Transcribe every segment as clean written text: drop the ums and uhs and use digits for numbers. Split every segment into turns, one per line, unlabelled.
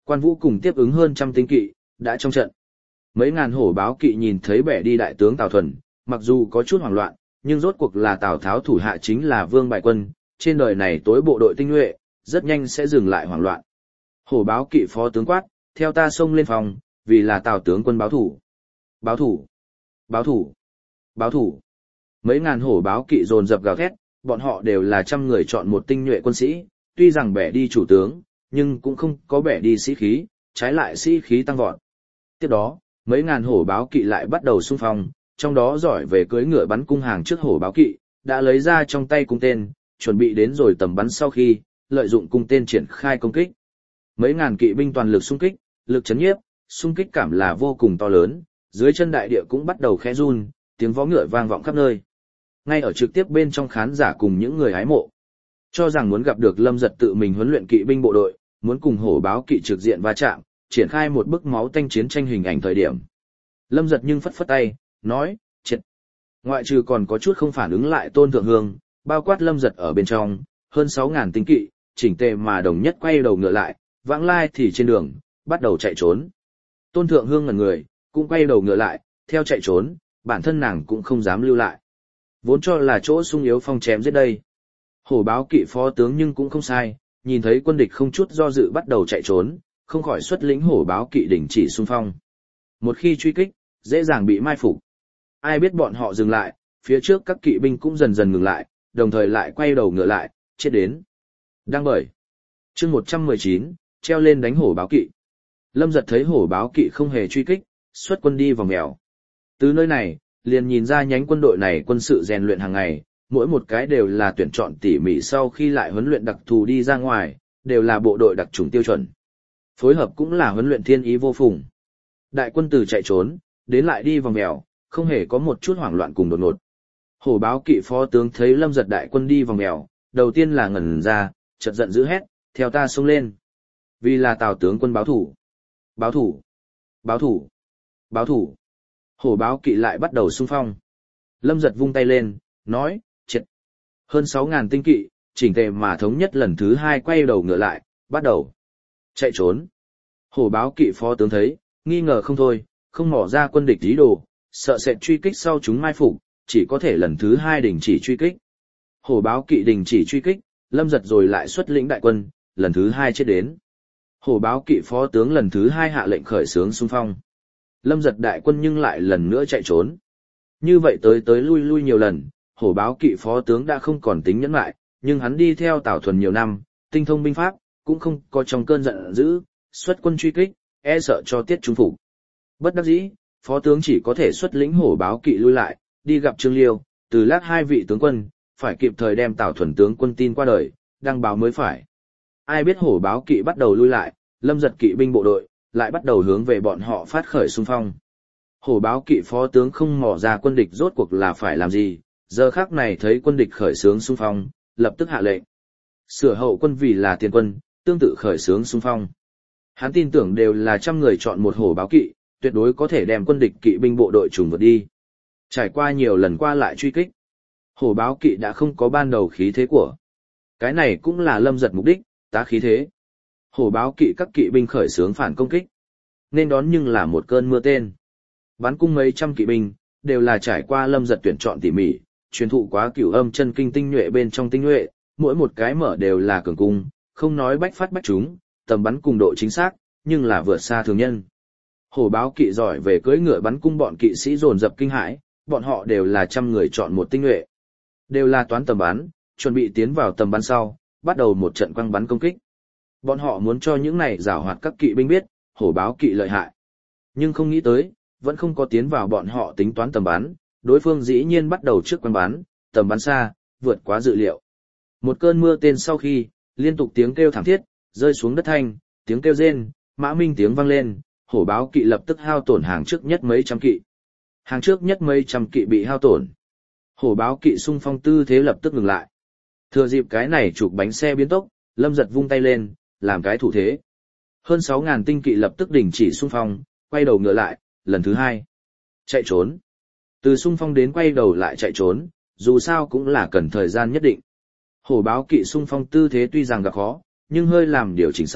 Quan Vũ cùng tiếp ứng hơn trăm tinh kỵ, đã trong trận. Mấy ngàn hổ báo kỵ nhìn thấy bẻ đi đại tướng Tào Thuần, mặc dù có chút hoảng loạn, nhưng rốt cuộc là Tào Tháo thủ hạ chính là Vương Bại Quân, trên đời này tối bộ đội tinh nhuệ, rất nhanh sẽ dừng lại hoảng loạn. Hổ báo kỵ phó tướng quát, theo ta xông lên phòng, vì là Tào tướng quân báo thủ. Báo thủ! Báo thủ! Báo thủ! Mấy ngàn hổ báo kỵ dồn dập gào thét, bọn họ đều là trăm người chọn một tinh nhuệ quân sĩ, tuy rằng bẻ đi chủ tướng, nhưng cũng không có bẻ đi sĩ khí, trái lại sĩ khí tăng vọt. Tiếp đó, mấy ngàn hổ báo kỵ lại bắt đầu xung phong, trong đó giỏi về cưỡi ngựa bắn cung hàng trước hổ báo kỵ, đã lấy ra trong tay cung tên, chuẩn bị đến rồi tầm bắn sau khi, lợi dụng cung tên triển khai công kích. Mấy ngàn kỵ binh toàn lực xung kích, lực chấn nhiếp, xung kích cảm là vô cùng to lớn, dưới chân đại địa cũng bắt đầu khẽ run, tiếng vó ngựa vang vọng khắp nơi. Ngay ở trực tiếp bên trong khán giả cùng những người hái mộ, cho rằng muốn gặp được Lâm Giật tự mình huấn luyện kỵ binh bộ đội, muốn cùng hổ báo kỵ trực diện va chạm, triển khai một bức máu tanh chiến tranh hình ảnh thời điểm. Lâm Giật nhưng phất phất tay, nói, triệt. Ngoại trừ còn có chút không phản ứng lại Tôn Thượng Hương, bao quát Lâm Giật ở bên trong, hơn 6.000 tinh kỵ, chỉnh tề mà đồng nhất quay đầu ngựa lại, vãng lai thì trên đường, bắt đầu chạy trốn. Tôn Thượng Hương ngẩn người, cũng quay đầu ngựa lại, theo chạy trốn, bản thân nàng cũng không dám lưu lại. Vốn cho là chỗ sung yếu phong chém giết đây. Hổ báo kỵ phó tướng nhưng cũng không sai, nhìn thấy quân địch không chút do dự bắt đầu chạy trốn, không khỏi xuất lĩnh hổ báo kỵ đình chỉ xung phong. Một khi truy kích, dễ dàng bị mai phục. Ai biết bọn họ dừng lại, phía trước các kỵ binh cũng dần dần ngừng lại, đồng thời lại quay đầu ngựa lại, chết đến. Đang bởi. Chương 119, treo lên đánh hổ báo kỵ. Lâm Giật thấy hổ báo kỵ không hề truy kích, xuất quân đi vòng mèo. Từ nơi này, liền nhìn ra nhánh quân đội này quân sự rèn luyện hàng ngày, mỗi một cái đều là tuyển chọn tỉ mỉ sau khi lại huấn luyện đặc thù đi ra ngoài, đều là bộ đội đặc chủng tiêu chuẩn. Phối hợp cũng là huấn luyện thiên ý vô phùng. Đại quân từ chạy trốn, đến lại đi vòng mèo, không hề có một chút hoảng loạn cùng đột ngột. Hổ báo kỵ phó tướng thấy Lâm Giật đại quân đi vòng mèo, đầu tiên là ngẩn ra, chợt giận dữ hét, theo ta xông lên. Vì là Tào tướng quân báo thủ. Báo thủ. Báo thủ. Báo thủ. Hổ báo kỵ lại bắt đầu xung phong. Lâm Giật vung tay lên, nói, triệt. Hơn 6.000 tinh kỵ, chỉnh tề mà thống nhất lần thứ hai quay đầu ngựa lại, bắt đầu chạy trốn. Hổ báo kỵ phó tướng thấy, nghi ngờ không thôi, không mỏ ra quân địch ý đồ, sợ sệt truy kích sau chúng mai phục, chỉ có thể lần thứ hai đình chỉ truy kích. Hổ báo kỵ đình chỉ truy kích, Lâm Giật rồi lại xuất lĩnh đại quân, lần thứ hai chết đến. Hổ báo kỵ phó tướng lần thứ hai hạ lệnh khởi xướng xung phong. Lâm Giật đại quân nhưng lại lần nữa chạy trốn. Như vậy tới lui nhiều lần, hổ báo kỵ phó tướng đã không còn tính nhẫn lại, nhưng hắn đi theo Tào Thuần nhiều năm, tinh thông binh pháp, cũng không có trong cơn giận dữ, xuất quân truy kích, e sợ cho tiết trung phục. Bất đắc dĩ, phó tướng chỉ có thể xuất lĩnh hổ báo kỵ lui lại, đi gặp Trương Liêu, từ lát hai vị tướng quân, phải kịp thời đem Tào Thuần tướng quân tin qua đời, đăng báo mới phải. Ai biết hổ báo kỵ bắt đầu lui lại, Lâm Giật kỵ binh bộ đội, lại bắt đầu hướng về bọn họ phát khởi xung phong. Hổ báo kỵ phó tướng không mò ra quân địch rốt cuộc là phải làm gì, giờ khắc này thấy quân địch khởi xướng xung phong, lập tức hạ lệnh. Sửa hậu quân vì là tiền quân, tương tự khởi xướng xung phong. Hắn tin tưởng đều là trăm người chọn một hổ báo kỵ, tuyệt đối có thể đem quân địch kỵ binh bộ đội trùng vượt đi. Trải qua nhiều lần qua lại truy kích, hổ báo kỵ đã không có ban đầu khí thế của. Cái này cũng là Lâm Giật mục đích, tá khí thế. Hổ báo kỵ các kỵ binh khởi xướng phản công kích, nên đón nhưng là một cơn mưa tên. Bắn cung mấy trăm kỵ binh, đều là trải qua Lâm Giật tuyển chọn tỉ mỉ, truyền thụ quá cửu âm chân kinh tinh nhuệ bên trong tinh nhuệ, mỗi một cái mở đều là cường cung, không nói bách phát bách trúng, tầm bắn cùng độ chính xác, nhưng là vượt xa thường nhân. Hổ báo kỵ giỏi về cưỡi ngựa bắn cung bọn kỵ sĩ dồn dập kinh hãi, bọn họ đều là trăm người chọn một tinh nhuệ, đều là toán tầm bắn, chuẩn bị tiến vào tầm bắn sau, bắt đầu một trận quăng bắn công kích. Bọn họ muốn cho những này giảo hoạt các kỵ binh biết, hổ báo kỵ lợi hại. Nhưng không nghĩ tới, vẫn không có tiến vào bọn họ tính toán tầm bắn, đối phương dĩ nhiên bắt đầu trước quăng bắn, tầm bắn xa, vượt quá dự liệu. Một cơn mưa tên sau khi, liên tục tiếng kêu thảm thiết, rơi xuống đất thanh, tiếng kêu rên, mã minh tiếng vang lên, hổ báo kỵ lập tức hao tổn hàng trước nhất mấy trăm kỵ. Hàng trước nhất mấy trăm kỵ bị hao tổn. Hổ báo kỵ xung phong tư thế lập tức ngừng lại. Thừa dịp cái này chụp bánh xe biến tốc, Lâm Giật vung tay lên, làm cái thủ thế. Hơn 6.000 tinh kỵ lập tức đình chỉ xung phong, quay đầu ngựa lại, lần thứ hai. Chạy trốn. Từ xung phong đến quay đầu lại chạy trốn, dù sao cũng là cần thời gian nhất định. Hổ báo kỵ xung phong tư thế tuy rằng gặp khó, nhưng hơi làm điều chỉnh sau,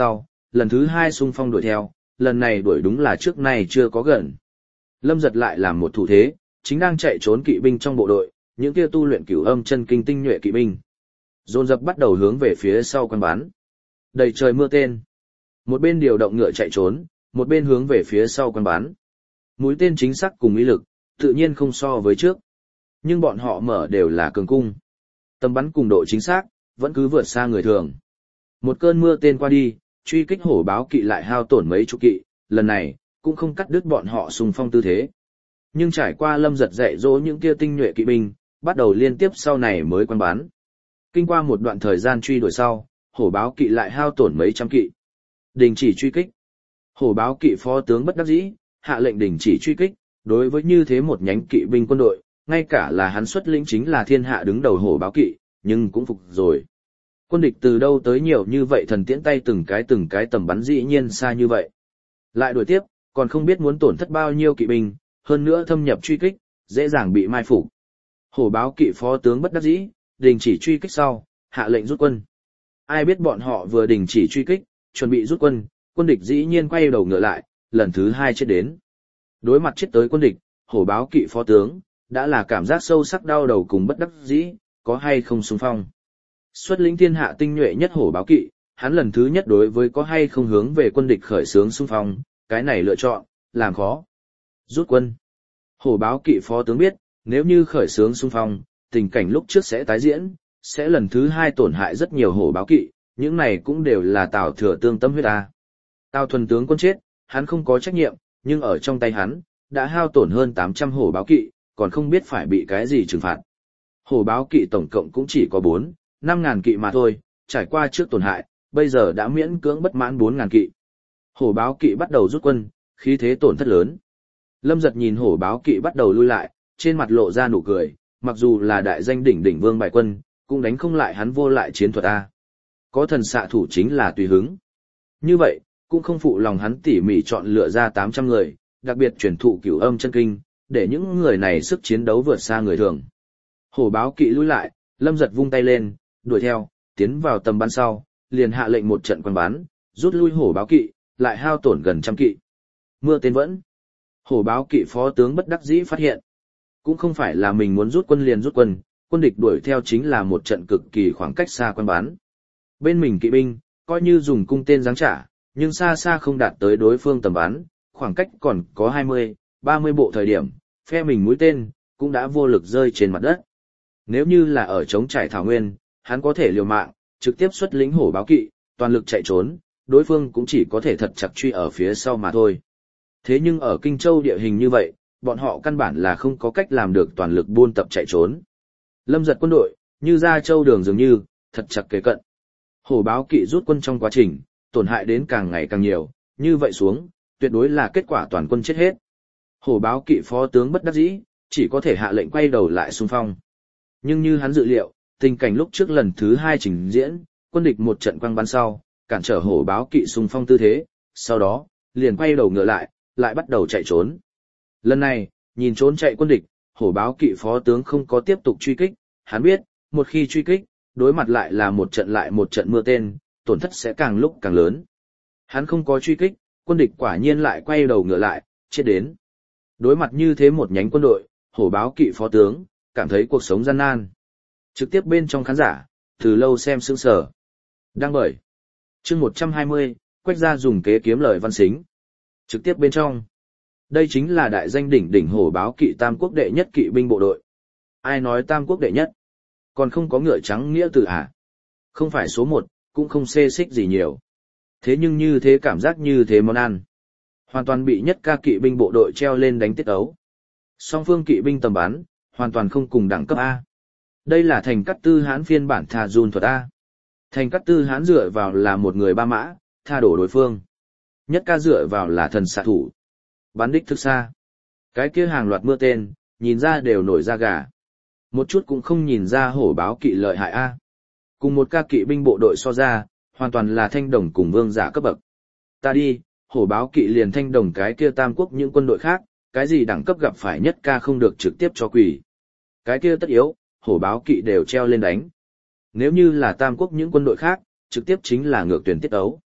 lần thứ hai xung phong đuổi theo, lần này đuổi đúng là trước nay chưa có gần. Lâm Giật lại làm một thủ thế, chính đang chạy trốn kỵ binh trong bộ đội, những kia tu luyện cửu âm chân kinh tinh nhuệ kỵ binh. Dồn dập bắt đầu hướng về phía sau quan bắn. Đầy trời mưa tên. Một bên điều động ngựa chạy trốn, một bên hướng về phía sau quan bắn. Mũi tên chính xác cùng ý lực, tự nhiên không so với trước. Nhưng bọn họ mở đều là cường cung. Tầm bắn cùng độ chính xác, vẫn cứ vượt xa người thường. Một cơn mưa tên qua đi, truy kích hổ báo kỵ lại hao tổn mấy chục kỵ, lần này, cũng không cắt đứt bọn họ xung phong tư thế. Nhưng trải qua Lâm Giật dạy dỗ những kia tinh nhuệ kỵ binh, bắt đầu liên tiếp sau này mới quan bắn. Kinh qua một đoạn thời gian truy đuổi sau, hổ báo kỵ lại hao tổn mấy trăm kỵ. Đình chỉ truy kích. Hổ báo kỵ phó tướng bất đắc dĩ, hạ lệnh đình chỉ truy kích, đối với như thế một nhánh kỵ binh quân đội, ngay cả là hắn xuất lĩnh chính là thiên hạ đứng đầu hổ báo kỵ, nhưng cũng phục rồi. Quân địch từ đâu tới nhiều như vậy thần tiễn tay từng cái tầm bắn dĩ nhiên xa như vậy. Lại đuổi tiếp, còn không biết muốn tổn thất bao nhiêu kỵ binh, hơn nữa thâm nhập truy kích, dễ dàng bị mai phục. Hổ báo kỵ phó tướng bất đắc dĩ, đình chỉ truy kích sau, hạ lệnh rút quân. Ai biết bọn họ vừa đình chỉ truy kích, chuẩn bị rút quân, quân địch dĩ nhiên quay đầu ngựa lại, lần thứ hai chết đến. Đối mặt chết tới quân địch, hổ báo kỵ phó tướng, đã là cảm giác sâu sắc đau đầu cùng bất đắc dĩ, có hay không xung phong. Xuất lĩnh thiên hạ tinh nhuệ nhất hổ báo kỵ, hắn lần thứ nhất đối với có hay không hướng về quân địch khởi xướng xung phong, cái này lựa chọn, làm khó. Rút quân. Hổ báo kỵ phó tướng biết, nếu như khởi xướng xung phong, tình cảnh lúc trước sẽ tái diễn, sẽ lần thứ hai tổn hại rất nhiều hổ báo kỵ, những này cũng đều là Tào Thừa tương tâm huyết ta. Tào Thuần tướng quân chết, hắn không có trách nhiệm, nhưng ở trong tay hắn, đã hao tổn hơn 800 hổ báo kỵ, còn không biết phải bị cái gì trừng phạt. Hổ báo kỵ tổng cộng cũng chỉ có 4-5 ngàn kỵ mà thôi, trải qua trước tổn hại, bây giờ đã miễn cưỡng bất mãn 4 ngàn kỵ. Hổ báo kỵ bắt đầu rút quân, khí thế tổn thất lớn. Lâm Giật nhìn hổ báo kỵ bắt đầu lui lại, trên mặt lộ ra nụ cười, mặc dù là đại danh đỉnh đỉnh vương bại quân, cũng đánh không lại hắn vô lại chiến thuật a. Có thần xạ thủ chính là tùy hứng. Như vậy, cũng không phụ lòng hắn tỉ mỉ chọn lựa ra 800 người, đặc biệt chuyển thụ cửu âm chân kinh, để những người này sức chiến đấu vượt xa người thường. Hổ báo kỵ lui lại, Lâm Giật vung tay lên, đuổi theo, tiến vào tầm bắn sau, liền hạ lệnh một trận quan bắn, rút lui hổ báo kỵ, lại hao tổn gần trăm kỵ. Mưa tên vẫn. Hổ báo kỵ phó tướng bất đắc dĩ phát hiện. Cũng không phải là mình muốn rút quân liền rút quân, quân địch đuổi theo chính là một trận cực kỳ khoảng cách xa quan bắn. Bên mình kỵ binh, coi như dùng cung tên giáng trả, nhưng xa xa không đạt tới đối phương tầm bắn, khoảng cách còn có 20-30 bộ thời điểm, phe mình mũi tên, cũng đã vô lực rơi trên mặt đất. Nếu như là ở trống trải thảo nguyên, hắn có thể liều mạng, trực tiếp xuất lĩnh hổ báo kỵ, toàn lực chạy trốn, đối phương cũng chỉ có thể thật chặt truy ở phía sau mà thôi. Thế nhưng ở Kinh Châu địa hình như vậy, bọn họ căn bản là không có cách làm được toàn lực buôn tập chạy trốn. Lâm Giật quân đội, như ra châu đường dường như, thật chặt kế cận. Hổ báo kỵ rút quân trong quá trình, tổn hại đến càng ngày càng nhiều, như vậy xuống, tuyệt đối là kết quả toàn quân chết hết. Hổ báo kỵ phó tướng bất đắc dĩ, chỉ có thể hạ lệnh quay đầu lại xung phong. Nhưng như hắn dự liệu, tình cảnh lúc trước lần thứ hai trình diễn, quân địch một trận quăng bắn sau, cản trở hổ báo kỵ xung phong tư thế, sau đó, liền quay đầu ngựa lại bắt đầu chạy trốn. Lần này, nhìn trốn chạy quân địch, hổ báo kỵ phó tướng không có tiếp tục truy kích, hắn biết, một khi truy kích, đối mặt lại là một trận mưa tên, tổn thất sẽ càng lúc càng lớn. Hắn không có truy kích, quân địch quả nhiên lại quay đầu ngựa lại, chết đến. Đối mặt như thế một nhánh quân đội, hổ báo kỵ phó tướng, cảm thấy cuộc sống gian nan. Trực tiếp bên trong khán giả, từ lâu xem sững sờ. Đăng bởi. Chương 120, Quách gia dùng kế kiếm lời văn xính. Trực tiếp bên trong. Đây chính là đại danh đỉnh đỉnh hổ báo kỵ tam quốc đệ nhất kỵ binh bộ đội. Ai nói tam quốc đệ nhất? Còn không có ngựa trắng nghĩa tử à? Không phải số 1, cũng không xê xích gì nhiều. Thế nhưng như thế cảm giác như thế món ăn. Hoàn toàn bị nhất ca kỵ binh bộ đội treo lên đánh tiết ấu. Song phương kỵ binh tầm bắn, hoàn toàn không cùng đẳng cấp A. Đây là thành cắt tư hán phiên bản thà dùn thuật A. Thành cắt tư hán dựa vào là một người ba mã, tha đổ đối phương. Nhất ca dựa vào là thần xạ thủ. Bắn đích thức xa. Cái kia hàng loạt mưa tên, nhìn ra đều nổi da gà. Một chút cũng không nhìn ra hổ báo kỵ lợi hại A. Cùng một ca kỵ binh bộ đội so ra, hoàn toàn là thanh đồng cùng vương giả cấp bậc. Ta đi, hổ báo kỵ liền thanh đồng cái kia tam quốc những quân đội khác, cái gì đẳng cấp gặp phải nhất ca không được trực tiếp cho quỷ. Cái kia tất yếu, hổ báo kỵ đều treo lên đánh. Nếu như là tam quốc những quân đội khác, trực tiếp chính là ngược tuyển tiết ấu.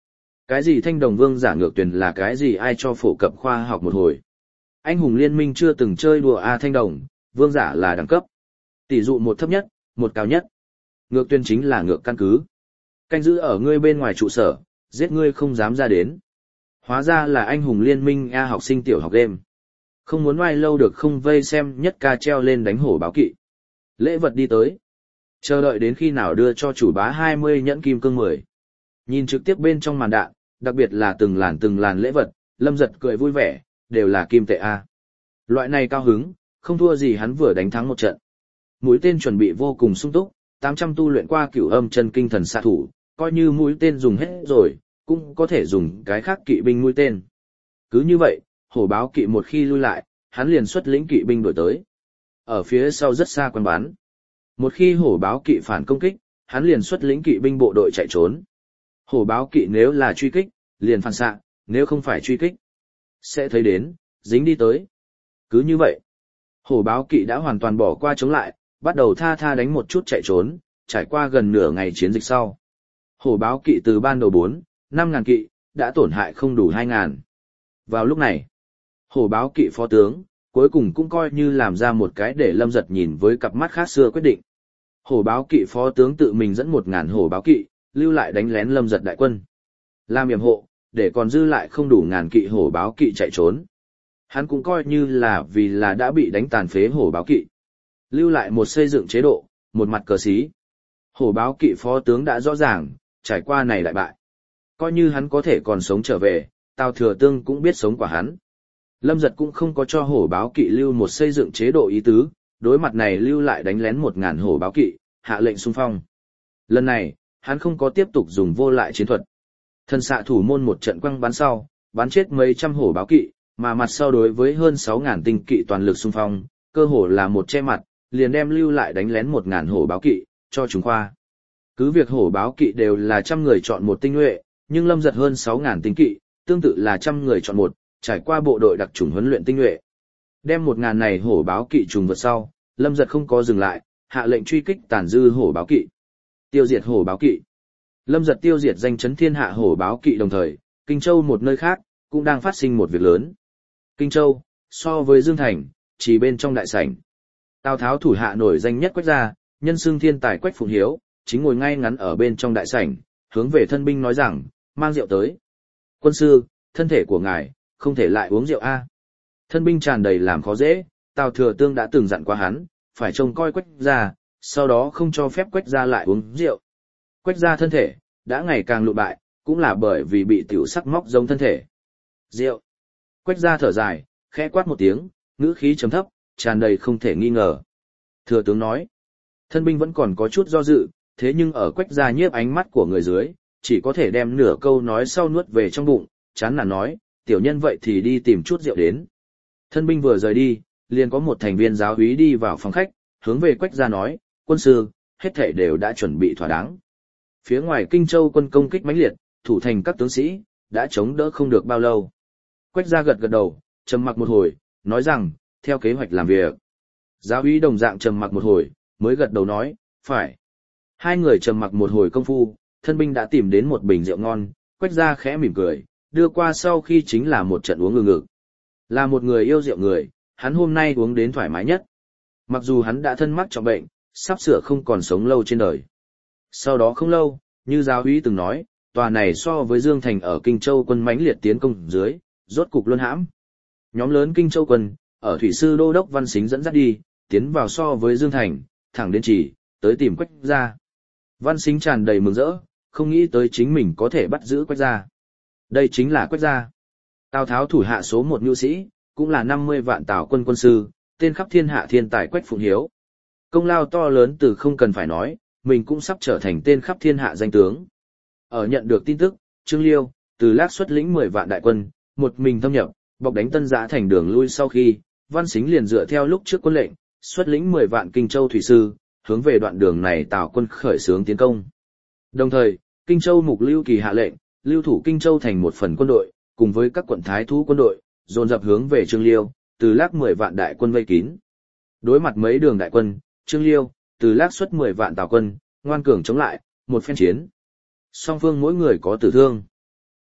Cái gì thanh đồng vương giả ngược tuyển là cái gì ai cho phổ cập khoa học một hồi. Anh hùng liên minh chưa từng chơi đùa thanh đồng, vương giả là đẳng cấp. Tỷ dụ một thấp nhất, một cao nhất. Ngược tuyển chính là ngược căn cứ. Canh giữ ở ngươi bên ngoài trụ sở, giết ngươi không dám ra đến. Hóa ra là anh hùng liên minh học sinh tiểu học game. Không muốn oai lâu được không vây xem nhất ca treo lên đánh hổ báo kỵ. Lễ vật đi tới. Chờ đợi đến khi nào đưa cho chủ bá 20 nhẫn kim cương 10. Nhìn trực tiếp bên trong màn đạn, đặc biệt là từng làn lễ vật, Lâm Giật cười vui vẻ, đều là kim tệ A. Loại này cao hứng, không thua gì hắn vừa đánh thắng một trận. Mũi tên chuẩn bị vô cùng sung túc, 800 tu luyện qua cửu âm chân kinh thần xạ thủ, coi như mũi tên dùng hết rồi, cũng có thể dùng cái khác kỵ binh mũi tên. Cứ như vậy, hổ báo kỵ một khi lui lại, hắn liền xuất lĩnh kỵ binh đuổi tới. Ở phía sau rất xa quan bắn. Một khi hổ báo kỵ phản công kích, hắn liền xuất lĩnh kỵ binh bộ đội chạy trốn. Hổ báo kỵ nếu là truy kích, liền phản xạ, nếu không phải truy kích, sẽ thấy đến, dính đi tới. Cứ như vậy, hổ báo kỵ đã hoàn toàn bỏ qua chống lại, bắt đầu tha đánh một chút chạy trốn, trải qua gần nửa ngày chiến dịch sau. Hổ báo kỵ từ ban đầu 4-5 ngàn kỵ, đã tổn hại không đủ 2 ngàn. Vào lúc này, hổ báo kỵ phó tướng, cuối cùng cũng coi như làm ra một cái để Lâm Giật nhìn với cặp mắt khác xưa quyết định. Hổ báo kỵ phó tướng tự mình dẫn 1.000 hổ báo kỵ, lưu lại đánh lén Lâm Giật đại quân. Làm yểm hộ, để còn dư lại không đủ ngàn kỵ hổ báo kỵ chạy trốn. Hắn cũng coi như là vì là đã bị đánh tàn phế hổ báo kỵ. Lưu lại một xây dựng chế độ, một mặt cờ xí. Hổ báo kỵ phó tướng đã rõ ràng, trải qua này đại bại. Coi như hắn có thể còn sống trở về, Tào Thừa Tương cũng biết sống quả hắn. Lâm Giật cũng không có cho hổ báo kỵ lưu một xây dựng chế độ ý tứ, đối mặt này lưu lại đánh lén 1.000 hổ báo kỵ, hạ lệnh xung phong. Lần này, hắn không có tiếp tục dùng vô lại chiến thuật. Thần xạ thủ môn một trận quăng bắn sau, bắn chết mấy trăm hổ báo kỵ, mà mặt sau đối với hơn 6.000 tinh kỵ toàn lực xung phong, cơ hồ là một che mặt, liền đem lưu lại đánh lén 1.000 hổ báo kỵ, cho chúng khoa. Cứ việc hổ báo kỵ đều là trăm người chọn một tinh nhuệ, nhưng Lâm Giật hơn 6.000 tinh kỵ, tương tự là trăm người chọn một, trải qua bộ đội đặc chủng huấn luyện tinh nhuệ. Đem 1.000 này hổ báo kỵ trùng vượt sau, Lâm Giật không có dừng lại, hạ lệnh truy kích tàn dư hổ báo kỵ. Tiêu diệt hổ báo kỵ. Lâm Giật tiêu diệt danh chấn thiên hạ hổ báo kỵ đồng thời, Kinh Châu một nơi khác, cũng đang phát sinh một việc lớn. Kinh Châu, so với Dương Thành, chỉ bên trong đại sảnh. Tào Tháo thủ hạ nổi danh nhất Quách gia, nhân xưng thiên tài Quách Phụng Hiếu, chính ngồi ngay ngắn ở bên trong đại sảnh, hướng về thân binh nói rằng, mang rượu tới. Quân sư, thân thể của ngài, không thể lại uống rượu a. Thân binh tràn đầy làm khó dễ, Tào Thừa Tương đã từng dặn qua hắn, phải trông coi Quách gia, sau đó không cho phép Quách gia lại uống rượu. Quách gia thân thể, đã ngày càng lụ bại, cũng là bởi vì bị tiểu sắc móc giống thân thể. Rượu. Quách gia thở dài, khẽ quát một tiếng, ngữ khí trầm thấp, tràn đầy không thể nghi ngờ. Thừa tướng nói, thân binh vẫn còn có chút do dự, thế nhưng ở Quách gia nhiếp ánh mắt của người dưới, chỉ có thể đem nửa câu nói sau nuốt về trong bụng, chán nản nói, tiểu nhân vậy thì đi tìm chút rượu đến. Thân binh vừa rời đi, liền có một thành viên giáo úy đi vào phòng khách, hướng về Quách gia nói, quân sư, hết thảy đều đã chuẩn bị thỏa đáng. Phía ngoài Kinh Châu quân công kích mãnh liệt, thủ thành các tướng sĩ, đã chống đỡ không được bao lâu. Quách gia gật gật đầu, trầm mặc một hồi, nói rằng, theo kế hoạch làm việc. Giáo úy đồng dạng trầm mặc một hồi, mới gật đầu nói, phải. Hai người trầm mặc một hồi công phu, thân binh đã tìm đến một bình rượu ngon, Quách gia khẽ mỉm cười, đưa qua sau khi chính là một trận uống ngừng ngực. Là một người yêu rượu người, hắn hôm nay uống đến thoải mái nhất. Mặc dù hắn đã thân mắc trọng bệnh, sắp sửa không còn sống lâu trên đời. Sau đó không lâu, như giáo úy từng nói, tòa này so với Dương Thành ở Kinh Châu quân mãnh liệt tiến công dưới, rốt cục luân hãm. Nhóm lớn Kinh Châu quân, ở thủy sư đô đốc Văn Sính dẫn dắt đi, tiến vào so với Dương Thành, thẳng đến chỉ, tới tìm Quách gia. Văn Sính tràn đầy mừng rỡ, không nghĩ tới chính mình có thể bắt giữ Quách gia. Đây chính là Quách gia. Tào Tháo thủ hạ số 1 nhu sĩ, cũng là 50 vạn Tào quân quân sư, tên khắp thiên hạ thiên tài Quách Phụng Hiếu. Công lao to lớn từ không cần phải nói, mình cũng sắp trở thành tên khắp thiên hạ danh tướng. Ở nhận được tin tức, Trương Liêu, từ Lác xuất lĩnh 10 vạn đại quân, một mình thâm nhập, bọc đánh Tân Giã thành đường lui sau khi, Văn Sính liền dựa theo lúc trước quân lệnh, xuất lĩnh 10 vạn Kinh Châu thủy sư, hướng về đoạn đường này Tào quân khởi xướng tiến công. Đồng thời, Kinh Châu mục Lưu Kỳ hạ lệnh, lưu thủ Kinh Châu thành một phần quân đội, cùng với các quận thái thú quân đội, dồn dập hướng về Trương Liêu, từ Lác 10 vạn đại quân vây kín. Đối mặt mấy đường đại quân, Trương Liêu, từ Lác xuất 10 vạn Tào quân, ngoan cường chống lại, một phen chiến. Song phương mỗi người có tử thương.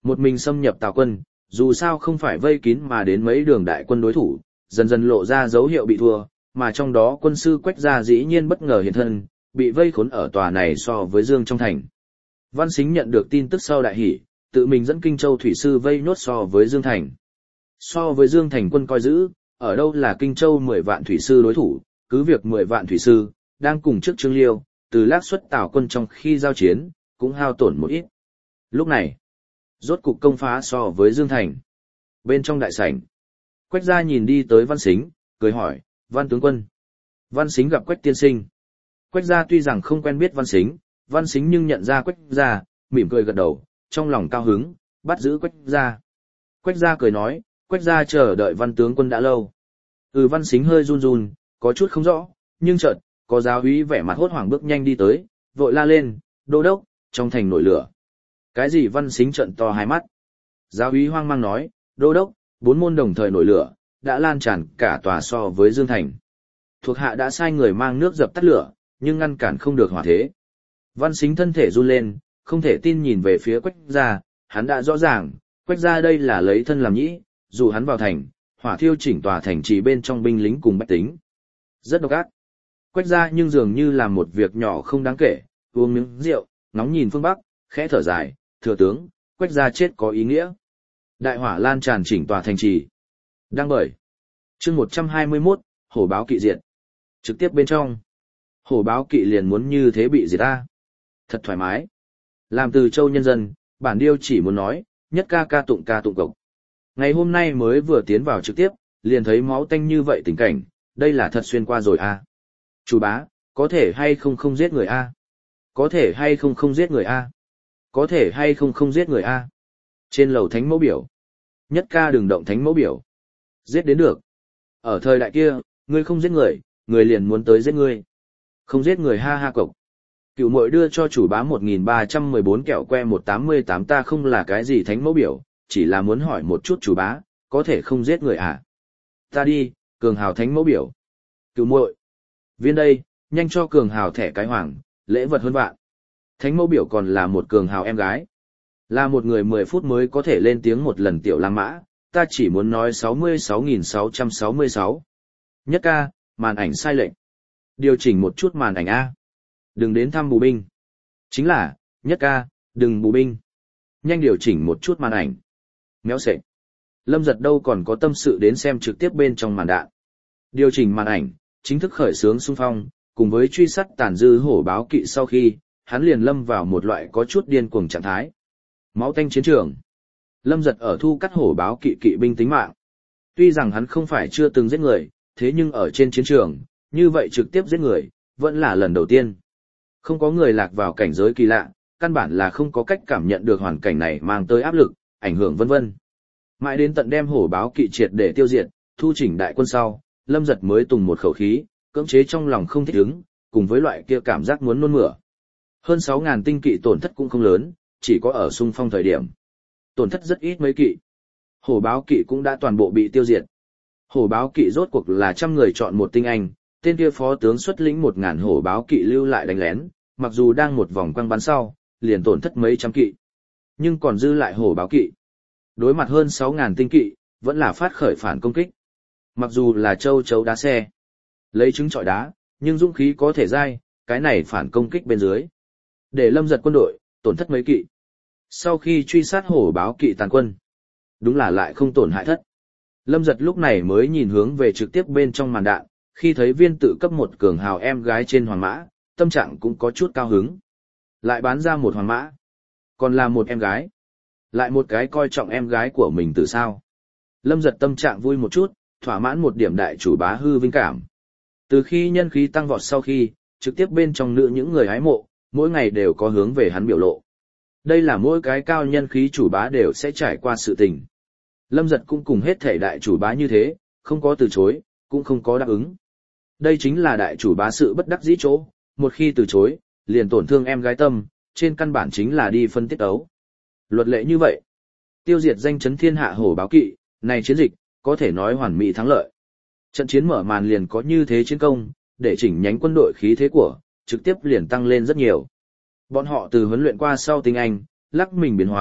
Một mình xâm nhập Tào quân, dù sao không phải vây kín mà đến mấy đường đại quân đối thủ, dần dần lộ ra dấu hiệu bị thua, mà trong đó quân sư Quách Gia dĩ nhiên bất ngờ hiện thân, bị vây khốn ở tòa này so với Dương trong thành. Văn Sính nhận được tin tức sau đại hỉ, tự mình dẫn Kinh Châu thủy sư vây nốt so với Dương thành. So với Dương thành quân coi giữ, ở đâu là Kinh Châu 10 vạn thủy sư đối thủ, cứ việc 10 vạn thủy sư đang cùng trước Trương Liêu, từ Lác xuất Tào quân trong khi giao chiến, cũng hao tổn một ít. Lúc này, rốt cục công phá so với Dương thành. Bên trong đại sảnh, Quách Gia nhìn đi tới Văn Sính, cười hỏi, Văn tướng quân. Văn Sính gặp Quách tiên sinh. Quách Gia tuy rằng không quen biết Văn Sính nhưng nhận ra Quách Gia, mỉm cười gật đầu, trong lòng cao hứng, bắt giữ Quách Gia. Quách Gia cười nói, Quách Gia chờ đợi Văn tướng quân đã lâu. Văn Sính hơi run run, có chút không rõ, nhưng chợt, có giáo úy vẻ mặt hốt hoảng bước nhanh đi tới, vội la lên, đô đốc, trong thành nổi lửa. Cái gì? Văn Sính trợn to hai mắt. Giáo úy hoang mang nói, đô đốc, 4 môn đồng thời nổi lửa, đã lan tràn cả tòa so với Dương thành. Thuộc hạ đã sai người mang nước dập tắt lửa, nhưng ngăn cản không được hỏa thế. Văn Sính thân thể run lên, không thể tin nhìn về phía Quách Gia, hắn đã rõ ràng, Quách Gia đây là lấy thân làm nhĩ, dù hắn vào thành, hỏa thiêu chỉnh tòa thành trì bên trong binh lính cùng bách tính. Rất độc ác. Quách Gia nhưng dường như làm một việc nhỏ không đáng kể, uống miếng rượu, ngóng nhìn phương Bắc, khẽ thở dài, thừa tướng, Quách Gia chết có ý nghĩa. Đại hỏa lan tràn chỉnh tòa thành trì. Đăng bởi. Chương 121, hổ báo kỵ diệt. Trực tiếp bên trong. Hổ báo kỵ liền muốn như thế bị diệt ta. Thật thoải mái. Làm từ châu nhân dân, bản điêu chỉ muốn nói, nhất ca tụng cộc. Ngày hôm nay mới vừa tiến vào trực tiếp, liền thấy máu tanh như vậy tình cảnh, đây là thật xuyên qua rồi a. Chủ bá, có thể hay không không giết người a? Có thể hay không không giết người a? Có thể hay không không giết người a? Trên lầu thánh mẫu biểu. Nhất ca đừng động thánh mẫu biểu. Giết đến được. Ở thời đại kia, ngươi không giết người, người liền muốn tới giết ngươi. Không giết người ha ha cộc. Cựu muội đưa cho chủ bá 1314 kẹo que 188 ta không là cái gì thánh mẫu biểu, chỉ là muốn hỏi một chút chủ bá, có thể không giết người à? Ta đi, cường hào thánh mẫu biểu. Cựu muội, viên đây, nhanh cho cường hào thẻ cái hoàng, lễ vật hơn vạn. Thánh mẫu biểu còn là một cường hào em gái. Là một người 10 phút mới có thể lên tiếng một lần tiểu lang mã, ta chỉ muốn nói 66.666. Nhất ca, màn ảnh sai lệch. Điều chỉnh một chút màn ảnh A. Đừng đến thăm bù binh. Chính là, nhất ca, đừng bù binh. Nhanh điều chỉnh một chút màn ảnh. Méo sệch. Lâm Giật đâu còn có tâm sự đến xem trực tiếp bên trong màn đạn. Điều chỉnh màn ảnh, chính thức khởi xướng xung phong, cùng với truy sát tàn dư hổ báo kỵ sau khi, hắn liền lâm vào một loại có chút điên cuồng trạng thái. Máu tanh chiến trường. Lâm Giật ở thu cắt hổ báo kỵ kỵ binh tính mạng. Tuy rằng hắn không phải chưa từng giết người, thế nhưng ở trên chiến trường, như vậy trực tiếp giết người, vẫn là lần đầu tiên. Không có người lạc vào cảnh giới kỳ lạ, căn bản là không có cách cảm nhận được hoàn cảnh này mang tới áp lực, ảnh hưởng vân vân. Mãi đến tận đem hổ báo kỵ triệt để tiêu diệt, thu chỉnh đại quân sau, Lâm Giật mới tùng một khẩu khí, cưỡng chế trong lòng không thích ứng, cùng với loại kia cảm giác muốn nôn mửa. Hơn 6.000 tinh kỵ tổn thất cũng không lớn, chỉ có ở xung phong thời điểm. Tổn thất rất ít mấy kỵ. Hổ báo kỵ cũng đã toàn bộ bị tiêu diệt. Hổ báo kỵ rốt cuộc là trăm người chọn một tinh anh, tên kia phó tướng xuất lĩnh 1.000 hổ báo kỵ lưu lại đánh lén, mặc dù đang một vòng quăng bắn sau, liền tổn thất mấy trăm kỵ. Nhưng còn dư lại hổ báo kỵ. Đối mặt hơn 6.000 tinh kỵ, vẫn là phát khởi phản công kích. Mặc dù là châu chấu đá xe, lấy trứng trọi đá, nhưng dũng khí có thể dai, cái này phản công kích bên dưới. Để Lâm Giật quân đội, tổn thất mấy kỵ. Sau khi truy sát hổ báo kỵ tàn quân, đúng là lại không tổn hại thất. Lâm Giật lúc này mới nhìn hướng về trực tiếp bên trong màn đạn, khi thấy viên tự cấp một cường hào em gái trên hoàng mã, tâm trạng cũng có chút cao hứng. Lại bán ra một hoàng mã, còn là một em gái. Lại một cái coi trọng em gái của mình từ sao. Lâm Giật tâm trạng vui một chút, thỏa mãn một điểm đại chủ bá hư vinh cảm. Từ khi nhân khí tăng vọt sau khi, trực tiếp bên trong nữ những người hái mộ, mỗi ngày đều có hướng về hắn biểu lộ. Đây là mỗi cái cao nhân khí chủ bá đều sẽ trải qua sự tình. Lâm Giật cũng cùng hết thể đại chủ bá như thế, không có từ chối, cũng không có đáp ứng. Đây chính là đại chủ bá sự bất đắc dĩ chỗ, một khi từ chối, liền tổn thương em gái tâm, trên căn bản chính là đi phân tiết ấu. Luật lệ như vậy, tiêu diệt danh chấn thiên hạ hổ báo kỵ, này chiến dịch, có thể nói hoàn mỹ thắng lợi. Trận chiến mở màn liền có như thế chiến công, để chỉnh nhánh quân đội khí thế của, trực tiếp liền tăng lên rất nhiều. Bọn họ từ huấn luyện qua sau tinh anh, lắc mình biến hóa,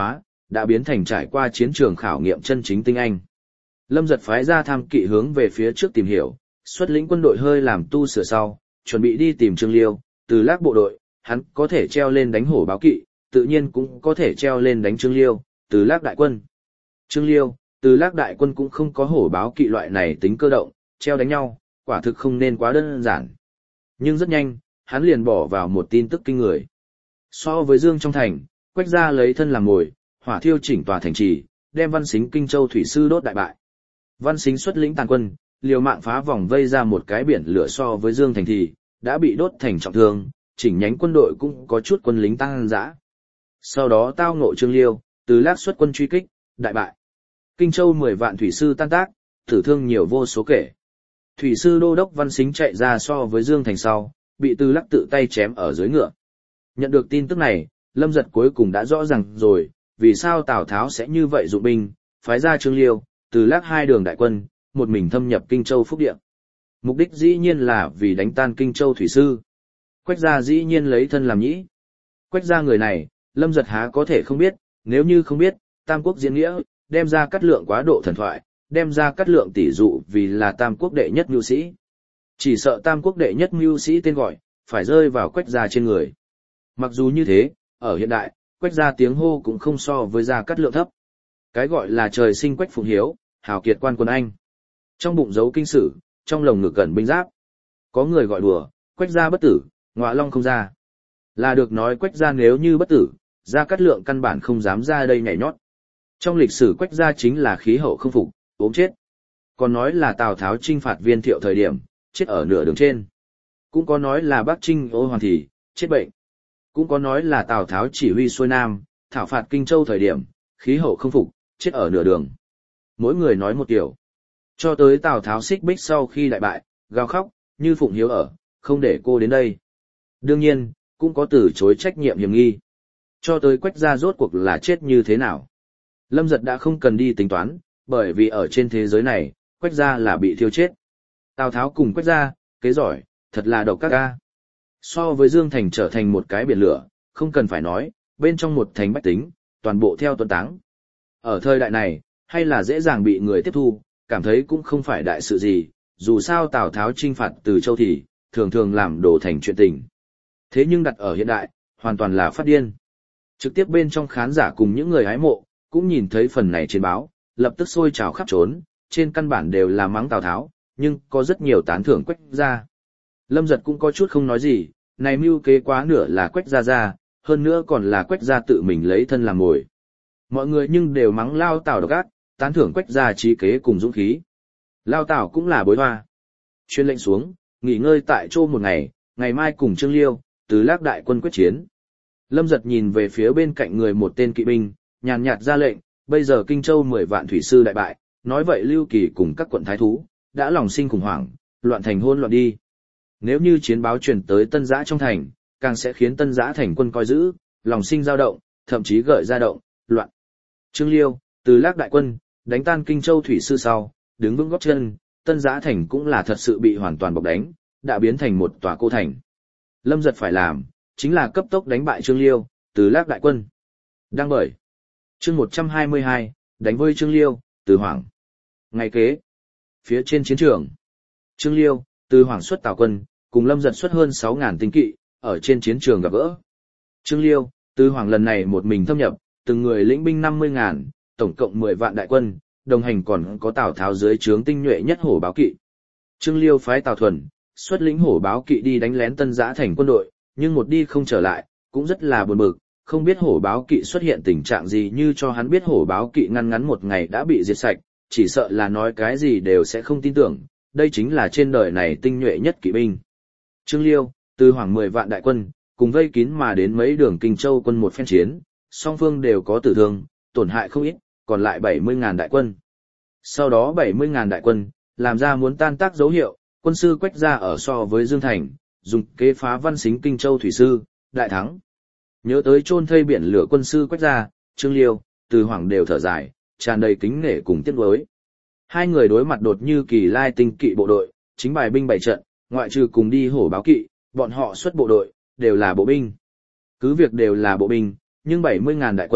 đã biến thành trải qua chiến trường khảo nghiệm chân chính tinh anh. Lâm Giật phái ra tham kỵ hướng về phía trước tìm hiểu, xuất lĩnh quân đội hơi làm tu sửa sau, chuẩn bị đi tìm Trương Liêu, Từ Lác bộ đội, hắn có thể treo lên đánh hổ báo kỵ, tự nhiên cũng có thể treo lên đánh Trương Liêu, Từ Lác đại quân. Trương Liêu, Từ Lác đại quân cũng không có hổ báo kỵ loại này tính cơ động, treo đánh nhau, quả thực không nên quá đơn giản. Nhưng rất nhanh, hắn liền bỏ vào một tin tức kinh người. So với Dương trong thành, Quách gia lấy thân làm mồi, hỏa thiêu chỉnh tòa thành trì, đem Văn Sính Kinh Châu thủy sư đốt đại bại. Văn Sính xuất lĩnh tàn quân, liều mạng phá vòng vây ra một cái biển lửa so với Dương thành thì đã bị đốt thành trọng thương, chỉnh nhánh quân đội cũng có chút quân lính tăng dã. Sau đó tao ngộ Trương Liêu, Từ Lác xuất quân truy kích, đại bại. Kinh Châu 10 vạn thủy sư tan tác, tử thương nhiều vô số kể. Thủy sư đô đốc Văn Sính chạy ra so với Dương thành sau, bị Từ Lác tự tay chém ở dưới ngựa. Nhận được tin tức này, Lâm Giật cuối cùng đã rõ ràng rồi, vì sao Tào Tháo sẽ như vậy dụng binh, phái ra Trương Liêu, Từ Lác hai đường đại quân, một mình thâm nhập Kinh Châu Phúc Điện. Mục đích dĩ nhiên là vì đánh tan Kinh Châu thủy sư. Quách gia dĩ nhiên lấy thân làm nhĩ. Quách gia người này, Lâm Giật há có thể không biết, nếu như không biết, Tam Quốc diễn nghĩa, đem ra Cát Lượng quá độ thần thoại, đem ra Cát Lượng tỷ dụ vì là Tam Quốc đệ nhất mưu sĩ. Chỉ sợ Tam Quốc đệ nhất mưu sĩ tên gọi, phải rơi vào Quách gia trên người. Mặc dù như thế, ở hiện đại, Quách gia tiếng hô cũng không so với Gia Cát Lượng thấp. Cái gọi là trời sinh Quách Phụng Hiếu, hào kiệt quan quân Anh. Trong bụng giấu kinh sử, trong lồng ngực gần binh giáp. Có người gọi đùa, Quách gia bất tử, ngọa long không ra. Là được nói Quách gia nếu như bất tử, Gia Cát Lượng căn bản không dám ra đây nhảy nhót. Trong lịch sử Quách gia chính là khí hậu không phục, ốm chết. Còn nói là Tào Tháo chinh phạt Viên Thiệu thời điểm, chết ở nửa đường trên. Cũng có nói là Bắc Trinh Ô Hoàn thì, chết bệnh. Cũng có nói là Tào Tháo chỉ huy xuôi Nam, thảo phạt Kinh Châu thời điểm, khí hậu không phục, chết ở nửa đường. Mỗi người nói một kiểu. Cho tới Tào Tháo xích bích sau khi đại bại, gào khóc, như Phụng Hiếu ở, không để cô đến đây. Đương nhiên, cũng có từ chối trách nhiệm hiểm nghi. Cho tới Quách gia rốt cuộc là chết như thế nào. Lâm Giật đã không cần đi tính toán, bởi vì ở trên thế giới này, Quách gia là bị thiêu chết. Tào Tháo cùng Quách gia, kế giỏi, thật là độc các ca. So với Dương Thành trở thành một cái biển lửa, không cần phải nói, bên trong một thành bách tính, toàn bộ theo tuân táng. Ở thời đại này, hay là dễ dàng bị người tiếp thu, cảm thấy cũng không phải đại sự gì, dù sao Tào Tháo chinh phạt Từ Châu thì, thường thường làm đổ thành chuyện tình. Thế nhưng đặt ở hiện đại, hoàn toàn là phát điên. Trực tiếp bên trong khán giả cùng những người hái mộ, cũng nhìn thấy phần này trên báo, lập tức sôi trào khắp trốn, trên căn bản đều là mắng Tào Tháo, nhưng có rất nhiều tán thưởng Quách gia. Lâm Giật cũng có chút không nói gì, này mưu kế quá nửa là Quách gia ra, hơn nữa còn là Quách gia tự mình lấy thân làm mồi. Mọi người nhưng đều mắng Lao Tào độc ác, tán thưởng Quách gia trí kế cùng dũng khí. Lao Tào cũng là bối hoa. Chuyên lệnh xuống, nghỉ ngơi tại chỗ một ngày, ngày mai cùng Trương Liêu, Từ Lác đại quân quyết chiến. Lâm Giật nhìn về phía bên cạnh người một tên kỵ binh, nhàn nhạt ra lệnh, bây giờ Kinh Châu 10 vạn thủy sư đại bại, nói vậy Lưu Kỳ cùng các quận thái thú, đã lòng sinh khủng hoảng, loạn thành hôn loạn đi. Nếu như chiến báo truyền tới Tân Giã trong thành, càng sẽ khiến Tân Giã thành quân coi giữ, lòng sinh dao động, thậm chí gợi ra động, loạn. Trương Liêu, Từ Lác đại quân, đánh tan Kinh Châu thủy sư sau, đứng vững gót chân, Tân Giã thành cũng là thật sự bị hoàn toàn bọc đánh, đã biến thành một tòa cô thành. Lâm Giật phải làm, chính là cấp tốc đánh bại Trương Liêu, Từ Lác đại quân. Đăng bởi chương 122, đánh vơi Trương Liêu, Từ Hoảng. Ngày kế, phía trên chiến trường, Trương Liêu, Từ Hoảng xuất Tào quân, cùng Lâm Giật xuất hơn 6.000 tinh kỵ, ở trên chiến trường gặp gỡ. Trương Liêu, Từ Hoảng lần này một mình thâm nhập, từng người lĩnh binh 50.000, tổng cộng 10 vạn đại quân, đồng hành còn có Tào Tháo dưới trướng tinh nhuệ nhất hổ báo kỵ. Trương Liêu phái Tào Thuần, xuất lĩnh hổ báo kỵ đi đánh lén Tân Giã thành quân đội, nhưng một đi không trở lại, cũng rất là buồn bực, không biết hổ báo kỵ xuất hiện tình trạng gì, như cho hắn biết hổ báo kỵ ngăn ngắn một ngày đã bị diệt sạch, chỉ sợ là nói cái gì đều sẽ không tin tưởng, đây chính là trên đời này tinh nhuệ nhất kỵ binh. Trương Liêu, Từ Hoảng 10 vạn đại quân, cùng vây kín mà đến mấy đường Kinh Châu quân một phen chiến, song phương đều có tử thương, tổn hại không ít, còn lại 70.000 đại quân. Sau đó 70.000 đại quân, làm ra muốn tan tác dấu hiệu, quân sư Quách gia ở so với Dương Thành, dùng kế phá Văn Sính Kinh Châu thủy sư, đại thắng. Nhớ tới chôn thây biển lửa quân sư Quách gia, Trương Liêu, Từ Hoảng đều thở dài, tràn đầy kính nể cùng tiếc nuối. Hai người đối mặt đột như kỳ lai tinh kỵ bộ đội, chính bài binh bày trận, ngoại trừ cùng đi hổ báo kỵ, bọn họ xuất bộ đội, đều là bộ binh. Cứ việc đều là bộ binh, nhưng 70.000 đại quân,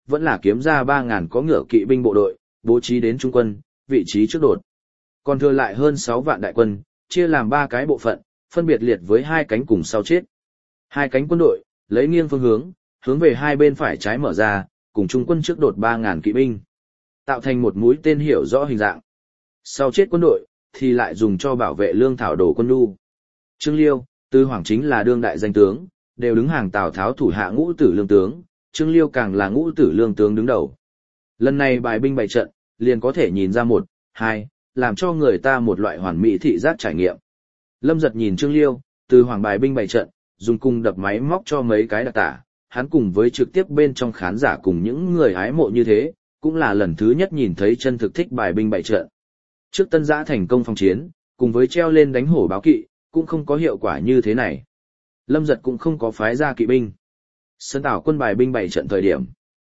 vẫn là kiếm ra 3.000 có ngựa kỵ binh bộ đội, bố trí đến trung quân, vị trí trước đột. Còn thừa lại hơn 6 vạn đại quân, chia làm 3 cái bộ phận, phân biệt liệt với 2 cánh cùng sau chết. 2 cánh quân đội, lấy nghiêng phương hướng về hai bên phải trái mở ra, cùng trung quân trước đột 3.000 kỵ binh, tạo thành một mũi tên hiểu rõ hình dạng. Sau chết quân đội, thì lại dùng cho bảo vệ lương thảo đồ quân nhu. Trương Liêu, Tư Hoàng chính là đương đại danh tướng, đều đứng hàng Tào Tháo thủ hạ ngũ tử lương tướng, Trương Liêu càng là ngũ tử lương tướng đứng đầu. Lần này bài binh bày trận, liền có thể nhìn ra một, hai, làm cho người ta một loại hoàn mỹ thị giác trải nghiệm. Lâm Giật nhìn Trương Liêu, Tư Hoàng bài binh bày trận, dùng cung đập máy móc cho mấy cái đặc tả, hắn cùng với trực tiếp bên trong khán giả cùng những người hái mộ như thế, cũng là lần thứ nhất nhìn thấy chân thực thích bài binh bày trận. Trước Tân Giã thành công phong chiến, cùng với treo lên đánh hổ báo kỵ, cũng không có hiệu quả như thế này. Lâm Giật cũng không có phái ra kỵ binh. Sơn Tảo quân bài binh bày trận thời điểm,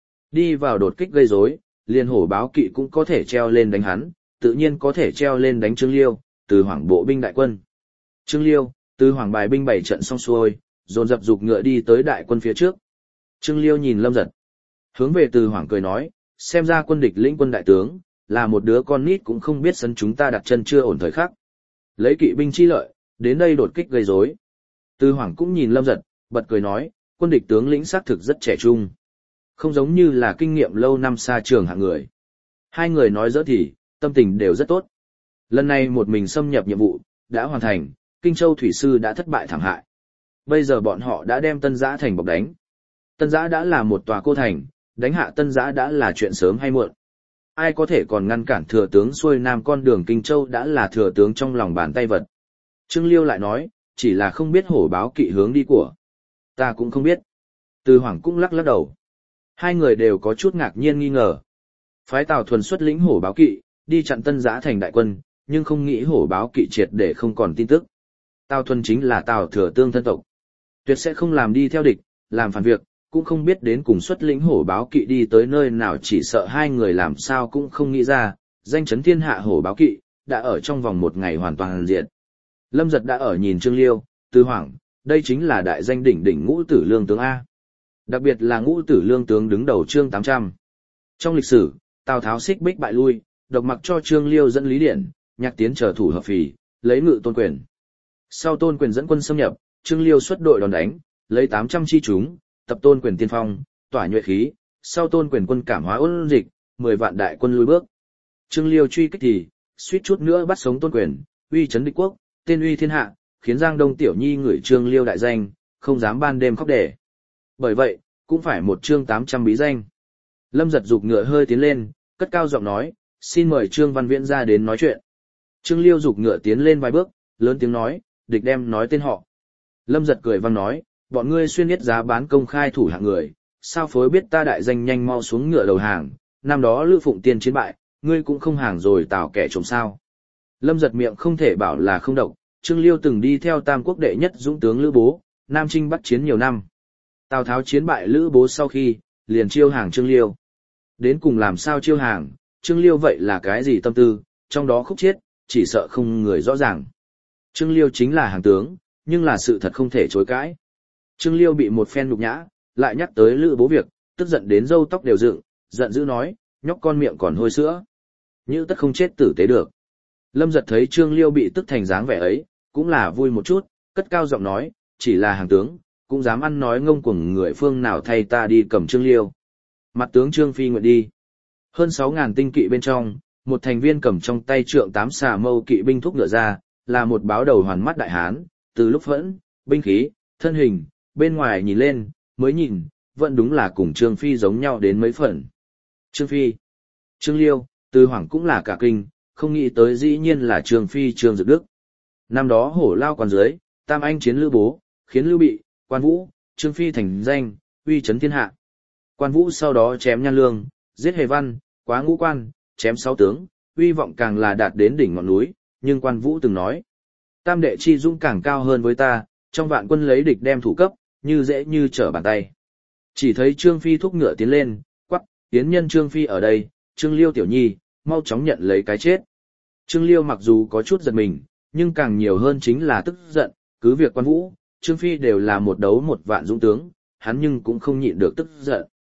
đi vào đột kích gây rối, liền hổ báo kỵ cũng có thể treo lên đánh hắn, tự nhiên có thể treo lên đánh Trương Liêu, Từ Hoàng bộ binh đại quân. Trương Liêu, Từ Hoàng bài binh bày trận xong xuôi, dồn dập dục ngựa đi tới đại quân phía trước. Trương Liêu nhìn Lâm Giật, hướng về Từ Hoàng cười nói, xem ra quân địch lĩnh quân đại tướng, là một đứa con nít cũng không biết sân chúng ta đặt chân chưa ổn thời khắc. Lấy kỵ binh chi lợi, đến đây đột kích gây rối. Từ Hoàng cũng nhìn Lâm Giật, bật cười nói, quân địch tướng lĩnh xác thực rất trẻ trung. Không giống như là kinh nghiệm lâu năm xa trường hạng người. Hai người nói dỡ thì, tâm tình đều rất tốt. Lần này một mình xâm nhập nhiệm vụ, đã hoàn thành, Kinh Châu Thủy Sư đã thất bại thảm hại. Bây giờ bọn họ đã đem Tân Giã thành bọc đánh. Tân Giã đã là một tòa cô thành, đánh hạ Tân Giã đã là chuyện sớm hay muộn. Ai có thể còn ngăn cản thừa tướng xuôi nam con đường Kinh Châu đã là thừa tướng trong lòng bàn tay vật. Trương Liêu lại nói, chỉ là không biết hổ báo kỵ hướng đi của. Ta cũng không biết. Từ Hoàng cũng lắc lắc đầu. Hai người đều có chút ngạc nhiên nghi ngờ. Phái Tào Thuần xuất lĩnh hổ báo kỵ, đi chặn Tân Giã thành đại quân, nhưng không nghĩ hổ báo kỵ triệt để không còn tin tức. Tào Thuần chính là Tào Thừa Tương thân tộc. Tuyệt sẽ không làm đi theo địch, làm phản việc, cũng không biết đến cùng xuất lĩnh hổ báo kỵ đi tới nơi nào, chỉ sợ hai người làm sao cũng không nghĩ ra, danh chấn thiên hạ hổ báo kỵ, đã ở trong vòng một ngày hoàn toàn diệt. Lâm Giật đã ở nhìn Trương Liêu, Từ Hoàng, đây chính là đại danh đỉnh đỉnh ngũ tử lương tướng A. Đặc biệt là ngũ tử lương tướng đứng đầu chương 800. Trong lịch sử, Tào Tháo xích bích bại lui, độc mặc cho Trương Liêu dẫn Lý Điển, Nhạc Tiến trở thủ hợp phì, lấy ngự tôn quyền. Sau tôn quyền dẫn quân xâm nhập, Trương Liêu xuất đội đòn đánh, lấy 800 chi chúng, tập tôn quyền tiên phong, tỏa nhuệ khí, sau tôn quyền quân cảm hóa ôn dịch, 10 vạn đại quân lùi bước. Trương Liêu truy kích thì, suýt chút nữa bắt sống tôn quyền, uy chấn địch quốc, tên uy thiên hạ, khiến Giang Đông tiểu nhi ngửi Trương Liêu đại danh, không dám ban đêm khóc đẻ. Bởi vậy, cũng phải một chương 800 bí danh. Lâm Giật giục ngựa hơi tiến lên, cất cao giọng nói, xin mời Trương Văn Viễn ra đến nói chuyện. Trương Liêu giục ngựa tiến lên vài bước, lớn tiếng nói, địch đem nói tên họ. Lâm Giật cười vang nói, bọn ngươi xuyên biết giá bán công khai thủ hạng người, sao phối biết ta đại danh nhanh mau xuống ngựa đầu hàng, năm đó Lữ Phụng Tiên chiến bại, ngươi cũng không hàng rồi Tào kẻ trộm sao. Lâm Giật miệng không thể bảo là không độc, Trương Liêu từng đi theo Tam Quốc đệ nhất dũng tướng Lữ Bố, Nam Chinh Bắc chiến nhiều năm. Tào Tháo chiến bại Lữ Bố sau khi, liền chiêu hàng Trương Liêu. Đến cùng làm sao chiêu hàng, Trương Liêu vậy là cái gì tâm tư, trong đó khúc chiết, chỉ sợ không người rõ ràng. Trương Liêu chính là hàng tướng, nhưng là sự thật không thể chối cãi. Trương Liêu bị một phen nhục nhã, lại nhắc tới Lữ Bố việc, tức giận đến râu tóc đều dựng, giận dữ nói, nhóc con miệng còn hôi sữa. Như tất không chết tử tế được. Lâm Giật thấy Trương Liêu bị tức thành dáng vẻ ấy, cũng là vui một chút, cất cao giọng nói, chỉ là hàng tướng, cũng dám ăn nói ngông cuồng người phương nào thay ta đi cầm Trương Liêu. Mặt tướng Trương Phi nguyện đi. Hơn 6.000 tinh kỵ bên trong, một thành viên cầm trong tay trượng 8 xà mâu kỵ binh thúc ngựa ra, là một báo đầu hoàn mắt đại hán, từ lúc vẫn, binh khí, thân hình, bên ngoài nhìn lên, mới nhìn, vẫn đúng là cùng Trương Phi giống nhau đến mấy phần. Trương Phi, Trương Liêu, Từ Hoàng cũng là cả kinh, không nghĩ tới dĩ nhiên là Trương Phi Trương Dực Đức. Năm đó hổ lao quan dưới, Tam Anh chiến Lữ Bố, khiến Lưu Bị, Quan Vũ, Trương Phi thành danh, uy chấn thiên hạ. Quan Vũ sau đó chém Nhan Lương, giết Hề Văn, quá ngũ quan, chém 6 tướng, uy vọng càng là đạt đến đỉnh ngọn núi, nhưng Quan Vũ từng nói, tam đệ chi dũng càng cao hơn với ta, trong vạn quân lấy địch đem thủ cấp, như dễ như trở bàn tay. Chỉ thấy Trương Phi thúc ngựa tiến lên, quắc, tiến nhân Trương Phi ở đây, Trương Liêu tiểu nhi, mau chóng nhận lấy cái chết. Trương Liêu mặc dù có chút giật mình, nhưng càng nhiều hơn chính là tức giận, cứ việc Quan Vũ, Trương Phi đều là một đấu một vạn dũng tướng, hắn nhưng cũng không nhịn được tức giận.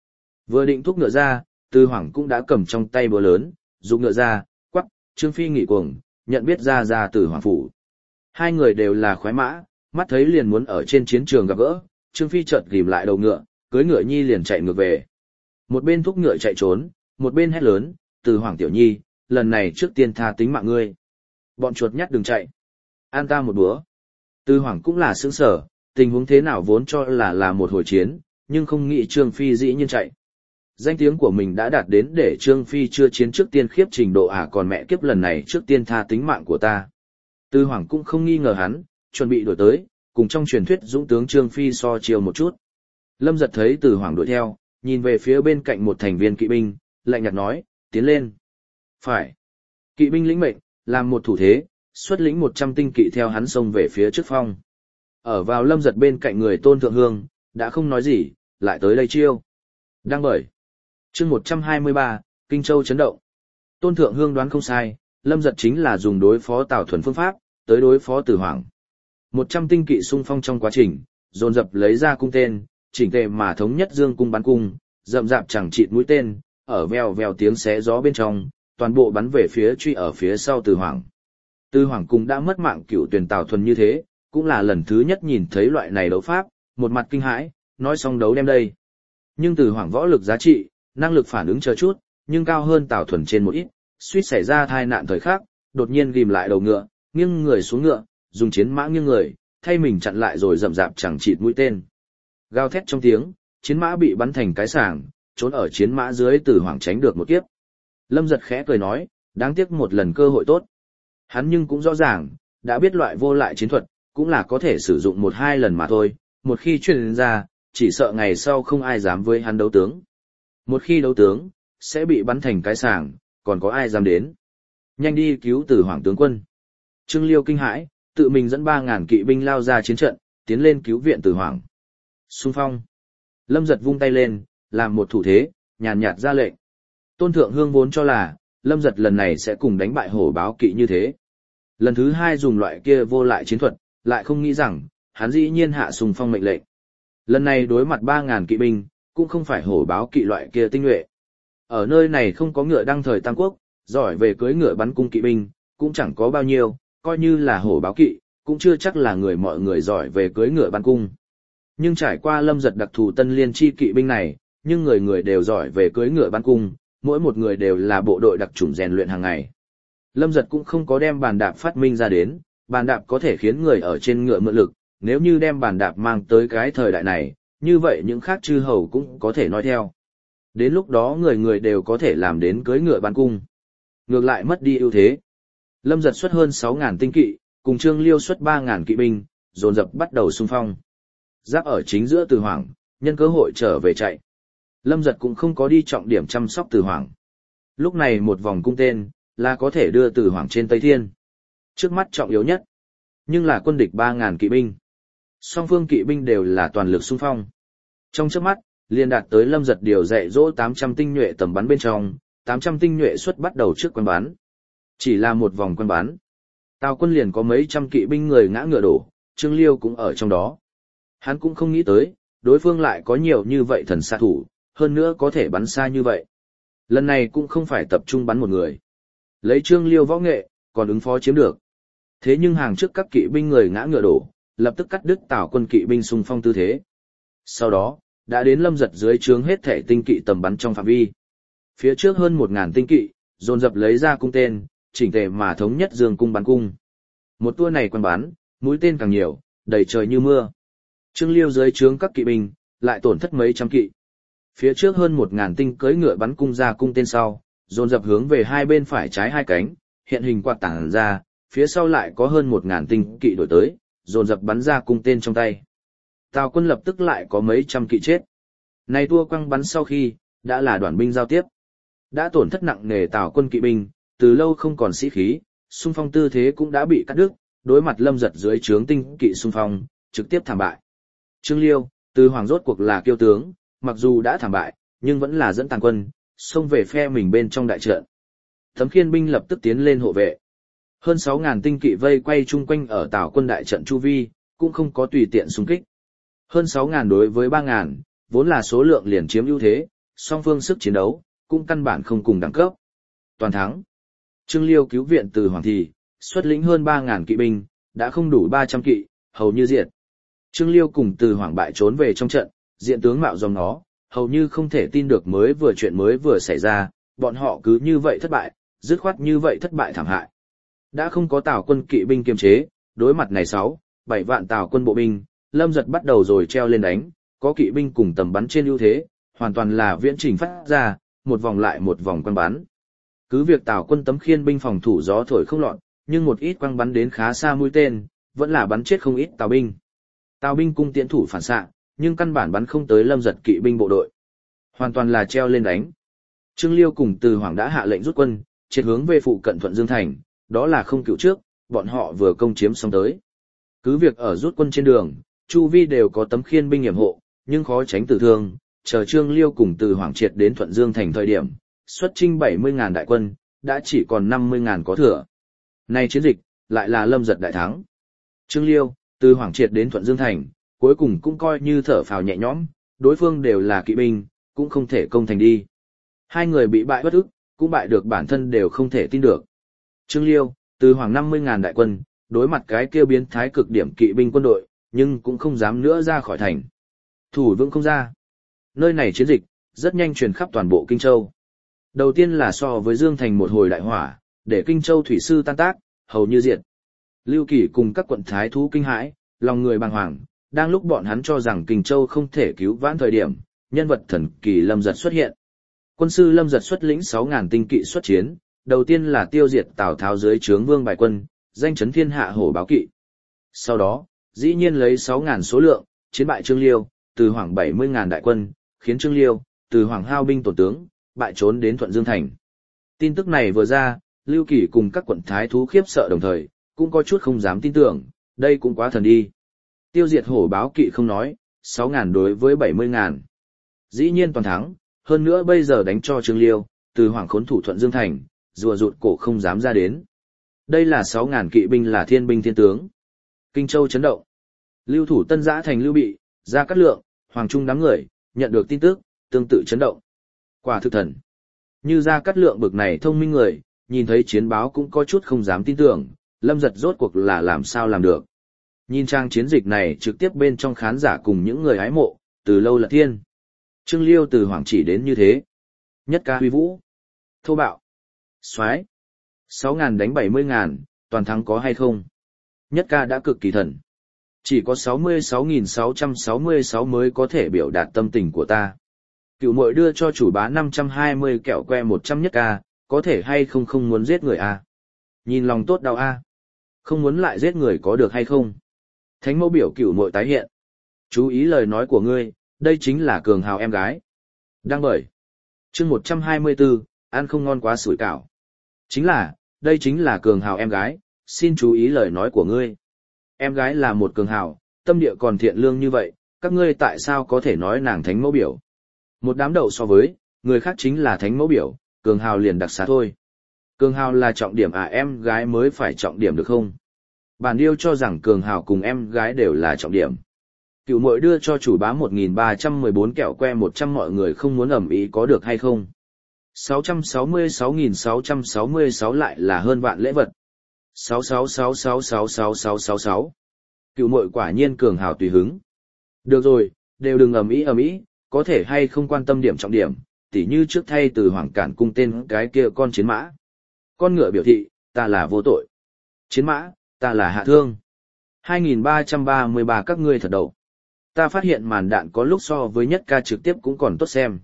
Vừa định thúc ngựa ra, Từ Hoảng cũng đã cầm trong tay búa lớn, giục ngựa ra, quắc, Trương Phi nghỉ cuồng, nhận biết ra Từ Hoảng phủ. Hai người đều là khoái mã, mắt thấy liền muốn ở trên chiến trường gặp gỡ, Trương Phi chợt ghim lại đầu ngựa, cưỡi ngựa nhi liền chạy ngược về. Một bên thúc ngựa chạy trốn, một bên hét lớn, Từ Hoảng tiểu nhi, lần này trước tiên tha tính mạng ngươi. Bọn chuột nhắt đừng chạy. An ta một búa. Từ Hoảng cũng là sững sờ, tình huống thế nào vốn cho là một hồi chiến, nhưng không nghĩ Trương Phi dĩ nhiên chạy. Danh tiếng của mình đã đạt đến để Trương Phi chưa chiến trước tiên khiếp trình độ còn mẹ kiếp lần này trước tiên tha tính mạng của ta. Từ Hoảng cũng không nghi ngờ hắn, chuẩn bị đuổi tới, cùng trong truyền thuyết dũng tướng Trương Phi so chiều một chút. Lâm Giật thấy Từ Hoảng đuổi theo, nhìn về phía bên cạnh một thành viên kỵ binh, lạnh nhạt nói, tiến lên. Phải. Kỵ binh lĩnh mệnh, làm một thủ thế, xuất lĩnh 100 tinh kỵ theo hắn xông về phía trước phong. Ở vào Lâm Giật bên cạnh người Tôn Thượng Hương, đã không nói gì, lại tới đây chiêu. Đang bởi. Chương 123, Kinh Châu chấn động. Tôn Thượng Hương đoán không sai, Lâm Giật chính là dùng đối phó Tào Thuần phương pháp, tới đối phó Từ Hoảng. 100 tinh kỵ xung phong trong quá trình, dồn dập lấy ra cung tên, chỉnh tề mà thống nhất dương cung bắn cung, rậm rạp chẳng chịt mũi tên, ở vèo vèo tiếng xé gió bên trong, toàn bộ bắn về phía truy ở phía sau Từ Hoảng. Từ Hoảng cũng đã mất mạng cựu tuyển Tào Thuần như thế, cũng là lần thứ nhất nhìn thấy loại này đấu pháp, một mặt kinh hãi, nói xong đấu đem đây. Nhưng Từ Hoảng võ lực giá trị, năng lực phản ứng chờ chút, nhưng cao hơn Tào Thuần trên một ít, suýt xảy ra tai nạn thời khắc, đột nhiên ghim lại đầu ngựa, nghiêng người xuống ngựa, dùng chiến mã nghiêng người, thay mình chặn lại rồi rậm rạp chẳng chịt mũi tên. Gào thét trong tiếng, chiến mã bị bắn thành cái sàng, trốn ở chiến mã dưới Từ Hoảng tránh được một kiếp. Lâm Giật khẽ cười nói, đáng tiếc một lần cơ hội tốt. Hắn nhưng cũng rõ ràng, đã biết loại vô lại chiến thuật, cũng là có thể sử dụng 1-2 lần mà thôi, một khi truyền ra, chỉ sợ ngày sau không ai dám với hắn đấu tướng. Một khi đấu tướng, sẽ bị bắn thành cái sàng, còn có ai dám đến. Nhanh đi cứu Từ Hoảng tướng quân. Trương Liêu kinh hãi, tự mình dẫn 3.000 kỵ binh lao ra chiến trận, tiến lên cứu viện Từ Hoảng. Xung phong. Lâm Giật vung tay lên, làm một thủ thế, nhàn nhạt ra lệnh. Tôn Thượng Hương vốn cho là, Lâm Giật lần này sẽ cùng đánh bại hổ báo kỵ như thế. Lần thứ 2 dùng loại kia vô lại chiến thuật, lại không nghĩ rằng, hắn dĩ nhiên hạ xung phong mệnh lệnh. Lần này đối mặt 3.000 kỵ binh, cũng không phải hổ báo kỵ loại kia tinh nhuệ. Ở nơi này không có ngựa đăng thời Tam Quốc, giỏi về cưỡi ngựa bắn cung kỵ binh, cũng chẳng có bao nhiêu, coi như là hổ báo kỵ, cũng chưa chắc là mọi người giỏi về cưỡi ngựa bắn cung. Nhưng trải qua Lâm Giật đặc thù Tân Liên chi kỵ binh này, nhưng người đều giỏi về cưỡi ngựa bắn cung, mỗi một người đều là bộ đội đặc chủng rèn luyện hàng ngày. Lâm Giật cũng không có đem bàn đạp phát minh ra đến, bàn đạp có thể khiến người ở trên ngựa mượn lực, nếu như đem bàn đạp mang tới cái thời đại này, như vậy những khác chư hầu cũng có thể nói theo. Đến lúc đó người đều có thể làm đến cưỡi ngựa bắn cung. Ngược lại mất đi ưu thế. Lâm Giật xuất hơn 6.000 tinh kỵ, cùng Trương Liêu xuất 3.000 kỵ binh, dồn dập bắt đầu xung phong. Giáp ở chính giữa Từ Hoảng, nhân cơ hội trở về chạy. Lâm Giật cũng không có đi trọng điểm chăm sóc Từ Hoảng. Lúc này một vòng cung tên, là có thể đưa Từ Hoảng trên Tây Thiên. Trước mắt trọng yếu nhất, nhưng là quân địch 3.000 kỵ binh. Song phương kỵ binh đều là toàn lực xung phong. Trong chớp mắt, liền đạt tới Lâm Giật điều dạy dỗ 800 tinh nhuệ tầm bắn bên trong, 800 tinh nhuệ xuất bắt đầu trước quân bắn. Chỉ là một vòng quân bắn. Tào quân liền có mấy trăm kỵ binh người ngã ngựa đổ, Trương Liêu cũng ở trong đó. Hắn cũng không nghĩ tới, đối phương lại có nhiều như vậy thần xạ thủ, hơn nữa có thể bắn xa như vậy. Lần này cũng không phải tập trung bắn một người. Lấy Trương Liêu võ nghệ, còn ứng phó chiếm được. Thế nhưng hàng trước các kỵ binh người ngã ngựa đổ, lập tức cắt đứt Tào quân kỵ binh xung phong tư thế. Sau đó, đã đến Lâm Giật dưới trướng hết thể tinh kỵ tầm bắn trong phạm vi. Phía trước hơn 1.000 tinh kỵ, dồn dập lấy ra cung tên, chỉnh tề mà thống nhất dương cung bắn cung. Một tour này quân bắn, mũi tên càng nhiều, đầy trời như mưa. Trương Liêu dưới trướng các kỵ binh, lại tổn thất mấy trăm kỵ. Phía trước hơn 1.000 tinh cưỡi ngựa bắn cung ra cung tên sau, dồn dập hướng về hai bên phải trái hai cánh, hiện hình quạt tảng ra, phía sau lại có hơn 1.000 tinh kỵ đổi tới, dồn dập bắn ra cung tên trong tay. Tào quân lập tức lại có mấy trăm kỵ chết. Này tua quăng bắn sau khi, đã là đoàn binh giao tiếp. Đã tổn thất nặng nề Tào quân kỵ binh, từ lâu không còn sĩ khí, xung phong tư thế cũng đã bị cắt đứt, đối mặt Lâm Giật dưới trướng tinh kỵ xung phong, trực tiếp thảm bại. Trương Liêu, Từ Hoảng rốt cuộc là kiêu tướng, mặc dù đã thảm bại, nhưng vẫn là dẫn tàn quân, xông về phe mình bên trong đại trận. Tấm Khiên binh lập tức tiến lên hộ vệ. Hơn 6.000 tinh kỵ vây quay chung quanh ở Tào quân đại trận chu vi, cũng không có tùy tiện xung kích. Hơn 6.000 đối với 3.000, vốn là số lượng liền chiếm ưu thế, song phương sức chiến đấu, cũng căn bản không cùng đẳng cấp. Toàn thắng. Trương Liêu cứu viện từ Hoàng thì, xuất lĩnh hơn 3.000 kỵ binh, đã không đủ 300 kỵ, hầu như diệt. Trương Liêu cùng từ Hoàng bại trốn về trong trận, diện tướng mạo dòng nó, hầu như không thể tin được chuyện mới vừa xảy ra, bọn họ cứ như vậy thất bại, dứt khoát như vậy thất bại thảm hại. Đã không có Tào quân kỵ binh kiềm chế, đối mặt này 7 vạn Tào quân bộ binh, Lâm Giật bắt đầu rồi treo lên đánh, có kỵ binh cùng tầm bắn trên ưu thế, hoàn toàn là viễn trình phát ra, một vòng lại một vòng quăng bắn. Cứ việc Tào quân tấm khiên binh phòng thủ gió thổi không lọt, nhưng một ít quăng bắn đến khá xa mũi tên, vẫn là bắn chết không ít Tào binh. Tào binh cung tiễn thủ phản xạ, nhưng căn bản bắn không tới Lâm Giật kỵ binh bộ đội. Hoàn toàn là treo lên đánh. Trương Liêu cùng Từ Hoàng đã hạ lệnh rút quân, triệt hướng về phụ cận Thuận Dương thành, đó là không cựu trước, bọn họ vừa công chiếm xong tới. Cứ việc ở rút quân trên đường, chu vi đều có tấm khiên binh yểm hộ, nhưng khó tránh tử thương, chờ Trương Liêu cùng Từ Hoàng triệt đến Thuận Dương thành thời điểm, xuất chinh 70.000 đại quân, đã chỉ còn 50.000 có thừa. Nay chiến dịch, lại là Lâm Giật đại thắng. Trương Liêu, Từ Hoàng triệt đến Thuận Dương thành, cuối cùng cũng coi như thở phào nhẹ nhõm, đối phương đều là kỵ binh, cũng không thể công thành đi. Hai người bị bại bất ức, cũng bại được bản thân đều không thể tin được. Trương Liêu, Từ Hoàng 50.000 đại quân, đối mặt cái kia biến thái cực điểm kỵ binh quân đội, nhưng cũng không dám nữa ra khỏi thành. Thủ vững không ra. Nơi này chiến dịch, rất nhanh truyền khắp toàn bộ Kinh Châu. Đầu tiên là so với Dương Thành một hồi đại hỏa, để Kinh Châu thủy sư tan tác, hầu như diệt. Lưu Kỳ cùng các quận thái thú kinh hãi, lòng người bàng hoàng, đang lúc bọn hắn cho rằng Kinh Châu không thể cứu vãn thời điểm, nhân vật thần kỳ Lâm Giật xuất hiện. Quân sư Lâm Giật xuất lĩnh 6.000 tinh kỵ xuất chiến, đầu tiên là tiêu diệt Tào Tháo dưới trướng Vương Bài quân, danh chấn thiên hạ hổ báo kỵ. Sau đó, dĩ nhiên lấy 6.000 số lượng, chiến bại Trương Liêu, Từ Hoàng 70.000 đại quân, khiến Trương Liêu, Từ Hoàng hao binh tổn tướng, bại trốn đến Thuận Dương thành. Tin tức này vừa ra, Lưu Kỳ cùng các quận thái thú khiếp sợ đồng thời, cũng có chút không dám tin tưởng, đây cũng quá thần đi. Tiêu diệt hổ báo kỵ không nói, 6.000 đối với 70.000. Dĩ nhiên toàn thắng, hơn nữa bây giờ đánh cho Trương Liêu, Từ Hoàng khốn thủ Thuận Dương thành, rùa rụt cổ không dám ra đến. Đây là 6.000 kỵ binh là thiên binh thiên tướng. Kinh Châu chấn động. Lưu thủ Tân Giã thành Lưu Bị, Gia Cát Lượng, Hoàng Trung đám người, nhận được tin tức, tương tự chấn động. Quả thực thần. Như Gia Cát Lượng bực này thông minh người, nhìn thấy chiến báo cũng có chút không dám tin tưởng, Lâm Giật rốt cuộc là làm sao làm được. Nhìn trang chiến dịch này trực tiếp bên trong khán giả cùng những người hái mộ, từ lâu là thiên. Trương Liêu từ Hoàng chỉ đến như thế. Nhất ca huy vũ. Thô bạo. Soái 6.000 đánh 70.000, toàn thắng có hay không? Nhất ca đã cực kỳ thần. Chỉ có 66.666 mới có thể biểu đạt tâm tình của ta. Cựu muội đưa cho chủ bá 520 kẹo que 100 nhất ca, có thể hay không muốn giết người à? Nhìn lòng tốt đau à? Không muốn lại giết người có được hay không? Thánh mẫu biểu cựu muội tái hiện. Chú ý lời nói của ngươi, đây chính là cường hào em gái. Đăng bởi. Chương 124, ăn không ngon quá sủi cảo. Đây chính là cường hào em gái, xin chú ý lời nói của ngươi. Em gái là một cường hào, tâm địa còn thiện lương như vậy, các ngươi tại sao có thể nói nàng thánh mẫu biểu? Một đám đầu so với, người khác chính là thánh mẫu biểu, cường hào liền đặc xá thôi. Cường hào là trọng điểm à, em gái mới phải trọng điểm được không? Bản điêu cho rằng cường hào cùng em gái đều là trọng điểm. Cựu muội đưa cho chủ bá 1.314 kẹo que 100, mọi người không muốn ầm ĩ có được hay không? 666.666 lại là hơn vạn lễ vật. 666666666. Cựu muội quả nhiên cường hào tùy hứng. Được rồi, đều đừng ầm ĩ, có thể hay không quan tâm điểm trọng điểm, tỉ như trước thay Từ Hoàng cản cung tên cái kia con chiến mã. Con ngựa biểu thị, ta là vô tội. Chiến mã, ta là hạ thương. 2.333 các ngươi thật đầu. Ta phát hiện màn đạn có lúc so với nhất ca trực tiếp cũng còn tốt xem.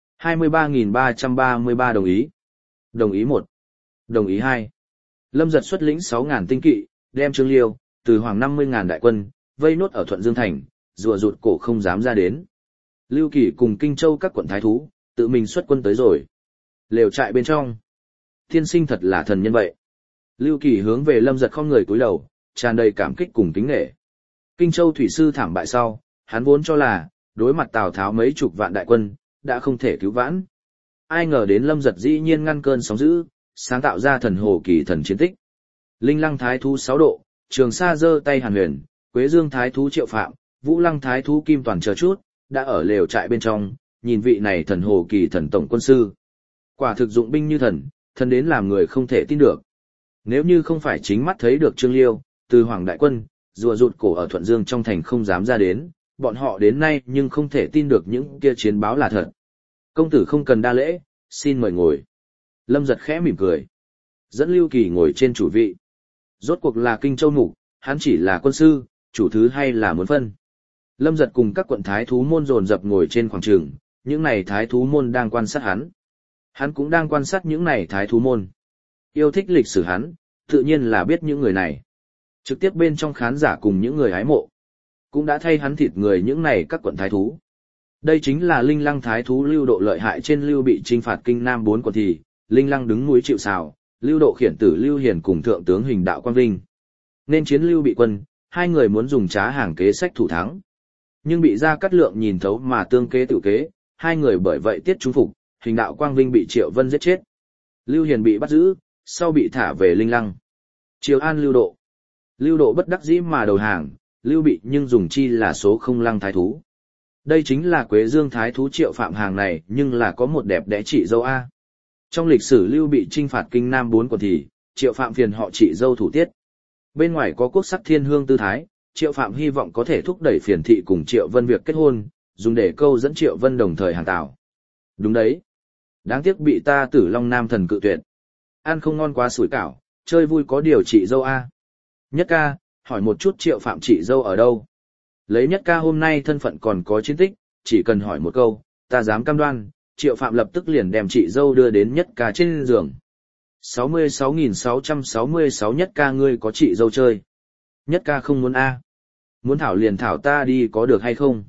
23.333 đồng ý. Đồng ý 1. Đồng ý 2. Lâm Giật xuất lĩnh 6.000 tinh kỵ, đem Trương Liêu, Từ Hoàng 50.000 đại quân, vây nốt ở Thuận Dương thành, rùa rụt cổ không dám ra đến. Lưu Kỳ cùng Kinh Châu các quận thái thú, tự mình xuất quân tới rồi. Lều trại bên trong. Thiên sinh thật là thần nhân vậy. Lưu Kỳ hướng về Lâm Giật không người cúi đầu, tràn đầy cảm kích cùng kính nể. Kinh Châu thủy sư thảm bại sau, hắn vốn cho là, đối mặt Tào Tháo mấy chục vạn đại quân, đã không thể cứu vãn. Ai ngờ đến Lâm Giật dĩ nhiên ngăn cơn sóng dữ, sáng tạo ra thần hồ kỳ thần chiến tích. Linh Lăng thái thú 6 độ, Trường Sa giơ tay Hàn Huyền, Quế Dương thái thú Triệu Phạm, Vũ Lăng thái thú Kim Toàn chờ chút, đã ở lều trại bên trong, nhìn vị này thần hồ kỳ thần tổng quân sư. Quả thực dụng binh như thần, thần đến làm người không thể tin được. Nếu như không phải chính mắt thấy được Trương Liêu, từ Hoàng đại quân, rùa rụt cổ ở Thuận Dương trong thành không dám ra đến, bọn họ đến nay nhưng không thể tin được những kia chiến báo là thật. Công tử không cần đa lễ, xin mời ngồi. Lâm Giật khẽ mỉm cười. Dẫn Lưu Kỳ ngồi trên chủ vị. Rốt cuộc là Kinh Châu mục, hắn chỉ là quân sư, chủ thứ hay là muốn phân. Lâm Giật cùng các quận thái thú môn dồn dập ngồi trên khoảng trường, những này thái thú môn đang quan sát hắn. Hắn cũng đang quan sát những này thái thú môn. Yêu thích lịch sử hắn, tự nhiên là biết những người này. Trực tiếp bên trong khán giả cùng những người hái mộ, cũng đã thay hắn thịt người những này các quận thái thú. Đây chính là Linh Lăng thái thú Lưu Độ lợi hại trên Lưu bị chinh phạt Kinh Nam 4 quận thì, Linh Lăng đứng núi chịu sào, Lưu Độ khiển tử Lưu Hiền cùng thượng tướng Hình Đạo Quang Vinh. Nên chiến Lưu bị quân, hai người muốn dùng trá hàng kế sách thủ thắng. Nhưng bị Gia Cát Lượng nhìn thấu mà tương kế tự kế, hai người bởi vậy tiết trung phục, Hình Đạo Quang Vinh bị Triệu Vân giết chết. Lưu Hiền bị bắt giữ, sau bị thả về Linh Lăng. Triều an Lưu Độ. Lưu Độ bất đắc dĩ mà đầu hàng, Lưu bị nhưng dùng chi là số không lăng thái thú. Đây chính là Quế Dương thái thú Triệu Phạm hàng này, nhưng là có một đẹp đẽ chị dâu A. Trong lịch sử Lưu bị chinh phạt Kinh Nam 4 quận thì, Triệu Phạm phiền họ chị dâu thủ tiết. Bên ngoài có quốc sắc thiên hương tư thái, Triệu Phạm hy vọng có thể thúc đẩy phiền thị cùng Triệu Vân việc kết hôn, dùng để câu dẫn Triệu Vân đồng thời hàng tảo. Đúng đấy. Đáng tiếc bị ta Tử Long Nam thần cự tuyệt. Ăn không ngon quá sủi cảo, chơi vui có điều chị dâu A. Nhất ca, hỏi một chút Triệu Phạm chị dâu ở đâu? Lấy Nhất ca hôm nay thân phận còn có chiến tích, chỉ cần hỏi một câu, ta dám cam đoan, Triệu Phạm lập tức liền đem chị dâu đưa đến Nhất ca trên giường. 66.666 Nhất ca ngươi có chị dâu chơi. Nhất ca không muốn A. Muốn thảo liền thảo ta đi có được hay không?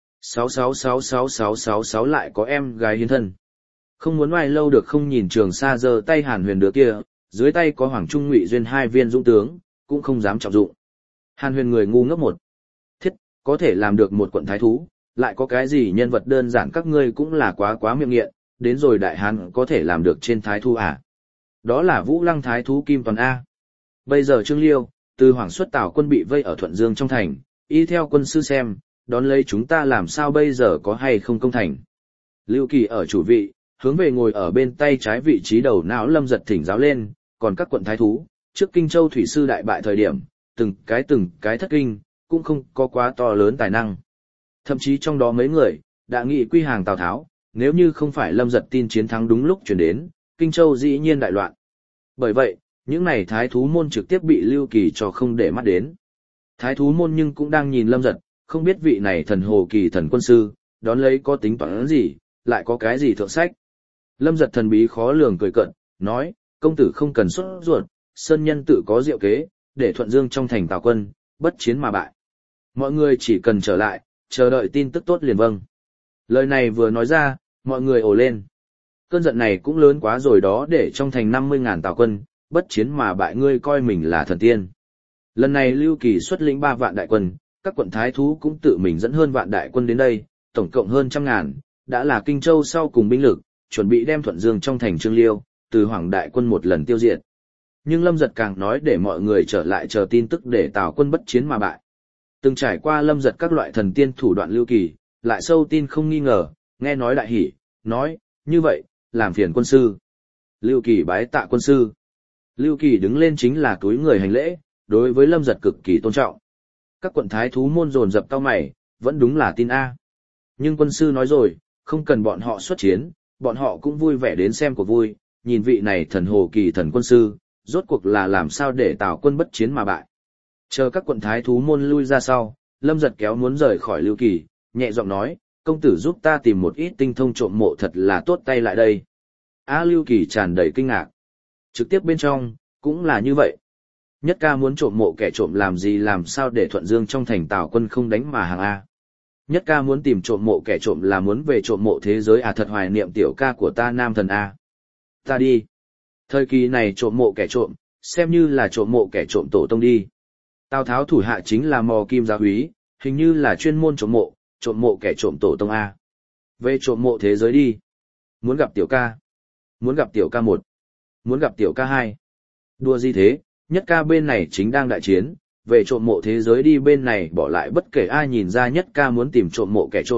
666666 lại có em gái hiến thân. Không muốn ngoài lâu được không nhìn Trường Sa giơ tay Hàn Huyền đứa kia, dưới tay có Hoàng Trung Ngụy Duyên hai viên dũng tướng, cũng không dám trọng dụng. Hàn Huyền người ngu ngốc một. Thiết, có thể làm được một quận thái thú, lại có cái gì nhân vật đơn giản các ngươi cũng là quá miệng nghiện, đến rồi đại hán có thể làm được trên thái thú à? Đó là Vũ Lăng thái thú Kim Toàn A. Bây giờ Trương Liêu, từ Hoàng xuất Tào quân bị vây ở Thuận Dương trong thành, y theo quân sư xem, đón lấy chúng ta làm sao bây giờ có hay không công thành. Lưu Kỳ ở chủ vị, hướng về ngồi ở bên tay trái vị trí đầu não Lâm Giật thỉnh giáo lên, còn các quận thái thú, trước Kinh Châu thủy sư đại bại thời điểm, từng cái thất kinh, cũng không có quá to lớn tài năng. Thậm chí trong đó mấy người, đã nghị quy hàng Tào Tháo, nếu như không phải Lâm Giật tin chiến thắng đúng lúc chuyển đến, Kinh Châu dĩ nhiên đại loạn. Bởi vậy, những này thái thú môn trực tiếp bị Lưu Kỳ cho không để mắt đến. Thái thú môn nhưng cũng đang nhìn Lâm Giật, không biết vị này thần hồ kỳ thần quân sư, đón lấy có tính toán gì, lại có cái gì thượng sách. Lâm Giật thần bí khó lường cười cợt, nói, công tử không cần sốt ruột, sơn nhân tự có diệu kế, để Thuận Dương trong thành Tào quân, bất chiến mà bại. Mọi người chỉ cần trở lại, chờ đợi tin tức tốt liền vâng. Lời này vừa nói ra, mọi người ồ lên. Cơn giận này cũng lớn quá rồi đó, để trong thành 50.000 Tào quân, bất chiến mà bại, ngươi coi mình là thần tiên. Lần này Lưu Kỳ xuất lĩnh 3 vạn đại quân, các quận thái thú cũng tự mình dẫn hơn vạn đại quân đến đây, tổng cộng hơn 100.000, đã là Kinh Châu sau cùng binh lực, chuẩn bị đem Thuận Dương trong thành Trương Liêu, từ Hoàng đại quân một lần tiêu diệt. Nhưng Lâm Giật càng nói để mọi người trở lại chờ tin tức để Tào quân bất chiến mà bại. Từng trải qua Lâm Giật các loại thần tiên thủ đoạn Lưu Kỳ, lại sâu tin không nghi ngờ, nghe nói đại hỉ, nói, như vậy, làm phiền quân sư. Lưu Kỳ bái tạ quân sư. Lưu Kỳ đứng lên chính là túi người hành lễ, đối với Lâm Giật cực kỳ tôn trọng. Các quận thái thú môn dồn dập cau mày, vẫn đúng là tin A. Nhưng quân sư nói rồi, không cần bọn họ xuất chiến, bọn họ cũng vui vẻ đến xem cuộc vui, nhìn vị này thần hồ kỳ thần quân sư, rốt cuộc là làm sao để Tào quân bất chiến mà bại. Chờ các quận thái thú môn lui ra sau, Lâm Giật kéo muốn rời khỏi Lưu Kỳ, nhẹ giọng nói, công tử giúp ta tìm một ít tinh thông trộm mộ thật là tốt tay lại đây. Lưu Kỳ tràn đầy kinh ngạc. Trực tiếp bên trong, cũng là như vậy. Nhất ca muốn trộm mộ kẻ trộm làm gì, làm sao để Thuận Dương trong thành Tào quân không đánh mà hàng A. Nhất ca muốn tìm trộm mộ kẻ trộm là muốn về trộm mộ thế giới thật hoài niệm tiểu ca của ta nam thần A. Ta đi. Thời kỳ này trộm mộ kẻ trộm, xem như là trộm mộ kẻ trộm tổ tông đi. Tào Tháo thủ hạ chính là Mò Kim Gia Húy, hình như là chuyên môn trộm mộ kẻ trộm tổ tông A. Về trộm mộ thế giới đi. Muốn gặp tiểu ca. Muốn gặp tiểu ca 1. Muốn gặp tiểu ca 2. Đùa gì thế, Nhất ca bên này chính đang đại chiến, về trộm mộ thế giới đi bên này bỏ lại bất kể ai nhìn ra Nhất ca muốn tìm trộm mộ kẻ trộm,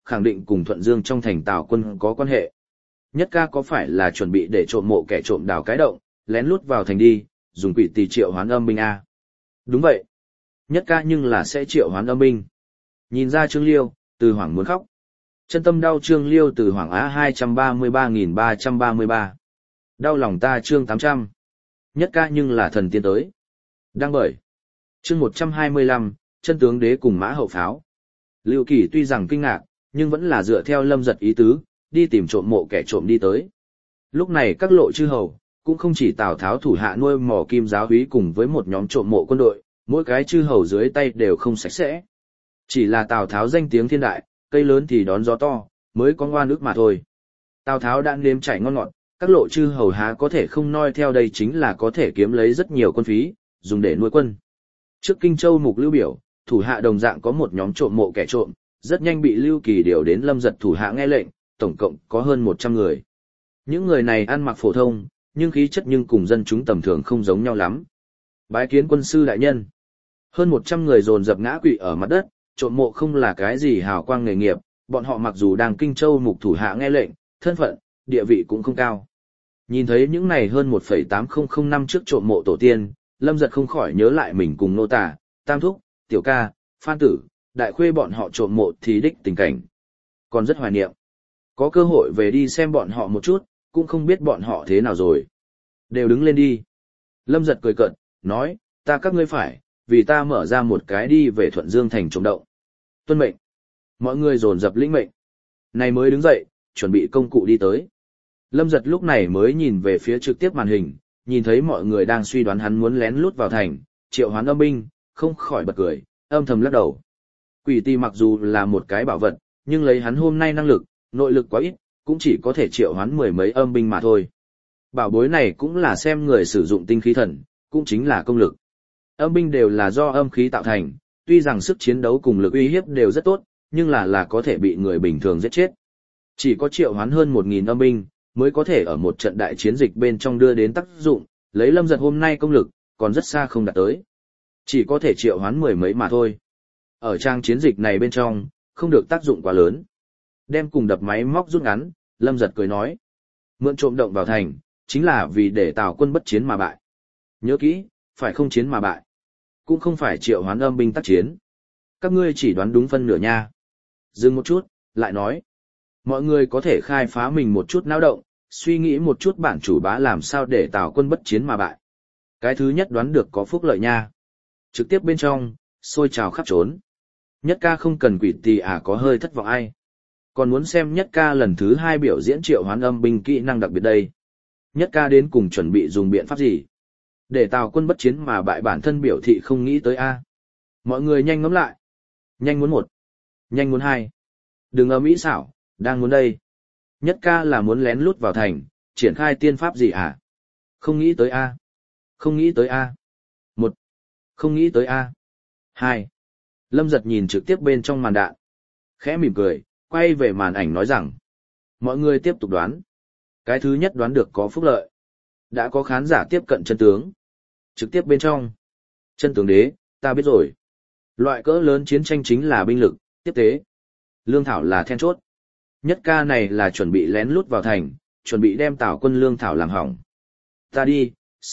khẳng định cùng Thuận Dương trong thành Tào quân có quan hệ. Nhất ca có phải là chuẩn bị để trộm mộ kẻ trộm đào cái động, lén lút vào thành đi, dùng quỷ tỳ triệu hoán âm binh a? Đúng vậy. Nhất ca nhưng là sẽ triệu hoán âm binh. Nhìn ra Trương Liêu, Từ Hoảng muốn khóc. Chân tâm đau Trương Liêu Từ Hoảng Á 233.333. Đau lòng ta chương 800. Nhất ca nhưng là thần tiên tới. Đăng bởi. Chương 125, chân tướng đế cùng mã hậu pháo. Lưu Kỳ tuy rằng kinh ngạc, nhưng vẫn là dựa theo Lâm Giật ý tứ, đi tìm trộm mộ kẻ trộm đi tới. Lúc này các lộ chư hầu, cũng không chỉ Tào Tháo thủ hạ nuôi mỏ kim giáo úy cùng với một nhóm trộm mộ quân đội, mỗi cái chư hầu dưới tay đều không sạch sẽ. Chỉ là Tào Tháo danh tiếng thiên đại, cây lớn thì đón gió to, mới có ngoan ước mà thôi. Tào Tháo đã nếm trải ngon ngọt, các lộ chư hầu há có thể không noi theo đây chính là có thể kiếm lấy rất nhiều quân phí, dùng để nuôi quân. Trước Kinh Châu Mục Lưu Biểu, thủ hạ đồng dạng có một nhóm trộm mộ kẻ trộm, rất nhanh bị Lưu Kỳ điều đến Lâm Giật thủ hạ nghe lệnh, tổng cộng có hơn 100 người. Những người này ăn mặc phổ thông, nhưng khí chất nhưng cùng dân chúng tầm thường không giống nhau lắm. Bái kiến quân sư đại nhân. Hơn 100 người dồn dập ngã quỵ ở mặt đất, trộm mộ không là cái gì hào quang nghề nghiệp, bọn họ mặc dù đang Kinh Châu Mục thủ hạ nghe lệnh, thân phận, địa vị cũng không cao. Nhìn thấy những này hơn 1,8005 năm trước trộm mộ tổ tiên, Lâm Giật không khỏi nhớ lại mình cùng nô tả, Tam Thúc, Tiểu Ca, Phan Tử, Đại Khuê bọn họ trộm mộ thì đích tình cảnh. Còn rất hoài niệm. Có cơ hội về đi xem bọn họ một chút, cũng không biết bọn họ thế nào rồi. Đều đứng lên đi. Lâm Giật cười cợt, nói, ta các ngươi phải, vì ta mở ra một cái đi về Thuận Dương thành trộm động. Tuân mệnh. Mọi người dồn dập lĩnh mệnh. Này mới đứng dậy, chuẩn bị công cụ đi tới. Lâm Giật lúc này mới nhìn về phía trực tiếp màn hình, nhìn thấy mọi người đang suy đoán hắn muốn lén lút vào thành, triệu hoán âm binh, không khỏi bật cười, âm thầm lắc đầu. Quỷ tỳ mặc dù là một cái bảo vật, nhưng lấy hắn hôm nay năng lực, nội lực quá ít, cũng chỉ có thể triệu hoán 10 mấy âm binh mà thôi. Bảo bối này cũng là xem người sử dụng tinh khí thần, cũng chính là công lực. Âm binh đều là do âm khí tạo thành, tuy rằng sức chiến đấu cùng lực uy hiếp đều rất tốt, nhưng là có thể bị người bình thường giết chết. Chỉ có triệu hoán hơn 1.000 âm binh, mới có thể ở một trận đại chiến dịch bên trong đưa đến tác dụng, lấy Lâm Giật hôm nay công lực, còn rất xa không đạt tới. Chỉ có thể triệu hoán 10 mấy mà thôi. Ở trang chiến dịch này bên trong, không được tác dụng quá lớn. Đem cùng đập máy móc rút ngắn, Lâm Giật cười nói. Mượn trộm động vào thành, chính là vì để Tào quân bất chiến mà bại. Nhớ kỹ, phải không chiến mà bại. Cũng không phải triệu hoán âm binh tác chiến. Các ngươi chỉ đoán đúng phân nửa nha. Dừng một chút, lại nói. Mọi người có thể khai phá mình một chút não động, suy nghĩ một chút bản chủ bá làm sao để Tào quân bất chiến mà bại. Cái thứ nhất đoán được có phúc lợi nha. Trực tiếp bên trong, xôi trào khắp trốn. Nhất ca không cần quỷ tỳ có hơi thất vọng ai. Còn muốn xem Nhất ca lần thứ 2 biểu diễn triệu hoán âm binh kỹ năng đặc biệt đây. Nhất ca đến cùng chuẩn bị dùng biện pháp gì? Để Tào quân bất chiến mà bại bản thân biểu thị không nghĩ tới a. Mọi người nhanh ngẫm lại. Nhanh muốn 1. Nhanh muốn 2. Đừng ầm ĩ xảo, đang muốn đây. Nhất ca là muốn lén lút vào thành, triển khai tiên pháp gì à? Không nghĩ tới a. Không nghĩ tới a. 1. Không nghĩ tới a. 2. Lâm Giật nhìn trực tiếp bên trong màn đạn. Khẽ mỉm cười, quay về màn ảnh nói rằng. Mọi người tiếp tục đoán. Cái thứ nhất đoán được có phúc lợi. Đã có khán giả tiếp cận chân tướng. Trực tiếp bên trong. Chân tướng đế, ta biết rồi. Loại cỡ lớn chiến tranh chính là binh lực, tiếp tế. Lương thảo là then chốt. Nhất ca này là chuẩn bị lén lút vào thành, chuẩn bị đem Tào quân lương thảo làm hỏng. Ta đi,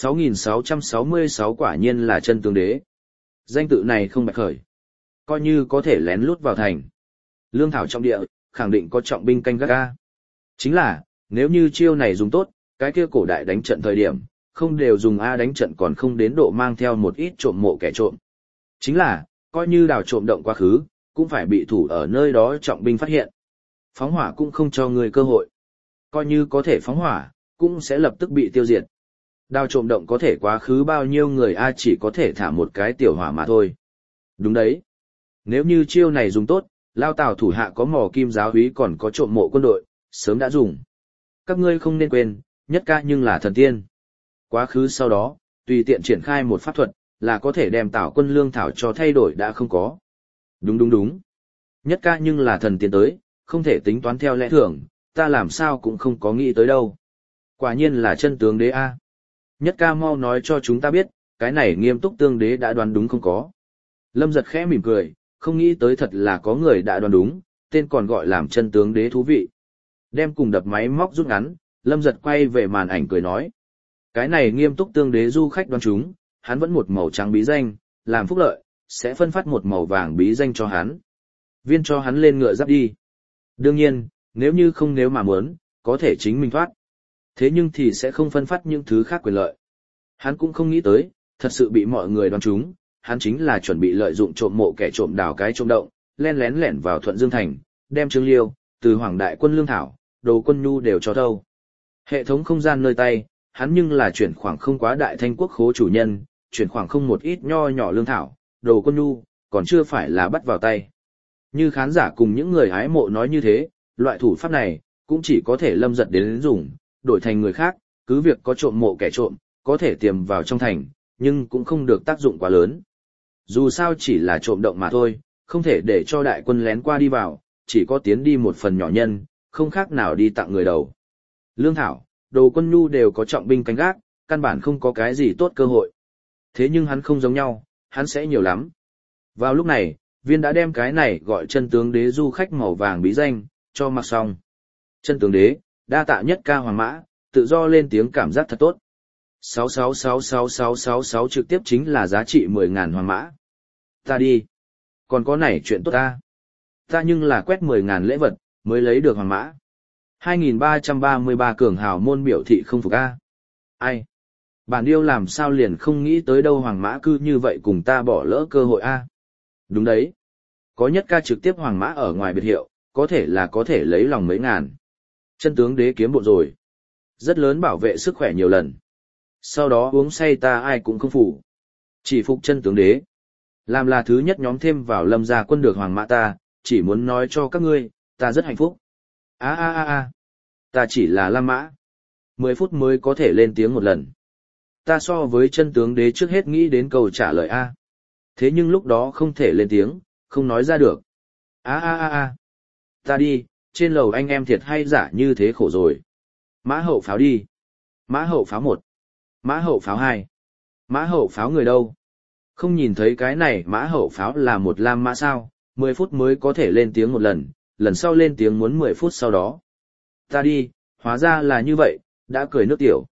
6.666 quả nhiên là chân tướng đế. Danh tự này không bạch khởi. Coi như có thể lén lút vào thành. Lương thảo trong địa, khẳng định có trọng binh canh gác ca. Chính là, nếu như chiêu này dùng tốt, cái kia cổ đại đánh trận thời điểm, không đều dùng A đánh trận còn không đến độ mang theo một ít trộm mộ kẻ trộm. Chính là, coi như đào trộm động quá khứ, cũng phải bị thủ ở nơi đó trọng binh phát hiện. Phóng hỏa cũng không cho người cơ hội. Coi như có thể phóng hỏa, cũng sẽ lập tức bị tiêu diệt. Đào trộm động có thể quá khứ bao nhiêu người A chỉ có thể thả một cái tiểu hỏa mà thôi. Đúng đấy. Nếu như chiêu này dùng tốt, Lao Tào thủ hạ có mỏ kim giáo úy còn có trộm mộ quân đội, sớm đã dùng. Các ngươi không nên quên, Nhất ca nhưng là thần tiên. Quá khứ sau đó, tùy tiện triển khai một pháp thuật, là có thể đem Tào quân lương thảo cho thay đổi đã không có. Đúng. Nhất ca nhưng là thần tiên tới, không thể tính toán theo lẽ thường, ta làm sao cũng không có nghĩ tới đâu. Quả nhiên là chân tướng đế A. Nhất ca mau nói cho chúng ta biết, cái này nghiêm túc tương đế đã đoán đúng không có. Lâm Giật khẽ mỉm cười, không nghĩ tới thật là có người đã đoán đúng, tên còn gọi làm chân tướng đế thú vị. Đem cùng đập máy móc rút ngắn, Lâm Giật quay về màn ảnh cười nói. Cái này nghiêm túc tương đế du khách đoán chúng, hắn vẫn một màu trắng bí danh, làm phúc lợi, sẽ phân phát một màu vàng bí danh cho hắn. Viên cho hắn lên ngựa giáp đi. Đương nhiên, nếu mà muốn, có thể chính mình thoát. Thế nhưng thì sẽ không phân phát những thứ khác quyền lợi. Hắn cũng không nghĩ tới, thật sự bị mọi người đoán trúng, hắn chính là chuẩn bị lợi dụng trộm mộ kẻ trộm đào cái trộm động, lén lẻn vào Thuận Dương Thành, đem Trương Liêu, từ Hoàng Đại Quân lương thảo, Đồ Quân Nhu đều cho thâu. Hệ thống không gian nơi tay, hắn nhưng là chuyển khoảng không quá Đại Thanh quốc khố chủ nhân, chuyển khoảng không một ít nho nhỏ lương thảo, Đồ Quân Nhu, còn chưa phải là bắt vào tay. Như khán giả cùng những người hái mộ nói như thế, loại thủ pháp này, cũng chỉ có thể Lâm Giật đến dùng, đổi thành người khác, cứ việc có trộm mộ kẻ trộm, có thể tiềm vào trong thành, nhưng cũng không được tác dụng quá lớn. Dù sao chỉ là trộm động mà thôi, không thể để cho đại quân lén qua đi vào, chỉ có tiến đi một phần nhỏ nhân, không khác nào đi tặng người đầu. Lương thảo, Đồ Quân Nhu đều có trọng binh canh gác, căn bản không có cái gì tốt cơ hội. Thế nhưng hắn không giống nhau, hắn sẽ nhiều lắm. Vào lúc này, Viên đã đem cái này gọi chân tướng đế du khách màu vàng bí danh, cho mặc xong. Chân tướng đế, đa tạ nhất ca hoàng mã, tự do lên tiếng cảm giác thật tốt. 666666 trực tiếp chính là giá trị 10.000 hoàng mã. Ta đi. Còn có này chuyện tốt ta. Ta nhưng là quét 10.000 lễ vật, mới lấy được hoàng mã. 2333 cường hào môn biểu thị không phục a. Ai? Bản điêu làm sao liền không nghĩ tới đâu hoàng mã cư như vậy cùng ta bỏ lỡ cơ hội a. Đúng đấy. Có nhất ca trực tiếp hoàng mã ở ngoài biệt hiệu, có thể lấy lòng mấy ngàn. Chân tướng đế kiếm bộ rồi. Rất lớn bảo vệ sức khỏe nhiều lần. Sau đó uống say ta ai cũng không phủ. Chỉ phục chân tướng đế. Làm là thứ nhất nhóm thêm vào Lâm gia quân được hoàng mã ta, chỉ muốn nói cho các ngươi, ta rất hạnh phúc. Ta chỉ là Lam mã. 10 phút mới có thể lên tiếng một lần. Ta so với chân tướng đế trước hết nghĩ đến câu trả lời A. Thế nhưng lúc đó không thể lên tiếng, không nói ra được. Ta đi, trên lầu anh em thiệt hay giả như thế khổ rồi. Mã hậu pháo đi. Mã hậu pháo 1. Mã hậu pháo 2. Mã hậu pháo người đâu? Không nhìn thấy cái này mã hậu pháo là một lam mã sao, 10 phút mới có thể lên tiếng một lần, lần sau lên tiếng muốn 10 phút sau đó. Ta đi, hóa ra là như vậy, đã cười nước tiểu.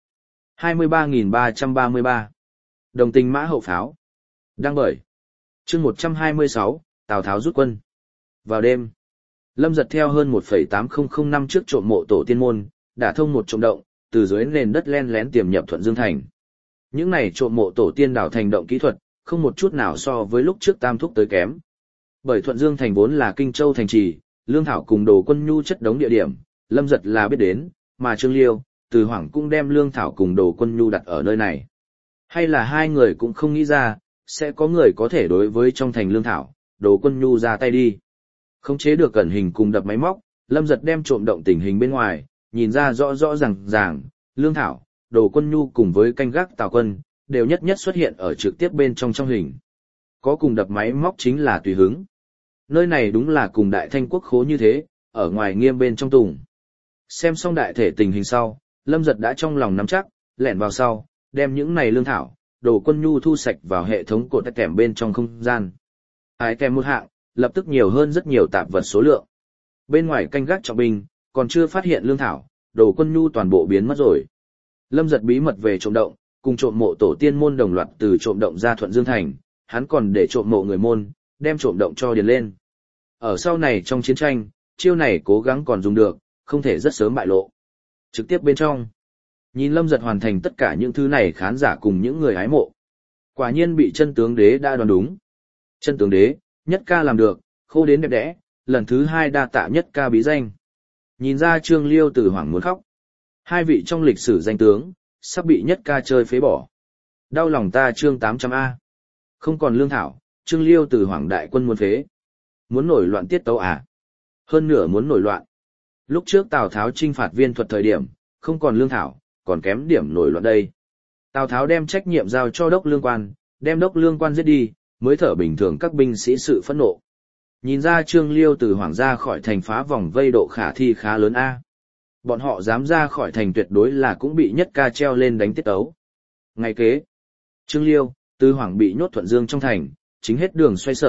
23.333. Đồng tình mã hậu pháo. Đăng bởi. Chương 126, Tào Tháo rút quân. Vào đêm, Lâm Giật theo hơn 1,8005 năm trước trộm mộ tổ tiên môn, đã thông một trộm động, từ dưới nền đất len lén tiềm nhập Thuận Dương Thành. Những này trộm mộ tổ tiên đào thành động kỹ thuật, không một chút nào so với lúc trước Tam Thúc tới kém. Bởi Thuận Dương Thành vốn là Kinh Châu thành trì, lương thảo cùng Đồ Quân Nhu chất đống địa điểm, Lâm Giật là biết đến, mà Trương Liêu, Từ Hoảng cũng đem lương thảo cùng Đồ Quân Nhu đặt ở nơi này. Hay là hai người cũng không nghĩ ra, sẽ có người có thể đối với trong thành lương thảo, Đồ Quân Nhu ra tay đi. Khống chế được cẩn hình cùng đập máy móc, Lâm Giật đem trộm động tình hình bên ngoài, nhìn ra rõ ràng, lương thảo, Đồ Quân Nhu cùng với canh gác Tào Quân, đều nhất xuất hiện ở trực tiếp bên trong hình. Có cùng đập máy móc chính là tùy hứng. Nơi này đúng là cùng Đại Thanh quốc khố như thế, ở ngoài nghiêm bên trong tùng. Xem xong đại thể tình hình sau, Lâm Giật đã trong lòng nắm chắc, lẻn vào sau, đem những này lương thảo, Đồ Quân Nhu thu sạch vào hệ thống cột kèm bên trong không gian. Ái kèm một hạng, lập tức nhiều hơn rất nhiều tạp vật số lượng. Bên ngoài canh gác trọng binh, còn chưa phát hiện lương thảo, Đồ Quân Nhu toàn bộ biến mất rồi. Lâm Giật bí mật về trộm động, cùng trộm mộ tổ tiên môn đồng loạt từ trộm động ra Thuận Dương Thành, hắn còn để trộm mộ người môn, đem trộm động cho điền lên. Ở sau này trong chiến tranh, chiêu này cố gắng còn dùng được, không thể rất sớm bại lộ. Trực tiếp bên trong, nhìn Lâm Giật hoàn thành tất cả những thứ này khán giả cùng những người hái mộ. Quả nhiên bị chân tướng đế đã đoán đúng. Chân tướng đế, nhất ca làm được, khô đến đẹp đẽ, lần thứ 2 đa tạ nhất ca bí danh. Nhìn ra Trương Liêu Từ Hoảng muốn khóc. Hai vị trong lịch sử danh tướng, sắp bị nhất ca chơi phế bỏ. Đau lòng ta chương 800A. Không còn lương thảo, Trương Liêu Từ Hoảng đại quân muốn phế. Muốn nổi loạn tiết tấu à? Hơn nửa muốn nổi loạn. Lúc trước Tào Tháo chinh phạt Viên Thuật thời điểm, không còn lương thảo, còn kém điểm nổi loạn đây. Tào Tháo đem trách nhiệm giao cho đốc lương quan, đem đốc lương quan giết đi, mới thở bình thường các binh sĩ sự phẫn nộ. Nhìn ra Trương Liêu Từ Hoảng ra khỏi thành phá vòng vây độ khả thi khá lớn a. Bọn họ dám ra khỏi thành tuyệt đối là cũng bị nhất ca treo lên đánh tiết tấu. Ngày kế, Trương Liêu, Từ Hoảng bị nhốt Thuận Dương trong thành, chính hết đường xoay sở,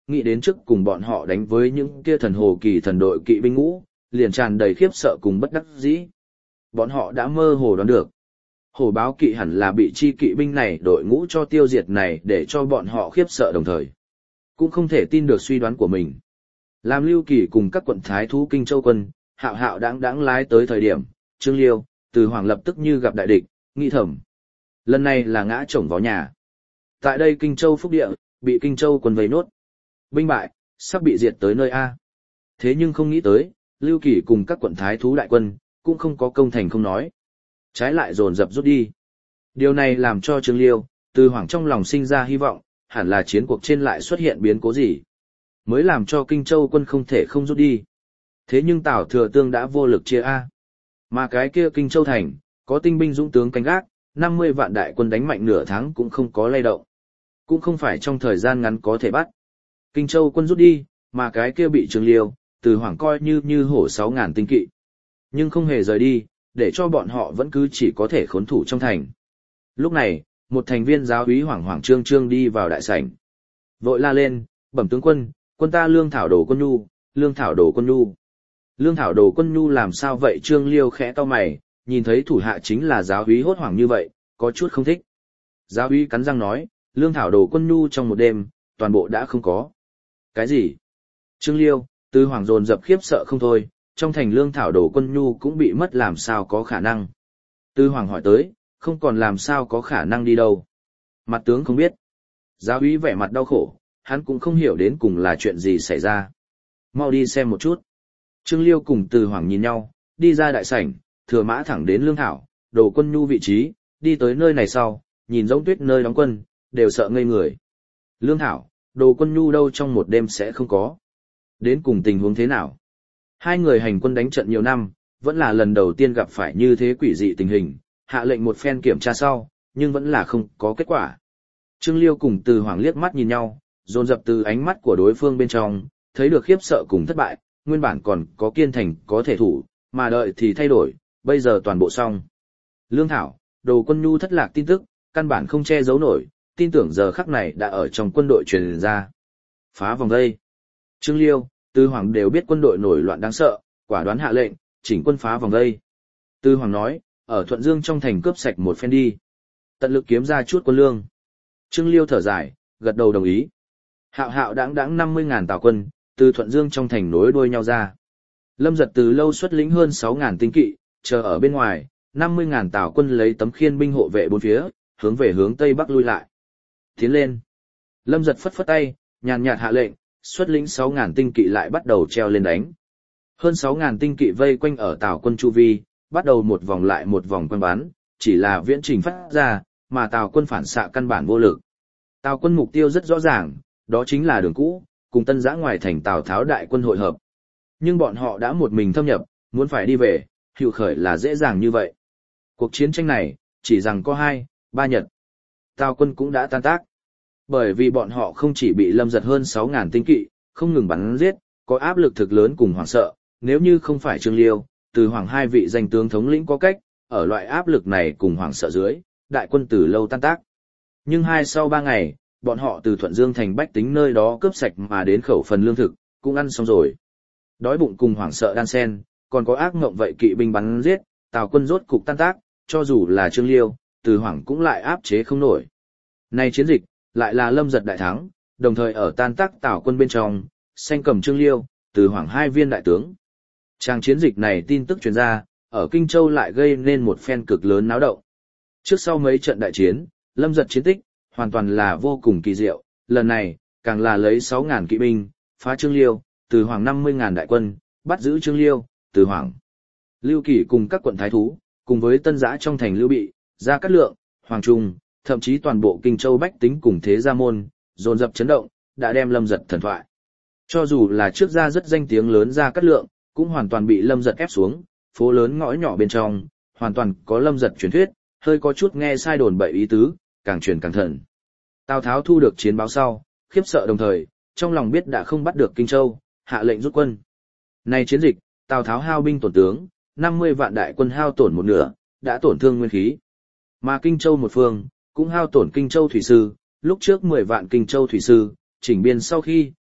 nghĩ đến trước cùng bọn họ đánh với những kia thần hồ kỳ thần đội kỵ binh ngũ, liền tràn đầy khiếp sợ cùng bất đắc dĩ. Bọn họ đã mơ hồ đoán được. Hổ báo kỵ hẳn là bị chi kỵ binh này đội ngũ cho tiêu diệt này để cho bọn họ khiếp sợ đồng thời. Cũng không thể tin được suy đoán của mình. Làm Lưu Kỳ cùng các quận thái thú Kinh Châu quân, hạo hạo đáng lái tới thời điểm, Trương Liêu, Từ Hoàng lập tức như gặp đại địch, nghĩ thầm. Lần này là ngã chổng vào nhà. Tại đây Kinh Châu Phúc Địa, bị Kinh Châu quân vây nốt. Binh bại, sắp bị diệt tới nơi A. Thế nhưng không nghĩ tới, Lưu Kỳ cùng các quận thái thú đại quân, cũng không có công thành không nói. Trái lại dồn dập rút đi. Điều này làm cho Trương Liêu, Từ Hoàng trong lòng sinh ra hy vọng, hẳn là chiến cuộc trên lại xuất hiện biến cố gì. Mới làm cho Kinh Châu quân không thể không rút đi. Thế nhưng Tào Thừa Tương đã vô lực chia A. Mà cái kia Kinh Châu thành, có tinh binh dũng tướng canh gác, 50 vạn đại quân đánh mạnh nửa tháng cũng không có lay động. Cũng không phải trong thời gian ngắn có thể bắt. Kinh Châu quân rút đi, mà cái kia bị Trương Liêu, Từ Hoàng coi như hổ 6.000 tinh kỵ. Nhưng không hề rời đi, để cho bọn họ vẫn cứ chỉ có thể khốn thủ trong thành. Lúc này, một thành viên giáo úy hoảng trương trương đi vào đại sảnh. Vội la lên, bẩm tướng quân, quân ta lương thảo đồ quân nhu, lương thảo đồ quân nhu. Lương thảo đồ quân nhu làm sao vậy? Trương Liêu khẽ cau mày, nhìn thấy thủ hạ chính là giáo úy hốt hoảng như vậy, có chút không thích. Giáo úy cắn răng nói, lương thảo đồ quân nhu trong một đêm, toàn bộ đã không có. Cái gì? Trương Liêu, Từ Hoàng dồn dập khiếp sợ không thôi, trong thành lương thảo đồ quân nhu cũng bị mất làm sao có khả năng. Từ Hoàng hỏi tới, không còn làm sao có khả năng đi đâu. Mặt tướng không biết. Giáo úy vẻ mặt đau khổ, hắn cũng không hiểu đến cùng là chuyện gì xảy ra. Mau đi xem một chút. Trương Liêu cùng Từ Hoàng nhìn nhau, đi ra đại sảnh, thừa mã thẳng đến lương thảo, đồ quân nhu vị trí, đi tới nơi này sau, nhìn giống tuyết nơi đóng quân, đều sợ ngây người. Lương thảo, đồ quân nhu đâu trong một đêm sẽ không có. Đến cùng tình huống thế nào? Hai người hành quân đánh trận nhiều năm, vẫn là lần đầu tiên gặp phải như thế quỷ dị tình hình, hạ lệnh một phen kiểm tra sau, nhưng vẫn là không có kết quả. Trương Liêu cùng Từ Hoàng liếc mắt nhìn nhau, dồn dập từ ánh mắt của đối phương bên trong, thấy được khiếp sợ cùng thất bại, nguyên bản còn có kiên thành có thể thủ, mà đợi thì thay đổi, bây giờ toàn bộ xong. Lương thảo, đồ quân nhu thất lạc tin tức, căn bản không che giấu nổi, tin tưởng giờ khắc này đã ở trong quân đội truyền ra. Phá vòng vây. Trương Liêu, Từ Hoàng đều biết quân đội nổi loạn đáng sợ, quả đoán hạ lệnh, chỉnh quân phá vòng vây. Từ Hoàng nói, ở Thuận Dương trong thành cướp sạch một phen đi. Tận lực kiếm ra chút quân lương. Trương Liêu thở dài, gật đầu đồng ý. Hạo hạo đáng 50.000 tào quân, từ Thuận Dương trong thành nối đuôi nhau ra. Lâm Giật từ lâu xuất lĩnh hơn 6.000 tinh kỵ, chờ ở bên ngoài, 50.000 tào quân lấy tấm khiên binh hộ vệ bốn phía, hướng về hướng Tây Bắc lui lại. Tiến lên. Lâm Giật phất phất tay, nhàn nhạt hạ lệnh, xuất lĩnh 6.000 tinh kỵ lại bắt đầu treo lên đánh. Hơn 6.000 tinh kỵ vây quanh ở tào quân chu vi, bắt đầu một vòng lại một vòng quân bắn, chỉ là viễn trình phát ra, mà tào quân phản xạ căn bản vô lực. Tào quân mục tiêu rất rõ ràng, đó chính là đường cũ, cùng Tân Giã ngoài thành Tào Tháo đại quân hội hợp. Nhưng bọn họ đã một mình thâm nhập, muốn phải đi về, hiệu khởi là dễ dàng như vậy. Cuộc chiến tranh này, chỉ rằng có 2-3 nhật. Tào quân cũng đã tan tác. Bởi vì bọn họ không chỉ bị Lâm Giật hơn 6.000 tinh kỵ, không ngừng bắn giết, có áp lực thực lớn cùng hoảng sợ, nếu như không phải Trương Liêu, Từ Hoàng hai vị danh tướng thống lĩnh có cách, ở loại áp lực này cùng hoảng sợ dưới, đại quân từ lâu tan tác. Nhưng sau 3 ngày, bọn họ từ Thuận Dương thành bách tính nơi đó cướp sạch mà đến khẩu phần lương thực, cũng ăn xong rồi. Đói bụng cùng hoảng sợ đan sen, còn có ác mộng vậy kỵ binh bắn giết, Tào quân rốt cục tan tác, cho dù là Trương Liêu, Từ Hoàng cũng lại áp chế không nổi. Nay chiến dịch, lại là Lâm Giật đại thắng, đồng thời ở tan tác Tào quân bên trong, xanh cầm Trương Liêu, Từ Hoàng hai viên đại tướng. Trang chiến dịch này tin tức truyền ra, ở Kinh Châu lại gây nên một phen cực lớn náo động. Trước sau mấy trận đại chiến, Lâm Giật chiến tích, hoàn toàn là vô cùng kỳ diệu, lần này, càng là lấy 6.000 kỵ binh, phá Trương Liêu, Từ Hoàng 50.000 đại quân, bắt giữ Trương Liêu, Từ Hoàng. Lưu Kỳ cùng các quận thái thú, cùng với Tân Giã trong thành Lưu Bị, Gia Cát Lượng, Hoàng Trung, thậm chí toàn bộ Kinh Châu bách tính cùng thế gia môn, dồn dập chấn động, đã đem Lâm Giật thần thoại. Cho dù là trước gia rất danh tiếng lớn Gia Cát Lượng, cũng hoàn toàn bị Lâm Giật ép xuống, phố lớn ngõ nhỏ bên trong, hoàn toàn có Lâm Giật truyền thuyết, hơi có chút nghe sai đồn bậy ý tứ, càng truyền càng thần. Tào Tháo thu được chiến báo sau, khiếp sợ đồng thời, trong lòng biết đã không bắt được Kinh Châu, hạ lệnh rút quân. Này chiến dịch, Tào Tháo hao binh tổn tướng, 50 vạn đại quân hao tổn một nửa, đã tổn thương nguyên khí. Mà Kinh Châu một phương, cũng hao tổn Kinh Châu thủy sư, lúc trước 10 vạn Kinh Châu thủy sư, chỉnh biên sau khi,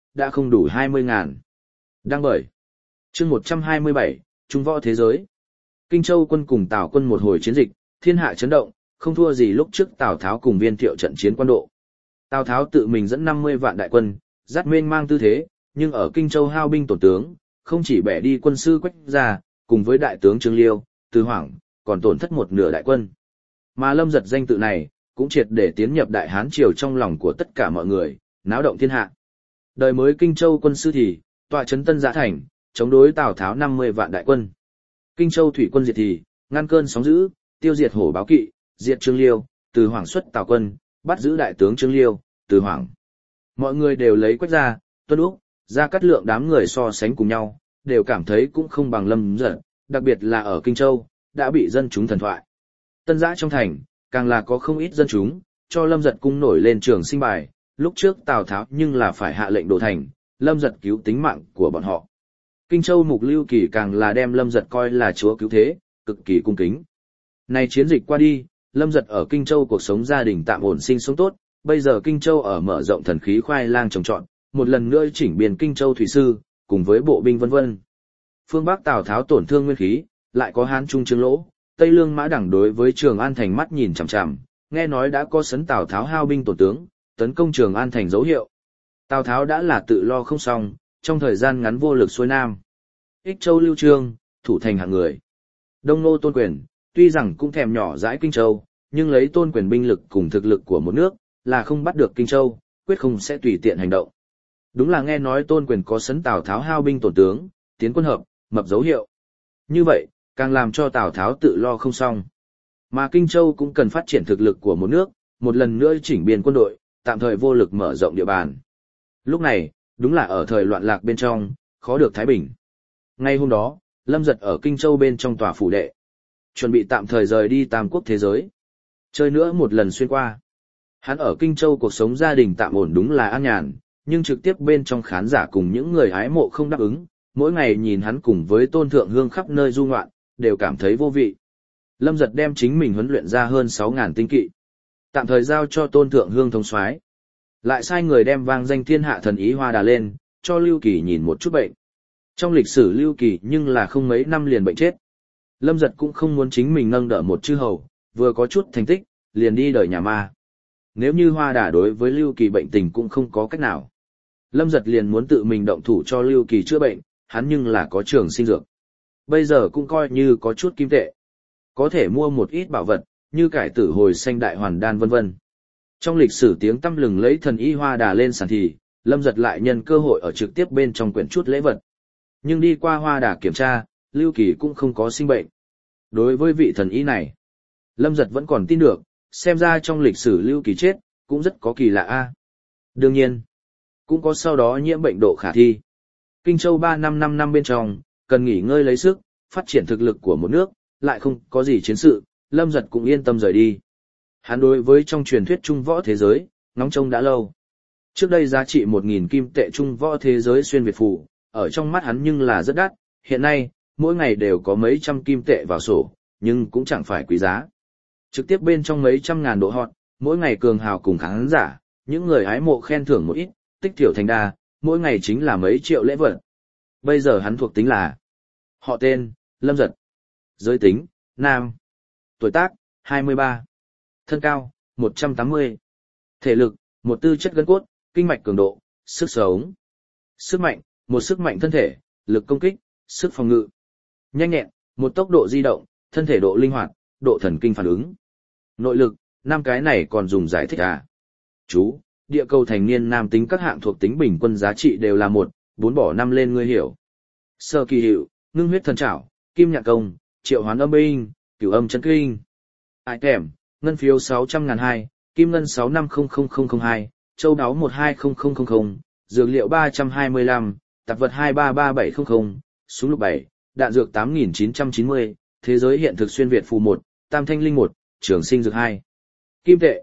đã không đủ 20.000. Đăng bởi chương 127, Trung võ thế giới. Kinh Châu quân cùng Tào quân một hồi chiến dịch, thiên hạ chấn động, không thua gì lúc trước Tào Tháo cùng Viên Thiệu trận chiến quan độ. Tào Tháo tự mình dẫn 50 vạn đại quân, dắt mênh mang tư thế, nhưng ở Kinh Châu hao binh tổn tướng, không chỉ bẻ đi quân sư Quách Gia, cùng với đại tướng Trương Liêu, Từ Hoảng, còn tổn thất một nửa đại quân. Mà Lâm Giật danh tự này, cũng triệt để tiến nhập Đại Hán triều trong lòng của tất cả mọi người, náo động thiên hạ. Đời mới Kinh Châu quân sư thì, tọa trấn Tân Giã Thành, chống đối Tào Tháo 50 vạn đại quân. Kinh Châu thủy quân diệt thì, ngăn cơn sóng dữ, tiêu diệt hổ báo kỵ, diệt Trương Liêu, Từ Hoảng xuất Tào quân, bắt giữ đại tướng Trương Liêu, Từ Hoảng. Mọi người đều lấy Quách Gia, Tuân Úc, Gia Cát Lượng đám người so sánh cùng nhau, đều cảm thấy cũng không bằng Lâm Giật, đặc biệt là ở Kinh Châu, đã bị dân chúng thần thoại. Tân Giã trong thành, càng là có không ít dân chúng, cho Lâm Giật cung nổi lên trường sinh bài, lúc trước Tào Tháo nhưng là phải hạ lệnh đổ thành, Lâm Giật cứu tính mạng của bọn họ. Kinh Châu Mục Lưu Kỳ càng là đem Lâm Giật coi là chúa cứu thế, cực kỳ cung kính. Này chiến dịch qua đi, Lâm Giật ở Kinh Châu cuộc sống gia đình tạm ổn sinh sống tốt, bây giờ Kinh Châu ở mở rộng thần khí khoai lang trồng trọt, một lần nữa chỉnh biên Kinh Châu thủy sư, cùng với bộ binh vân vân. Phương Bắc Tào Tháo tổn thương nguyên khí, lại có Hán Trung Trương Lỗ, Tây Lương Mã Đẳng đối với Trường An thành mắt nhìn chằm chằm, nghe nói đã có sấn Tào Tháo hao binh tổn tướng, tấn công Trường An thành dấu hiệu. Tào Tháo đã là tự lo không xong, trong thời gian ngắn vô lực xuôi nam. Ích Châu Lưu Trương, thủ thành hạng người. Đông Nô Tôn Quyền, tuy rằng cũng thèm nhỏ dãi Kinh Châu, nhưng lấy Tôn Quyền binh lực cùng thực lực của một nước, là không bắt được Kinh Châu, quyết không sẽ tùy tiện hành động. Đúng là nghe nói Tôn Quyền có sấn Tào Tháo hao binh tổn tướng, tiến quân hợp, mập dấu hiệu. Như vậy, càng làm cho Tào Tháo tự lo không xong. Mà Kinh Châu cũng cần phát triển thực lực của một nước, một lần nữa chỉnh biên quân đội, tạm thời vô lực mở rộng địa bàn. Lúc này, đúng là ở thời loạn lạc bên trong, khó được thái bình. Ngay hôm đó, Lâm Giật ở Kinh Châu bên trong tòa phủ đệ, chuẩn bị tạm thời rời đi Tam Quốc thế giới. Chơi nữa một lần xuyên qua. Hắn ở Kinh Châu cuộc sống gia đình tạm ổn đúng là an nhàn, nhưng trực tiếp bên trong khán giả cùng những người hái mộ không đáp ứng, mỗi ngày nhìn hắn cùng với Tôn Thượng Hương khắp nơi du ngoạn, đều cảm thấy vô vị. Lâm Giật đem chính mình huấn luyện ra hơn 6.000 tinh kỵ, tạm thời giao cho Tôn Thượng Hương thống soái, lại sai người đem vang danh thiên hạ thần ý Hoa Đà lên, cho Lưu Kỳ nhìn một chút bệnh. Trong lịch sử Lưu Kỳ nhưng là không mấy năm liền bệnh chết. Lâm Giật cũng không muốn chính mình nâng đỡ một chư hầu, vừa có chút thành tích, liền đi đời nhà ma. Nếu như Hoa Đà đối với Lưu Kỳ bệnh tình cũng không có cách nào. Lâm Giật liền muốn tự mình động thủ cho Lưu Kỳ chữa bệnh, hắn nhưng là có trường sinh dược. Bây giờ cũng coi như có chút kim tệ. Có thể mua một ít bảo vật, như cải tử hồi xanh đại hoàn đan vân vân. Trong lịch sử tiếng tăm lừng lấy thần y Hoa Đà lên sàn thì, Lâm Giật lại nhân cơ hội ở trực tiếp bên trong quyển chút lễ vật. Nhưng đi qua Hoa Đà kiểm tra, Lưu Kỳ cũng không có sinh bệnh. Đối với vị thần y này, Lâm Giật vẫn còn tin được, xem ra trong lịch sử Lưu Kỳ chết, cũng rất có kỳ lạ a. Đương nhiên, cũng có sau đó nhiễm bệnh độ khả thi. Kinh Châu 5 năm bên trong, cần nghỉ ngơi lấy sức, phát triển thực lực của một nước, lại không có gì chiến sự, Lâm Giật cũng yên tâm rời đi. Hắn đối với trong truyền thuyết Trung võ thế giới, ngóng trông đã lâu. Trước đây giá trị 1.000 kim tệ Trung võ thế giới xuyên Việt phù, ở trong mắt hắn nhưng là rất đắt, hiện nay, mỗi ngày đều có mấy trăm kim tệ vào sổ, nhưng cũng chẳng phải quý giá. Trực tiếp bên trong mấy trăm ngàn độ hot, mỗi ngày cường hào cùng khán giả, những người hái mộ khen thưởng một ít, tích tiểu thành đa, mỗi ngày chính là mấy triệu lễ vật. Bây giờ hắn thuộc tính là họ tên, Lâm Giật. Giới tính, nam. Tuổi tác, 23. Thân cao, 180. Thể lực, một tư chất gân cốt, kinh mạch cường độ, sức sống. Sức mạnh, một sức mạnh thân thể, lực công kích, sức phòng ngự. Nhanh nhẹn, một tốc độ di động, thân thể độ linh hoạt, độ thần kinh phản ứng. Nội lực, 5 cái này còn dùng giải thích à? Chú, địa cầu thành niên nam tính các hạng thuộc tính bình quân giá trị đều là 1, 4 bỏ 5 lên ngươi hiểu. Sơ kỳ hiệu, ngưng huyết thần trảo, kim nhạc công, triệu hoán âm binh, cửu âm chân kinh. Ai kèm, ngân phiếu 600.002, kim ngân 650002, châu đáo 120000, dược liệu 325, tạp vật 233700, súng lục 7, đạn dược 8990, thế giới hiện thực xuyên Việt phù 1, tam thanh linh 1, trường sinh dược 2. Kim tệ,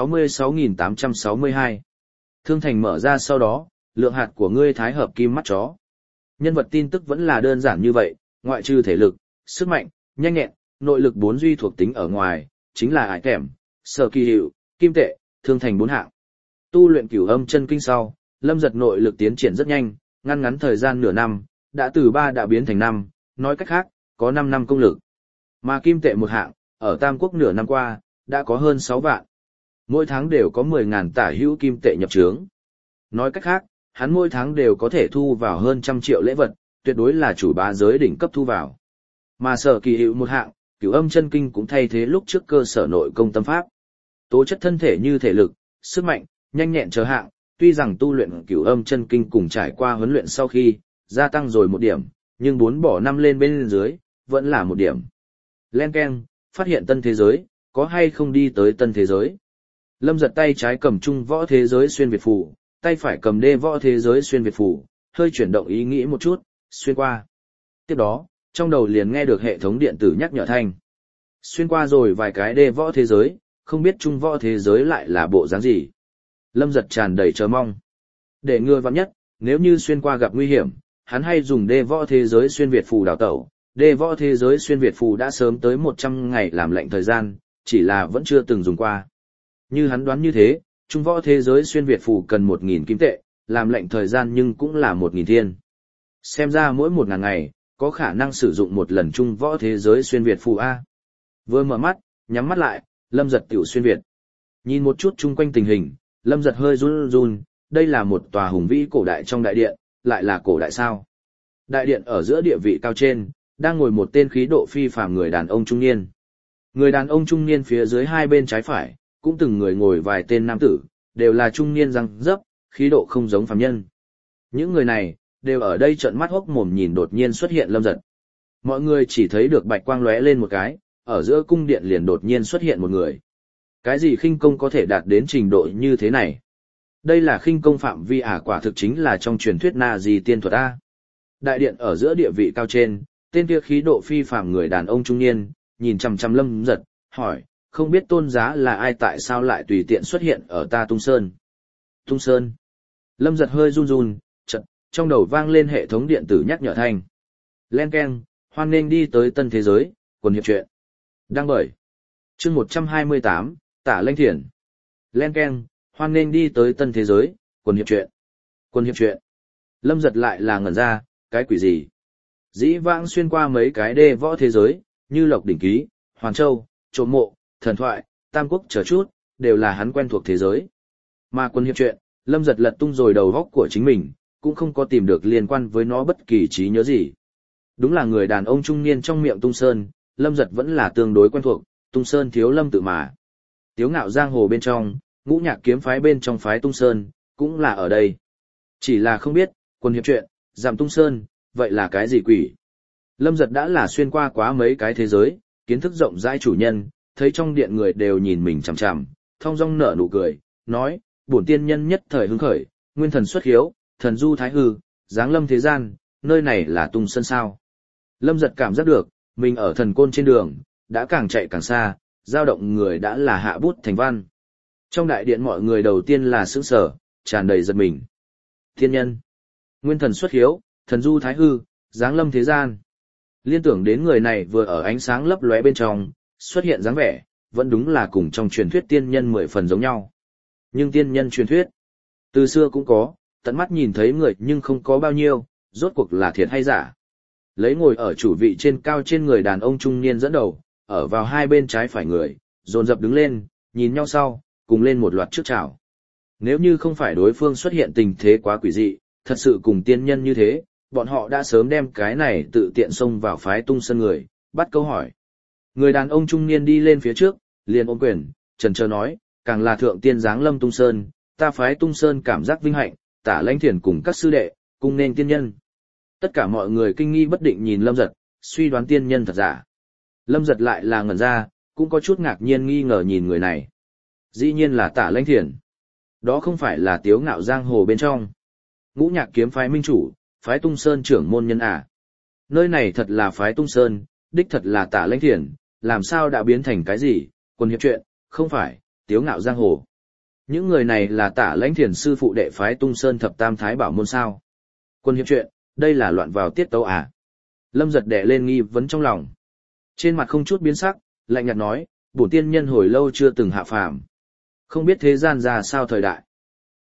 66.862. Thương thành mở ra sau đó, lượng hạt của ngươi thái hợp kim mắt chó. Nhân vật tin tức vẫn là đơn giản như vậy, ngoại trừ thể lực, sức mạnh, nhanh nhẹn, nội lực 4 duy thuộc tính ở ngoài, chính là ải kèm, sở kỳ hiệu, kim tệ, thương thành 4 hạng. Tu luyện cửu âm chân kinh sau, Lâm Giật nội lực tiến triển rất nhanh, ngăn ngắn thời gian nửa năm, đã từ 3 đã biến thành 5, nói cách khác, có 5 năm công lực. Mà kim tệ một hạng, ở Tam Quốc nửa năm qua, đã có hơn 6 vạn. Mỗi tháng đều có 10.000 tả hữu kim tệ nhập trướng. Nói cách khác, hắn mỗi tháng đều có thể thu vào hơn 100 triệu lễ vật, tuyệt đối là chủ bá giới đỉnh cấp thu vào. Mà Sở Kỳ Hiệu một hạng, Cửu Âm Chân Kinh cũng thay thế lúc trước cơ sở nội công tâm pháp. Tố chất thân thể như thể lực, sức mạnh, nhanh nhẹn chờ hạng, tuy rằng tu luyện Cửu Âm Chân Kinh cùng trải qua huấn luyện sau khi gia tăng rồi 1 điểm, nhưng 4 bỏ 5 lên bên dưới, vẫn là 1 điểm. Len keng, phát hiện tân thế giới, có hay không đi tới tân thế giới. Lâm Giật tay trái cầm trung võ thế giới xuyên việt phù, tay phải cầm đê võ thế giới xuyên việt phù, hơi chuyển động ý nghĩ một chút, xuyên qua. Tiếp đó, trong đầu liền nghe được hệ thống điện tử nhắc nhở thanh. Xuyên qua rồi vài cái đê võ thế giới, không biết trung võ thế giới lại là bộ dáng gì. Lâm Giật tràn đầy chờ mong. Để ngừa vắng nhất, nếu như xuyên qua gặp nguy hiểm, hắn hay dùng đê võ thế giới xuyên việt phù đào tẩu. Đê võ thế giới xuyên việt phù đã sớm tới 100 ngày làm lệnh thời gian, chỉ là vẫn chưa từng dùng qua. Như hắn đoán như thế, trung võ thế giới xuyên việt phù cần 1.000 kim tệ, làm lệnh thời gian nhưng cũng là 1.000 thiên. Xem ra mỗi 1.000 ngày, có khả năng sử dụng một lần trung võ thế giới xuyên việt phù A. Vừa mở mắt, nhắm mắt lại, Lâm Giật tiểu xuyên việt. Nhìn một chút chung quanh tình hình, Lâm Giật hơi run run, đây là một tòa hùng vĩ cổ đại trong đại điện, lại là cổ đại sao. Đại điện ở giữa địa vị cao trên, đang ngồi một tên khí độ phi phàm người đàn ông trung niên. Người đàn ông trung niên phía dưới hai bên trái phải, cũng từng người ngồi vài tên nam tử, đều là trung niên răng dấp, khí độ không giống phàm nhân. Những người này, đều ở đây trợn mắt hốc mồm nhìn đột nhiên xuất hiện Lâm Giật. Mọi người chỉ thấy được bạch quang lóe lên một cái, ở giữa cung điện liền đột nhiên xuất hiện một người. Cái gì khinh công có thể đạt đến trình độ như thế này? Đây là khinh công phạm vi quả thực chính là trong truyền thuyết Na Di tiên thuật A. Đại điện ở giữa địa vị cao trên, tên kia khí độ phi phàm người đàn ông trung niên, nhìn chằm chằm Lâm Giật, hỏi, không biết tôn giá là ai, tại sao lại tùy tiện xuất hiện ở ta Tung Sơn? Tung Sơn. Lâm Giật hơi run run, chợt trong đầu vang lên hệ thống điện tử nhắc nhở thanh. Len keng, hoan nghênh đi tới tân thế giới, quần hiệp truyện. Đăng bởi. Chương 128, Tả Lanh Thiển. Len keng, hoan nghênh đi tới tân thế giới, quần hiệp truyện. Quần hiệp truyện. Lâm Giật lại là ngẩn ra, cái quỷ gì? Dĩ vãng xuyên qua mấy cái đê võ thế giới, như Lộc Đỉnh Ký, Hoàn Châu, Trộm Mộ, Thần Thoại, Tam Quốc chờ chút, đều là hắn quen thuộc thế giới. Mà quân hiệp truyện, Lâm Giật lật tung rồi đầu góc của chính mình, cũng không có tìm được liên quan với nó bất kỳ trí nhớ gì. Đúng là người đàn ông trung niên trong miệng Tung Sơn, Lâm Giật vẫn là tương đối quen thuộc, Tung Sơn thiếu lâm tự mà. Tiếu ngạo giang hồ bên trong, ngũ nhạc kiếm phái bên trong phái Tung Sơn, cũng là ở đây. Chỉ là không biết, quân hiệp truyện, giảm Tung Sơn, vậy là cái gì quỷ? Lâm Giật đã là xuyên qua quá mấy cái thế giới, kiến thức rộng rãi chủ nhân, thấy trong điện người đều nhìn mình chằm chằm, thong dong nở nụ cười, nói, bổn tiên nhân nhất thời hứng khởi, nguyên thần xuất hiếu, thần du thái hư, giáng lâm thế gian, nơi này là Tung Sơn sao? Lâm Giật cảm giác được, mình ở thần côn trên đường, đã càng chạy càng xa, dao động người đã là hạ bút thành văn. Trong đại điện mọi người đầu tiên là sững sờ, tràn đầy giật mình. Thiên nhân, nguyên thần xuất hiếu, thần du thái hư, giáng lâm thế gian. Liên tưởng đến người này vừa ở ánh sáng lấp lóe bên trong, xuất hiện dáng vẻ, vẫn đúng là cùng trong truyền thuyết tiên nhân 10 phần giống nhau. Nhưng tiên nhân truyền thuyết, từ xưa cũng có, tận mắt nhìn thấy người nhưng không có bao nhiêu, rốt cuộc là thiệt hay giả. Lấy ngồi ở chủ vị trên cao trên người đàn ông trung niên dẫn đầu, ở vào hai bên trái phải người, dồn dập đứng lên, nhìn nhau sau, cùng lên một loạt trước chào. Nếu như không phải đối phương xuất hiện tình thế quá quỷ dị, thật sự cùng tiên nhân như thế, bọn họ đã sớm đem cái này tự tiện xông vào phái Tung Sơn người, bắt câu hỏi. Người đàn ông trung niên đi lên phía trước, liền ôm quyền, trần trơ nói, càng là thượng tiên giáng lâm Tung Sơn, ta phái Tung Sơn cảm giác vinh hạnh, Tả Lãnh Thiển cùng các sư đệ, cùng nên tiên nhân. Tất cả mọi người kinh nghi bất định nhìn Lâm Giật, suy đoán tiên nhân thật giả. Lâm Giật lại là ngẩn ra, cũng có chút ngạc nhiên nghi ngờ nhìn người này. Dĩ nhiên là Tả Lãnh Thiển. Đó không phải là Tiếu ngạo giang hồ bên trong. Ngũ nhạc kiếm phái minh chủ, phái Tung Sơn trưởng môn nhân à. Nơi này thật là phái Tung Sơn, đích thật là Tả Lãnh Thiển, làm sao đã biến thành cái gì, quân hiệp truyện, không phải, Tiếu ngạo giang hồ. Những người này là Tả Lãnh Thiển sư phụ đệ phái Tung Sơn thập tam thái bảo môn sao. Quân hiệp truyện, đây là loạn vào tiết tấu à. Lâm Giật đè lên nghi vấn trong lòng. Trên mặt không chút biến sắc, lạnh nhạt nói, bổn tiên nhân hồi lâu chưa từng hạ phàm. Không biết thế gian ra sao thời đại.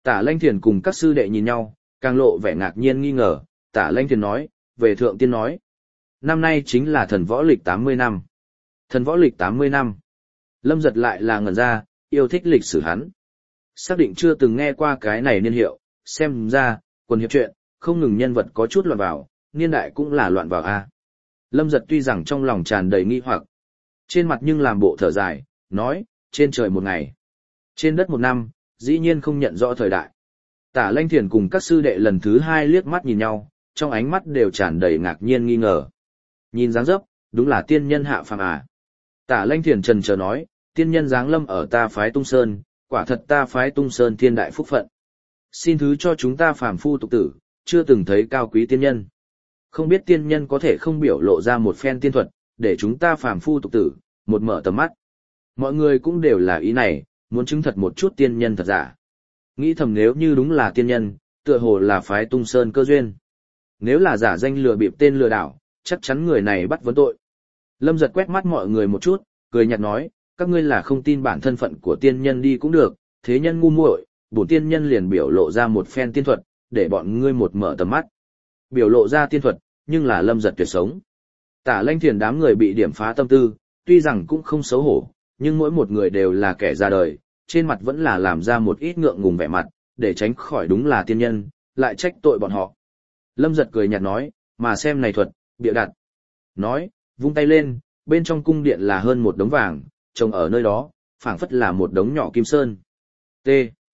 Tả Lanh Thiền cùng các sư đệ nhìn nhau, càng lộ vẻ ngạc nhiên nghi ngờ. Tả Lanh Thiền nói, về thượng tiên nói. Năm nay chính là thần võ lịch 80 năm. Thần võ lịch 80 năm. Lâm Giật lại là ngẩn ra, yêu thích lịch sử hắn. Xác định chưa từng nghe qua cái này niên hiệu, xem ra, quần hiệp chuyện, không ngừng nhân vật có chút loạn vào, niên đại cũng là loạn vào a. Lâm Giật tuy rằng trong lòng tràn đầy nghi hoặc, trên mặt nhưng làm bộ thở dài, nói, trên trời một ngày, trên đất một năm, dĩ nhiên không nhận rõ thời đại. Tả Lanh Thiền cùng các sư đệ lần thứ hai liếc mắt nhìn nhau, trong ánh mắt đều tràn đầy ngạc nhiên nghi ngờ. Nhìn dáng dấp, đúng là tiên nhân hạ phàm à. Tả Lanh Thiền trần chờ nói, tiên nhân giáng lâm ở ta phái Tung Sơn, quả thật ta phái Tung Sơn thiên đại phúc phận. Xin thứ cho chúng ta phàm phu tục tử, chưa từng thấy cao quý tiên nhân. Không biết tiên nhân có thể không biểu lộ ra một phen tiên thuật, để chúng ta phàm phu tục tử, một mở tầm mắt. Mọi người cũng đều là ý này, muốn chứng thật một chút tiên nhân thật giả. Nghĩ thầm nếu như đúng là tiên nhân, tựa hồ là phái Tung Sơn cơ duyên. Nếu là giả danh lừa bịp tên lừa đảo, chắc chắn người này bắt vấn tội. Lâm Giật quét mắt mọi người một chút, cười nhạt nói, các ngươi là không tin bản thân phận của tiên nhân đi cũng được, thế nhân ngu muội, bổn tiên nhân liền biểu lộ ra một phen tiên thuật, để bọn ngươi một mở tầm mắt. Biểu lộ ra tiên thuật, nhưng là Lâm Giật tuyệt sống. Tả Lanh Thiền đám người bị điểm phá tâm tư, tuy rằng cũng không xấu hổ, nhưng mỗi một người đều là kẻ ra đời, trên mặt vẫn là làm ra một ít ngượng ngùng vẻ mặt, để tránh khỏi đúng là tiên nhân, lại trách tội bọn họ. Lâm Giật cười nhạt nói, mà xem này thuật, bịa đặt. Nói, vung tay lên, bên trong cung điện là hơn một đống vàng, trông ở nơi đó, phảng phất là một đống nhỏ kim sơn. T.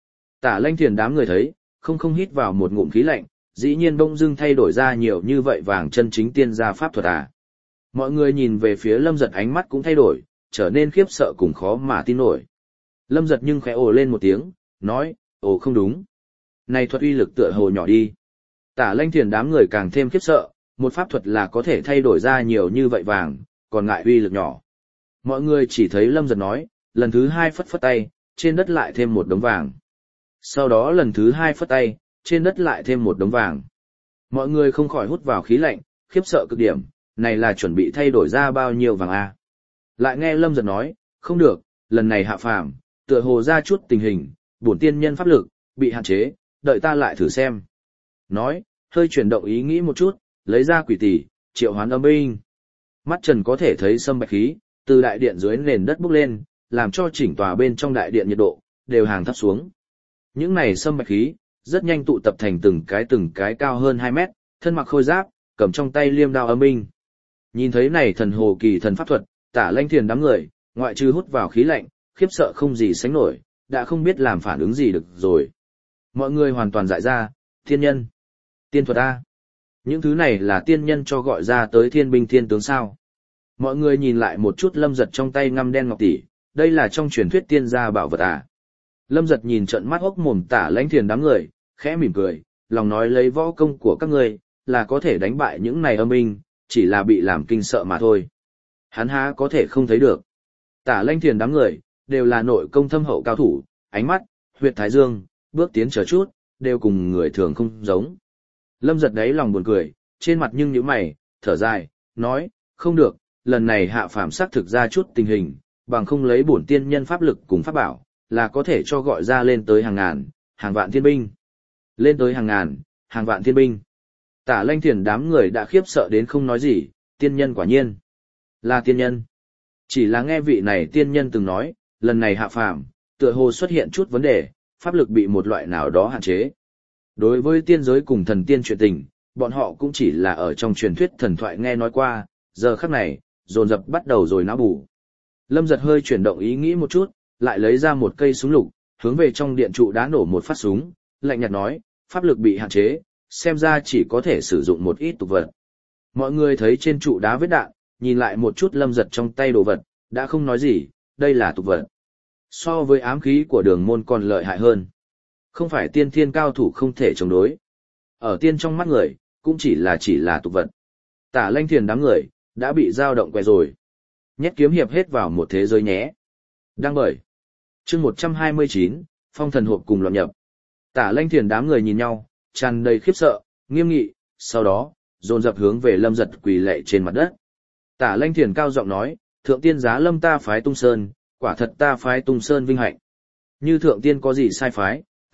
Tả Lanh Thiền đám người thấy, không hít vào một ngụm khí lạnh, dĩ nhiên bỗng dưng thay đổi ra nhiều như vậy vàng chân chính tiên gia pháp thuật à. Mọi người nhìn về phía Lâm Giật ánh mắt cũng thay đổi, trở nên khiếp sợ cùng khó mà tin nổi. Lâm Giật nhưng khẽ ồ lên một tiếng, nói, ồ không đúng. Này thuật uy lực tựa hồ nhỏ đi. Tả Lanh Thiền đám người càng thêm khiếp sợ, một pháp thuật là có thể thay đổi ra nhiều như vậy vàng, còn ngại uy lực nhỏ. Mọi người chỉ thấy Lâm Giật nói, lần thứ hai phất phất tay, trên đất lại thêm một đống vàng. Sau đó lần thứ hai phất tay, trên đất lại thêm một đống vàng. Mọi người không khỏi hút vào khí lạnh, khiếp sợ cực điểm, này là chuẩn bị thay đổi ra bao nhiêu vàng a? Lại nghe Lâm Giật nói, không được, lần này hạ phàm, tựa hồ ra chút tình hình, bổn tiên nhân pháp lực, bị hạn chế, đợi ta lại thử xem. Nói, hơi chuyển động ý nghĩ một chút, lấy ra quỷ tỷ, triệu hoán âm binh. Mắt trần có thể thấy sâm bạch khí, từ đại điện dưới nền đất bốc lên, làm cho chỉnh tòa bên trong đại điện nhiệt độ, đều hàng thấp xuống. Những này sâm bạch khí, rất nhanh tụ tập thành từng cái cao hơn 2 mét, thân mặc khôi giáp, cầm trong tay liêm đao âm binh. Nhìn thấy này thần hồ kỳ thần pháp thuật, Tả Lanh Thiền đám người, ngoại trừ hút vào khí lạnh, khiếp sợ không gì sánh nổi, đã không biết làm phản ứng gì được rồi. Mọi người hoàn toàn dại ra, thiên nhân, tiên thuật A. Những thứ này là tiên nhân cho gọi ra tới thiên binh thiên tướng sao. Mọi người nhìn lại một chút Lâm Giật trong tay ngăm đen ngọc tỷ, đây là trong truyền thuyết tiên gia bảo vật à. Lâm Giật nhìn trận mắt hốc mồm Tả Lanh Thiền đám người, khẽ mỉm cười, lòng nói lấy võ công của các ngươi là có thể đánh bại những này âm binh, chỉ là bị làm kinh sợ mà thôi. Hắn há có thể không thấy được. Tả Lanh Thiền đám người, đều là nội công thâm hậu cao thủ, ánh mắt, huyệt thái dương, bước tiến chờ chút, đều cùng người thường không giống. Lâm Giật đấy lòng buồn cười, trên mặt nhưng nhíu mày, thở dài, nói, không được, lần này hạ phàm xác thực ra chút tình hình, bằng không lấy bổn tiên nhân pháp lực cùng pháp bảo, là có thể cho gọi ra lên tới hàng ngàn, hàng vạn thiên binh. Lên tới hàng ngàn, hàng vạn thiên binh. Tả Lanh Thiền đám người đã khiếp sợ đến không nói gì, tiên nhân quả nhiên là tiên nhân. Chỉ là nghe vị này tiên nhân từng nói, lần này hạ phàm, tựa hồ xuất hiện chút vấn đề, pháp lực bị một loại nào đó hạn chế. Đối với tiên giới cùng thần tiên chuyện tình, bọn họ cũng chỉ là ở trong truyền thuyết thần thoại nghe nói qua, giờ khắc này, dồn dập bắt đầu rồi não bù. Lâm Giật hơi chuyển động ý nghĩ một chút, lại lấy ra một cây súng lục, hướng về trong điện trụ đá nổ một phát súng, lạnh nhạt nói, pháp lực bị hạn chế, xem ra chỉ có thể sử dụng một ít tục vật. Mọi người thấy trên trụ đá vết đạn, nhìn lại một chút Lâm Giật trong tay đồ vật, đã không nói gì, đây là tục vật. So với ám khí của Đường Môn còn lợi hại hơn. Không phải tiên thiên cao thủ không thể chống đối. Ở tiên trong mắt người, cũng chỉ là tục vật. Tả Lanh Thiền đám người, đã bị dao động quẹ rồi. Nhét kiếm hiệp hết vào một thế giới nhé. Đăng bởi. Chương 129, phong thần hộp cùng loạn nhập. Tả Lanh Thiền đám người nhìn nhau, tràn đầy khiếp sợ, nghiêm nghị, sau đó, dồn dập hướng về Lâm Giật quỳ lạy trên mặt đất. Tả Lanh Thiền cao giọng nói, thượng tiên giá lâm ta phái Tung Sơn, quả thật ta phái Tung Sơn vinh hạnh. Như thượng tiên có gì sai phái,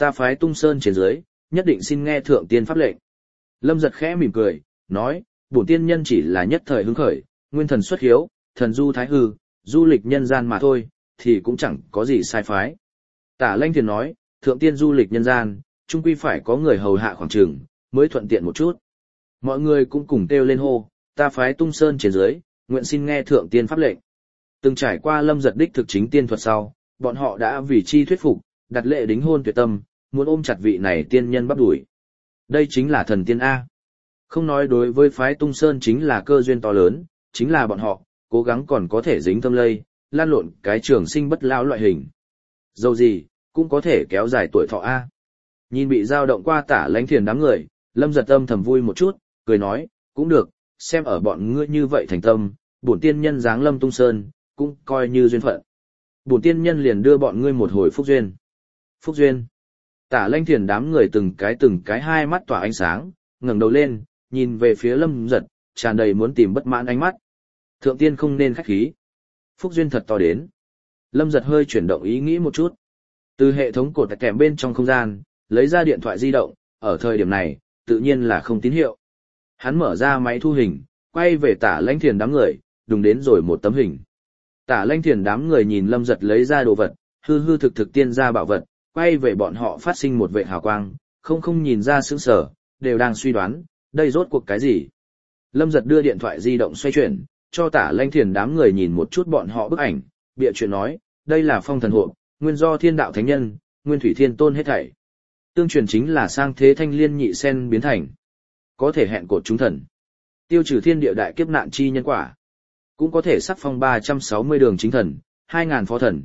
ta phái Tung Sơn trên dưới, nhất định xin nghe thượng tiên pháp lệnh. Lâm Giật khẽ mỉm cười, nói, bổn tiên nhân chỉ là nhất thời hứng khởi, nguyên thần xuất hiếu, thần du thái hư, du lịch nhân gian mà thôi, thì cũng chẳng có gì sai phái. Tả Lanh Thiền nói, thượng tiên du lịch nhân gian, chung quy phải có người hầu hạ khoảng trường, mới thuận tiện một chút. Mọi người cũng cùng kêu lên hô, ta phái Tung Sơn trên dưới, nguyện xin nghe thượng tiên pháp lệnh. Từng trải qua Lâm Giật đích thực chính tiên thuật sau, bọn họ đã vì chi thuyết phục, đặt lệ đính hôn tuyệt tâm, muốn ôm chặt vị này tiên nhân bắp đuổi. Đây chính là thần tiên A. Không nói đối với phái Tung Sơn chính là cơ duyên to lớn, chính là bọn họ, cố gắng còn có thể dính tâm lây, lan lộn cái trường sinh bất lão loại hình. Dầu gì, cũng có thể kéo dài tuổi thọ A. Nhìn bị dao động qua Tả Lãnh Thiền đám người, Lâm Giật âm thầm vui một chút, cười nói, cũng được, xem ở bọn ngươi như vậy thành tâm, bổn tiên nhân giáng lâm Tung Sơn, cũng coi như duyên phận. Bổn tiên nhân liền đưa bọn ngươi một hồi phúc duyên. Phúc duyên. Tả Lãnh Thiền đám người từng cái hai mắt tỏa ánh sáng, ngẩng đầu lên, nhìn về phía Lâm Giật, tràn đầy muốn tìm bất mãn ánh mắt. Thượng tiên không nên khách khí. Phúc duyên thật to đến. Lâm Giật hơi chuyển động ý nghĩ một chút. Từ hệ thống cột kèm bên trong không gian, lấy ra điện thoại di động, ở thời điểm này, tự nhiên là không tín hiệu. Hắn mở ra máy thu hình, quay về Tả Lãnh Thiền đám người, đùng đến rồi một tấm hình. Tả Lãnh Thiền đám người nhìn Lâm Giật lấy ra đồ vật, hư hư thực thực tiên ra bảo vật, quay về bọn họ phát sinh một vệt hào quang, không nhìn ra sững sở, đều đang suy đoán, đây rốt cuộc cái gì. Lâm Giật đưa điện thoại di động xoay chuyển, cho Tả Lãnh Thiền đám người nhìn một chút bọn họ bức ảnh, bịa chuyện nói, đây là phong thần hộp, nguyên do thiên đạo thánh nhân, nguyên thủy thiên tôn hết thảy. Tương truyền chính là sang thế thanh liên nhị sen biến thành. Có thể hẹn cột chúng thần. Tiêu trừ thiên địa đại kiếp nạn chi nhân quả. Cũng có thể sắc phong 360 đường chính thần, 2.000 phó thần,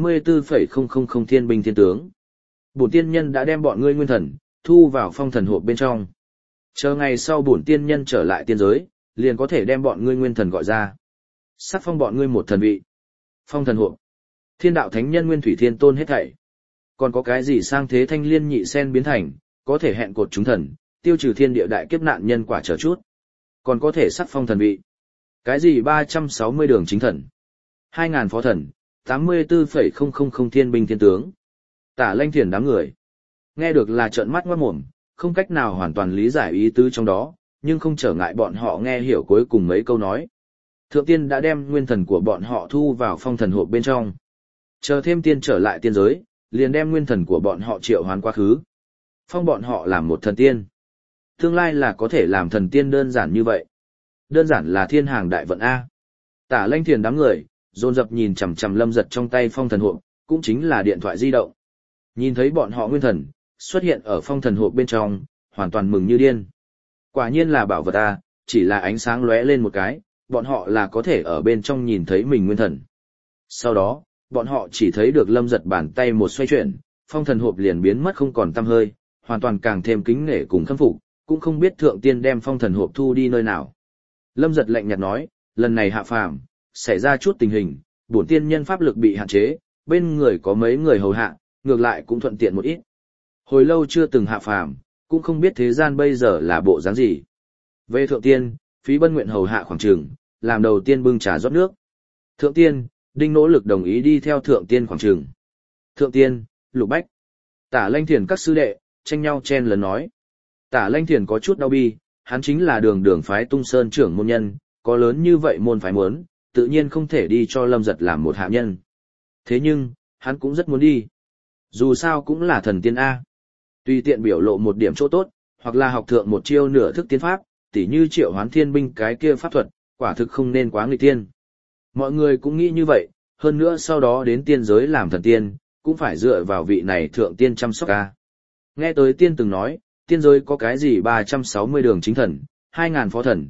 84,000 thiên binh thiên tướng. Bổn tiên nhân đã đem bọn ngươi nguyên thần, thu vào phong thần hộp bên trong. Chờ ngày sau bổn tiên nhân trở lại tiên giới, liền có thể đem bọn ngươi nguyên thần gọi ra. Sắc phong bọn ngươi một thần vị. Phong thần hộp. Thiên đạo thánh nhân nguyên thủy thiên tôn hết thảy. Còn có cái gì sang thế thanh liên nhị sen biến thành, có thể hẹn cột chúng thần, tiêu trừ thiên địa đại kiếp nạn nhân quả chờ chút. Còn có thể sắc phong thần vị. Cái gì 360 đường chính thần, 2.000 phó thần, 84,000 thiên binh thiên tướng. Tả Lãnh Thiền đám người. Nghe được là trợn mắt ngoát mồm, không cách nào hoàn toàn lý giải ý tứ trong đó, nhưng không trở ngại bọn họ nghe hiểu cuối cùng mấy câu nói. Thượng tiên đã đem nguyên thần của bọn họ thu vào phong thần hộp bên trong. Chờ thêm tiên trở lại tiên giới, liền đem nguyên thần của bọn họ triệu hoán quá khứ. Phong bọn họ làm một thần tiên. Tương lai là có thể làm thần tiên đơn giản như vậy. Đơn giản là thiên hàng đại vận A. Tả Lãnh Thiền đám người, dồn dập nhìn chằm chằm Lâm Giật trong tay phong thần hộp, cũng chính là điện thoại di động. Nhìn thấy bọn họ nguyên thần, xuất hiện ở phong thần hộp bên trong, hoàn toàn mừng như điên. Quả nhiên là bảo vật A, chỉ là ánh sáng lóe lên một cái, bọn họ là có thể ở bên trong nhìn thấy mình nguyên thần. Sau đó, bọn họ chỉ thấy được Lâm Giật bàn tay một xoay chuyển, phong thần hộp liền biến mất không còn tăm hơi, hoàn toàn càng thêm kính nể cùng khâm phục, cũng không biết thượng tiên đem phong thần hộp thu đi nơi nào. Lâm Giật lạnh nhạt nói, lần này hạ phàm, xảy ra chút tình hình, bổn tiên nhân pháp lực bị hạn chế, bên người có mấy người hầu hạ, ngược lại cũng thuận tiện một ít. Hồi lâu chưa từng hạ phàm, cũng không biết thế gian bây giờ là bộ dáng gì. Về thượng tiên, phí bân nguyện hầu hạ khoảng trường, làm đầu tiên bưng trà rót nước. Thượng tiên, Đinh nỗ lực đồng ý đi theo thượng tiên khoảng trường. Thượng tiên, Lục Bách. Tả Lãnh Thiền các sư đệ, tranh nhau chen lần nói. Tả Lãnh Thiền có chút đau bi, hắn chính là đường phái Tung Sơn trưởng môn nhân, có lớn như vậy môn phái muốn, tự nhiên không thể đi cho Lâm Giật làm một hạ nhân. Thế nhưng, hắn cũng rất muốn đi. Dù sao cũng là thần tiên A. Tùy tiện biểu lộ một điểm chỗ tốt, hoặc là học thượng một chiêu nửa thức tiên pháp, tỉ như triệu hoán thiên binh cái kia pháp thuật, quả thực không nên quá nghịch tiên. Mọi người cũng nghĩ như vậy, hơn nữa sau đó đến tiên giới làm thần tiên, cũng phải dựa vào vị này thượng tiên chăm sóc A. Nghe tới tiên từng nói, tiên giới có cái gì 360 đường chính thần, 2.000 phó thần,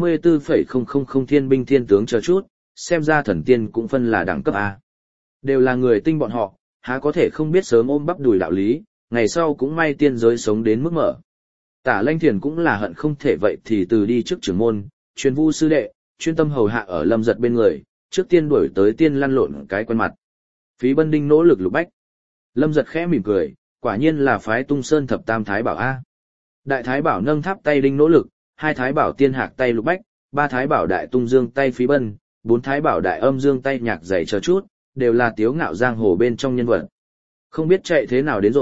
84,000 thiên binh thiên tướng chờ chút, xem ra thần tiên cũng phân là đẳng cấp A. Đều là người tinh bọn họ, há có thể không biết sớm ôm bắp đùi đạo lý, ngày sau cũng may tiên giới sống đến mức mở. Tả Lãnh Thiền cũng là hận không thể vậy thì từ đi trước trưởng môn, truyền vu sư đệ, chuyên tâm hầu hạ ở Lâm Giật bên người, trước tiên đuổi tới tiên lăn lộn cái quen mặt. Phí Bân Đinh nỗ lực Lục Bách. Lâm Giật khẽ mỉm cười, quả nhiên là phái Tung Sơn thập tam thái bảo A. Đại thái bảo nâng tháp tay Đinh nỗ lực, 2 thái bảo tiên hạc tay Lục Bách, 3 thái bảo đại tung dương tay Phí Bân, 4 thái bảo đại âm dương tay nhạc dày chờ chút, đều là tiếu ngạo giang hồ bên trong nhân vật. Không biết chạy thế nào đến rồi,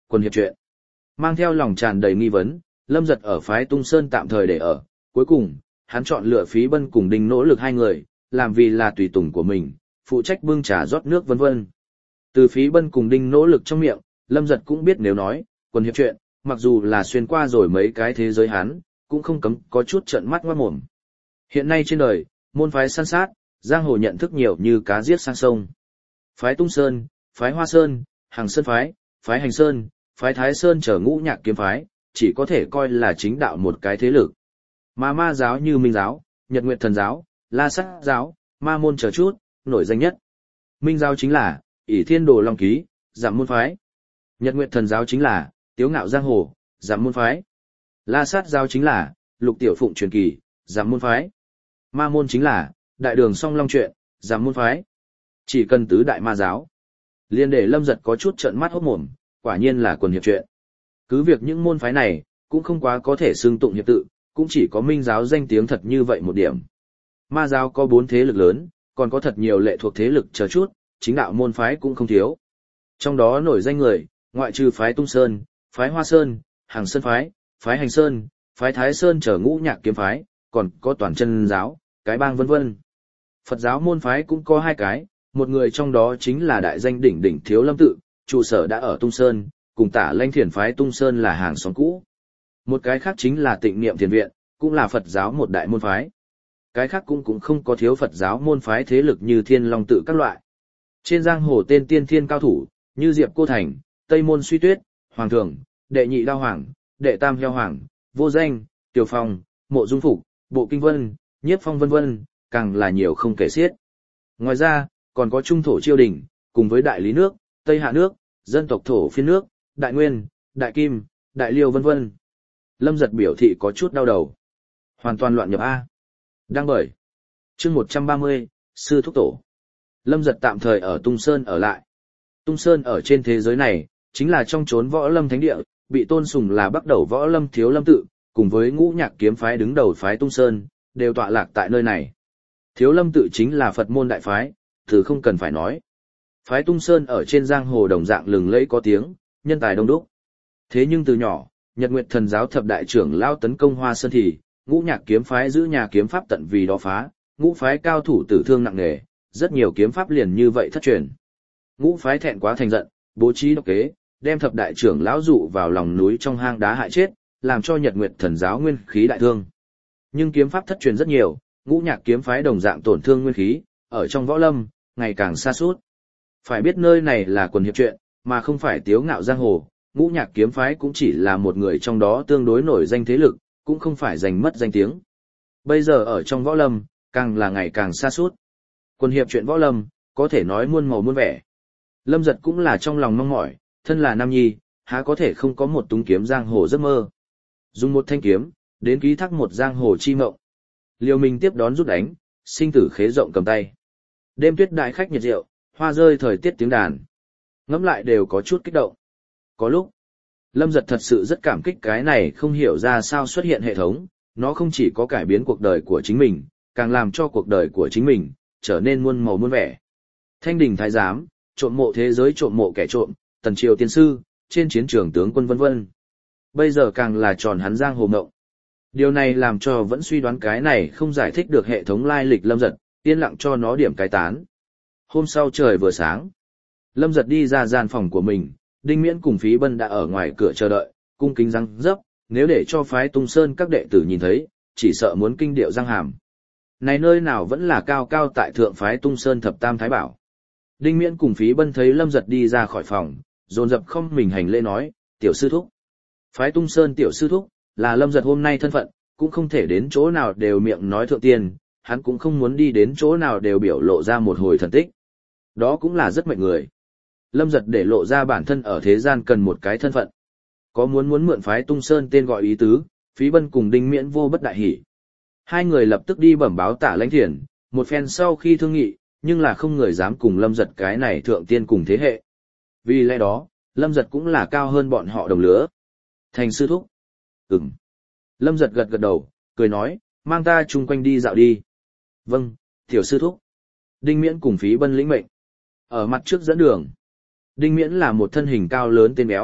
Quân hiệp chuyện. Mang theo lòng tràn đầy nghi vấn, Lâm Giật ở phái Tung Sơn tạm thời để ở, cuối cùng, hắn chọn lựa Phí Bân cùng Đinh Nỗ Lực hai người, làm vì là tùy tùng của mình, phụ trách bưng trà rót nước vân vân. Từ Phí Bân cùng Đinh Nỗ Lực trong miệng, Lâm Giật cũng biết nếu nói, Quân hiệp chuyện, mặc dù là xuyên qua rồi mấy cái thế giới hắn, cũng không cấm có chút trợn mắt ngoát mồm. Hiện nay trên đời, môn phái săn sát, giang hồ nhận thức nhiều như cá giết sang sông. Phái Tung Sơn, phái Hoa Sơn, Hàng Sơn phái, phái Hành Sơn, phái Thái Sơn trở ngũ nhạc kiếm phái, chỉ có thể coi là chính đạo một cái thế lực. Mà ma giáo như Minh giáo, Nhật Nguyệt Thần giáo, La Sát giáo, Ma môn chờ chút, nổi danh nhất. Minh giáo chính là ỷ Thiên Đồ Long Ký, giảm môn phái. Nhật Nguyệt Thần giáo chính là Tiếu Ngạo Giang Hồ, giảm môn phái. La Sát giáo chính là Lục Tiểu Phụng truyền kỳ, giảm môn phái. Ma môn chính là Đại Đường Song Long truyện, giảm môn phái. Chỉ cần tứ đại ma giáo, liền để Lâm Giật có chút trợn mắt hốt mồm, quả nhiên là quần hiệp chuyện. Cứ việc những môn phái này cũng không quá có thể xưng tụng hiệp tự, cũng chỉ có Minh giáo danh tiếng thật như vậy một điểm. Ma giáo có 4 thế lực lớn, còn có thật nhiều lệ thuộc thế lực chờ chút, chính đạo môn phái cũng không thiếu. Trong đó nổi danh người, ngoại trừ phái Tung Sơn, phái Hoa Sơn, Hàng Sơn phái, phái Hành Sơn, phái Thái Sơn trở ngũ nhạc kiếm phái, còn có Toàn Chân giáo, Cái Bang vân vân. Phật giáo môn phái cũng có 2 cái, một người trong đó chính là đại danh đỉnh đỉnh Thiếu Lâm tự, trụ sở đã ở Tung Sơn, cùng Tả Lanh Thiền phái Tung Sơn là hàng xóm cũ. Một cái khác chính là Tịnh Niệm Thiền viện, cũng là Phật giáo một đại môn phái. Cái khác cũng không có thiếu Phật giáo môn phái thế lực như Thiên Long tự các loại. Trên giang hồ tên tiên thiên cao thủ, như Diệp Cô Thành, Tây Môn Suy Tuyết, Hoàng Thường, Đệ Nhị Đao Hoàng, Đệ Tam Heo Hoàng, Vô Danh, Tiểu Phong, Mộ Dung Phục, Bộ Kinh Vân, Nhiếp Phong vân vân, càng là nhiều không kể xiết. Ngoài ra, còn có Trung Thổ Chiêu Đình, cùng với Đại Lý nước, Tây Hạ nước, dân tộc thổ phiên nước, Đại Nguyên, Đại Kim, Đại Liêu vân vân. Lâm Giật biểu thị có chút đau đầu. Hoàn toàn loạn nhập A. Đang bởi. Chương 130, Sư Thúc Tổ. Lâm Giật tạm thời ở Tung Sơn ở lại. Tung Sơn ở trên thế giới này, chính là trong chốn võ lâm thánh địa, bị tôn sùng là bắt đầu võ lâm Thiếu Lâm tự, cùng với ngũ nhạc kiếm phái đứng đầu phái Tung Sơn, đều tọa lạc tại nơi này. Thiếu Lâm tự chính là Phật môn đại phái, thứ không cần phải nói. Phái Tung Sơn ở trên giang hồ đồng dạng lừng lẫy có tiếng, nhân tài đông đúc. Thế nhưng từ nhỏ, Nhật Nguyệt Thần giáo thập đại trưởng lao tấn công Hoa Sơn thì, ngũ nhạc kiếm phái giữ nhà kiếm pháp tận vì đó phá, ngũ phái cao thủ tử thương nặng nề, rất nhiều kiếm pháp liền như vậy thất truyền. Ngũ phái thẹn quá thành giận, bố trí độc kế, đem thập đại trưởng lão dụ vào lòng núi trong hang đá hại chết, làm cho Nhật Nguyệt Thần giáo nguyên khí đại thương. Nhưng kiếm pháp thất truyền rất nhiều, ngũ nhạc kiếm phái đồng dạng tổn thương nguyên khí, ở trong võ lâm, ngày càng xa suốt. Phải biết nơi này là quần hiệp chuyện, mà không phải Tiếu Ngạo Giang Hồ, ngũ nhạc kiếm phái cũng chỉ là một người trong đó tương đối nổi danh thế lực, cũng không phải giành mất danh tiếng. Bây giờ ở trong võ lâm, càng là ngày càng xa suốt. Quần hiệp chuyện võ lâm, có thể nói muôn màu muôn vẻ. Lâm Giật cũng là trong lòng mong mỏi, thân là nam nhi, há có thể không có một túng kiếm giang hồ giấc mơ. Dùng một thanh kiếm, đến ký thác một giang hồ chi mộng. Liều mình tiếp đón rút đánh, sinh tử khế rộng cầm tay. Đêm tuyết đại khách nhiệt rượu, hoa rơi thời tiết tiếng đàn. Ngẫm lại đều có chút kích động. Có lúc, Lâm Giật thật sự rất cảm kích cái này không hiểu ra sao xuất hiện hệ thống, nó không chỉ có cải biến cuộc đời của chính mình, càng làm cho cuộc đời của chính mình trở nên muôn màu muôn vẻ. Thanh đình thái giám, trộm mộ thế giới trộm mộ kẻ trộm, tần triều tiên sư, trên chiến trường tướng quân vân vân. Bây giờ càng là tròn hắn giang hồ ngộng. Điều này làm cho vẫn suy đoán cái này không giải thích được hệ thống lai lịch Lâm Giật, yên lặng cho nó điểm cái tán. Hôm sau trời vừa sáng, Lâm Giật đi ra gian phòng của mình, Đinh Miễn cùng Phí Bân đã ở ngoài cửa chờ đợi, cung kính răng dấp, nếu để cho phái Tung Sơn các đệ tử nhìn thấy, chỉ sợ muốn kinh điệu răng hàm. Này nơi nào vẫn là cao cao tại thượng phái Tung Sơn thập tam thái bảo. Đinh Miễn cùng Phí Bân thấy Lâm Giật đi ra khỏi phòng, dồn dập không mình hành lễ nói, tiểu sư thúc. Phái Tung Sơn tiểu sư thúc, là Lâm Giật hôm nay thân phận, cũng không thể đến chỗ nào đều miệng nói thượng tiên, hắn cũng không muốn đi đến chỗ nào đều biểu lộ ra một hồi thần tích. Đó cũng là rất mệnh người. Lâm Giật để lộ ra bản thân ở thế gian cần một cái thân phận. Có muốn mượn phái Tung Sơn tên gọi ý tứ, Phí Bân cùng Đinh Miễn vô bất đại hỉ. Hai người lập tức đi bẩm báo Tả Lãnh Thiền, một phen sau khi thương nghị, nhưng là không người dám cùng Lâm Giật cái này thượng tiên cùng thế hệ. Vì lẽ đó, Lâm Giật cũng là cao hơn bọn họ đồng lứa. Thành sư thúc. Ừm. Lâm Giật gật gật đầu, cười nói, mang ta chung quanh đi dạo đi. Vâng, tiểu sư thúc. Đinh Miễn cùng Phí Bân lĩnh mệnh. Ở mặt trước dẫn đường. Đinh Miễn là một thân hình cao lớn tên béo,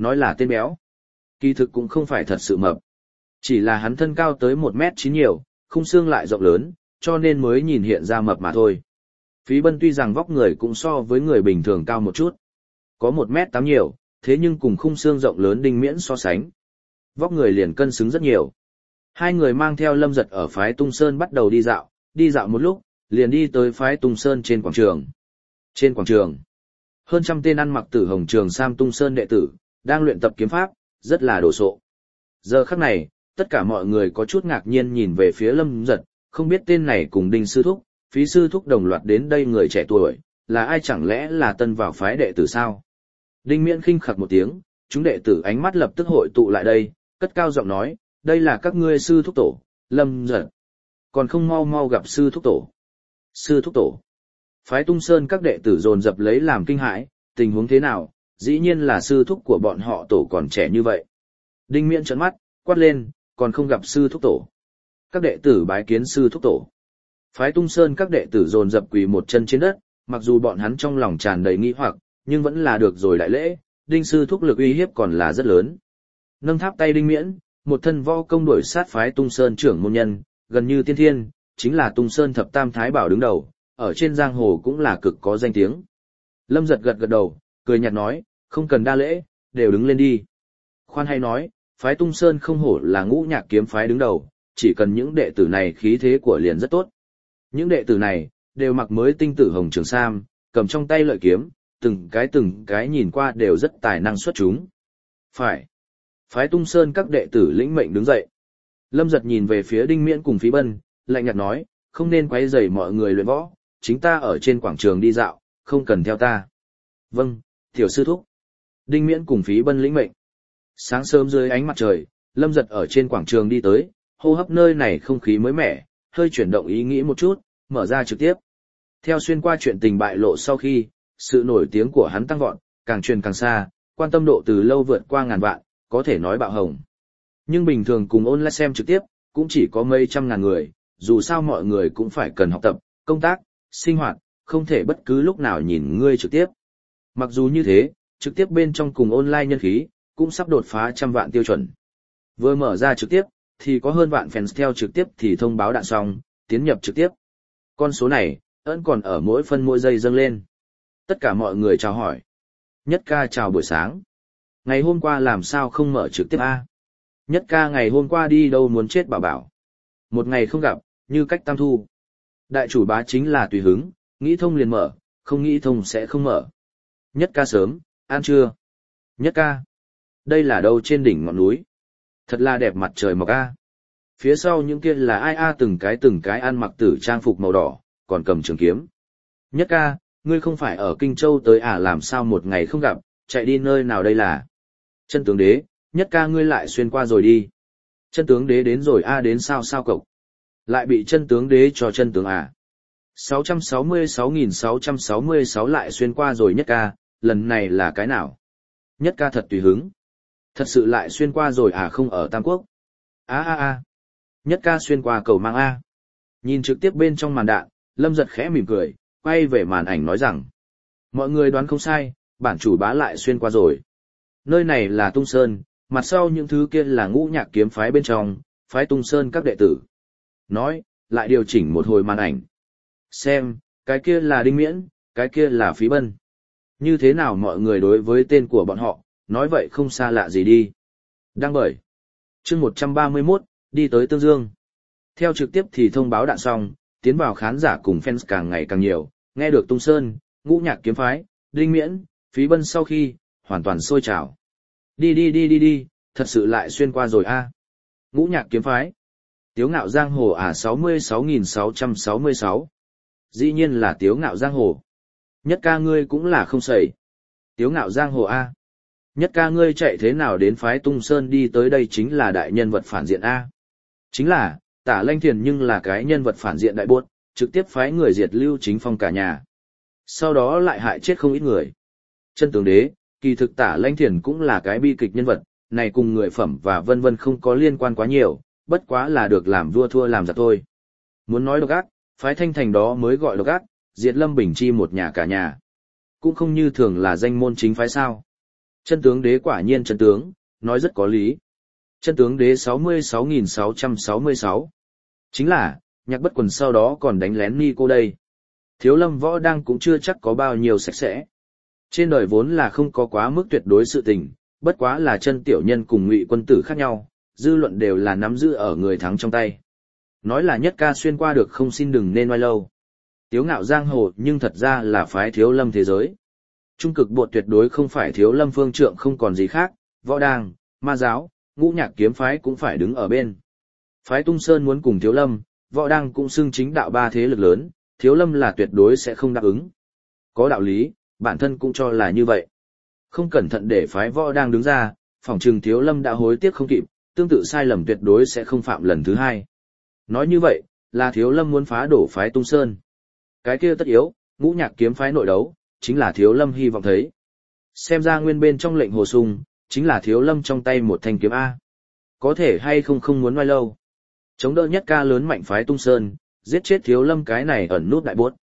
nói là tên béo. Kỳ thực cũng không phải thật sự mập. Chỉ là hắn thân cao tới 1m9 nhiều, khung xương lại rộng lớn, cho nên mới nhìn hiện ra mập mà thôi. Phí Bân tuy rằng vóc người cũng so với người bình thường cao một chút. Có 1m8 nhiều, thế nhưng cùng khung xương rộng lớn Đinh Miễn so sánh. Vóc người liền cân xứng rất nhiều. Hai người mang theo Lâm Giật ở phái Tung Sơn bắt đầu đi dạo một lúc, liền đi tới phái Tung Sơn trên quảng trường. Trên quảng trường, hơn trăm tên ăn mặc tử hồng trường sam Tung Sơn đệ tử, đang luyện tập kiếm pháp, rất là đồ sộ. Giờ khắc này, tất cả mọi người có chút ngạc nhiên nhìn về phía Lâm Giật, không biết tên này cùng Đinh Sư Thúc, Phí Sư Thúc đồng loạt đến đây người trẻ tuổi, là ai, chẳng lẽ là tân vào phái đệ tử sao? Đinh Miễn khinh khặc một tiếng, chúng đệ tử ánh mắt lập tức hội tụ lại đây, cất cao giọng nói, đây là các ngươi Sư Thúc Tổ, Lâm Giật. Còn không mau mau gặp Sư Thúc Tổ. Sư Thúc Tổ. Phái Tung Sơn các đệ tử dồn dập lấy làm kinh hãi, tình huống thế nào, dĩ nhiên là Sư Thúc của bọn họ tổ còn trẻ như vậy. Đinh Miễn trợn mắt, quát lên, còn không gặp Sư Thúc Tổ. Các đệ tử bái kiến Sư Thúc Tổ. Phái Tung Sơn các đệ tử dồn dập quỳ một chân trên đất, mặc dù bọn hắn trong lòng tràn đầy nghi hoặc, nhưng vẫn là được rồi đại lễ, Đinh Sư Thúc lực uy hiếp còn là rất lớn. Nâng tháp tay Đinh Miễn, một thân võ công đuổi sát phái Tung Sơn trưởng môn nhân, gần như tiên thiên, chính là Tung Sơn thập tam thái bảo đứng đầu, ở trên giang hồ cũng là cực có danh tiếng. Lâm Giật gật gật đầu, cười nhạt nói, không cần đa lễ, đều đứng lên đi. Khoan hay nói, phái Tung Sơn không hổ là Ngũ Nhạc kiếm phái đứng đầu, chỉ cần những đệ tử này khí thế của liền rất tốt. Những đệ tử này, đều mặc mới tinh tử hồng trường sam, cầm trong tay lợi kiếm, từng cái nhìn qua đều rất tài năng xuất chúng. Phải. Phái Tung Sơn các đệ tử lĩnh mệnh đứng dậy. Lâm Giật nhìn về phía Đinh Miễn cùng Phí Bân, lạnh nhạt nói, không nên quấy rầy mọi người luyện võ, chính ta ở trên quảng trường đi dạo, không cần theo ta. Vâng, tiểu sư thúc. Đinh Miễn cùng Phí Bân lĩnh mệnh. Sáng sớm dưới ánh mặt trời, Lâm Giật ở trên quảng trường đi tới, hô hấp nơi này không khí mới mẻ, hơi chuyển động ý nghĩ một chút, mở ra trực tiếp. Theo xuyên qua chuyện tình bại lộ sau khi, sự nổi tiếng của hắn tăng vọt, càng truyền càng xa, quan tâm độ từ lâu vượt qua ngàn vạn, có thể nói bạo hồng. Nhưng bình thường cùng online xem trực tiếp, cũng chỉ có mấy trăm ngàn người, dù sao mọi người cũng phải cần học tập, công tác, sinh hoạt, không thể bất cứ lúc nào nhìn ngươi trực tiếp. Mặc dù như thế, trực tiếp bên trong cùng online nhân khí, cũng sắp đột phá 100 vạn tiêu chuẩn. Vừa mở ra trực tiếp, thì có hơn vạn fans theo trực tiếp thì thông báo đạn xong, tiến nhập trực tiếp. Con số này, vẫn còn ở mỗi phân mỗi giây dâng lên. Tất cả mọi người chào hỏi. Nhất ca chào buổi sáng. Ngày hôm qua làm sao không mở trực tiếp a? Nhất ca ngày hôm qua đi đâu muốn chết bảo bảo. Một ngày không gặp, như cách tam thu. Đại chủ bá chính là tùy hứng, nghĩ thông liền mở, không nghĩ thông sẽ không mở. Nhất ca sớm, ăn trưa. Nhất ca. Đây là đâu trên đỉnh ngọn núi. Thật là đẹp mặt trời mọc a. Phía sau những kia là ai a, từng cái ăn mặc tử trang phục màu đỏ, còn cầm trường kiếm. Nhất ca, ngươi không phải ở Kinh Châu tới à, làm sao một ngày không gặp, chạy đi nơi nào đây là? Chân tướng đế, Nhất ca ngươi lại xuyên qua rồi đi. Chân tướng đế đến rồi a, đến sao cậu? Lại bị chân tướng đế cho chân tướng à? 666.666 lại xuyên qua rồi Nhất ca, lần này là cái nào? Nhất ca thật tùy hứng. Thật sự lại xuyên qua rồi à, không ở Tam Quốc? A. Nhất ca xuyên qua cầu mang a. Nhìn trực tiếp bên trong màn đạn, Lâm Giật khẽ mỉm cười, quay về màn ảnh nói rằng, mọi người đoán không sai, bản chủ bá lại xuyên qua rồi. Nơi này là Tung Sơn, mặt sau những thứ kia là Ngũ Nhạc kiếm phái bên trong, phái Tung Sơn các đệ tử. Nói, lại điều chỉnh một hồi màn ảnh. Xem, cái kia là Đinh Miễn, cái kia là Phí Bân. Như thế nào mọi người đối với tên của bọn họ, nói vậy không xa lạ gì đi. Đăng bởi chương 131, đi tới Tương Dương. Theo trực tiếp thì thông báo đạn xong, tiến vào khán giả cùng fans càng ngày càng nhiều, nghe được Tung Sơn, Ngũ Nhạc kiếm phái, Đinh Miễn, Phí Bân sau khi, hoàn toàn sôi trào. Đi, thật sự lại xuyên qua rồi a. Ngũ Nhạc kiếm phái. Tiếu ngạo giang hồ à, 66.666. Dĩ nhiên là tiếu ngạo giang hồ. Nhất ca ngươi cũng là không sẩy. Tiếu ngạo giang hồ a. Nhất ca ngươi chạy thế nào đến phái Tung Sơn đi tới đây, chính là đại nhân vật phản diện a. Chính là, Tả Lanh Thiền nhưng là cái nhân vật phản diện đại buốt, trực tiếp phái người diệt Lưu Chính Phong cả nhà. Sau đó lại hại chết không ít người. Chân tướng đế, kỳ thực Tả Lanh Thiền cũng là cái bi kịch nhân vật, này cùng người phẩm và vân vân không có liên quan quá nhiều, bất quá là được làm vua thua làm giặc thôi. Muốn nói độc ác, phái Thanh Thành đó mới gọi độc ác, diệt Lâm Bình Chi một nhà cả nhà. Cũng không như thường là danh môn chính phái sao. Chân tướng đế quả nhiên chân tướng, nói rất có lý. Chân tướng đế 66.666. Chính là, Nhạc Bất Quần sau đó còn đánh lén ni cô đây. Thiếu Lâm Võ Đang cũng chưa chắc có bao nhiêu sạch sẽ. Trên đời vốn là không có quá mức tuyệt đối sự tình, bất quá là chân tiểu nhân cùng Ngụy Quân Tử khác nhau, dư luận đều là nắm giữ ở người thắng trong tay. Nói là nhất ca xuyên qua được không xin đừng nên oai lâu. Tiếu ngạo giang hồ nhưng thật ra là phái Thiếu Lâm thế giới. Trung cực bột tuyệt đối không phải Thiếu Lâm phương trượng không còn gì khác, Võ Đang, Ma Giáo, Ngũ Nhạc kiếm phái cũng phải đứng ở bên. Phái Tung Sơn muốn cùng Thiếu Lâm, Võ Đang cũng xưng chính đạo ba thế lực lớn, Thiếu Lâm là tuyệt đối sẽ không đáp ứng. Có đạo lý, bản thân cũng cho là như vậy. Không cẩn thận để phái Võ Đang đứng ra, phỏng chừng Thiếu Lâm đã hối tiếc không kịp, tương tự sai lầm tuyệt đối sẽ không phạm lần thứ hai. Nói như vậy, là Thiếu Lâm muốn phá đổ phái Tung Sơn. Cái kia tất yếu, Ngũ Nhạc kiếm phái nội đấu, chính là Thiếu Lâm hy vọng thấy. Xem ra nguyên bên trong lệnh hồ sung, chính là Thiếu Lâm trong tay một thanh kiếm A. Có thể hay không không muốn oai lâu. Chống đỡ nhất ca lớn mạnh phái Tung Sơn, giết chết Thiếu Lâm cái này ẩn nút đại bốt.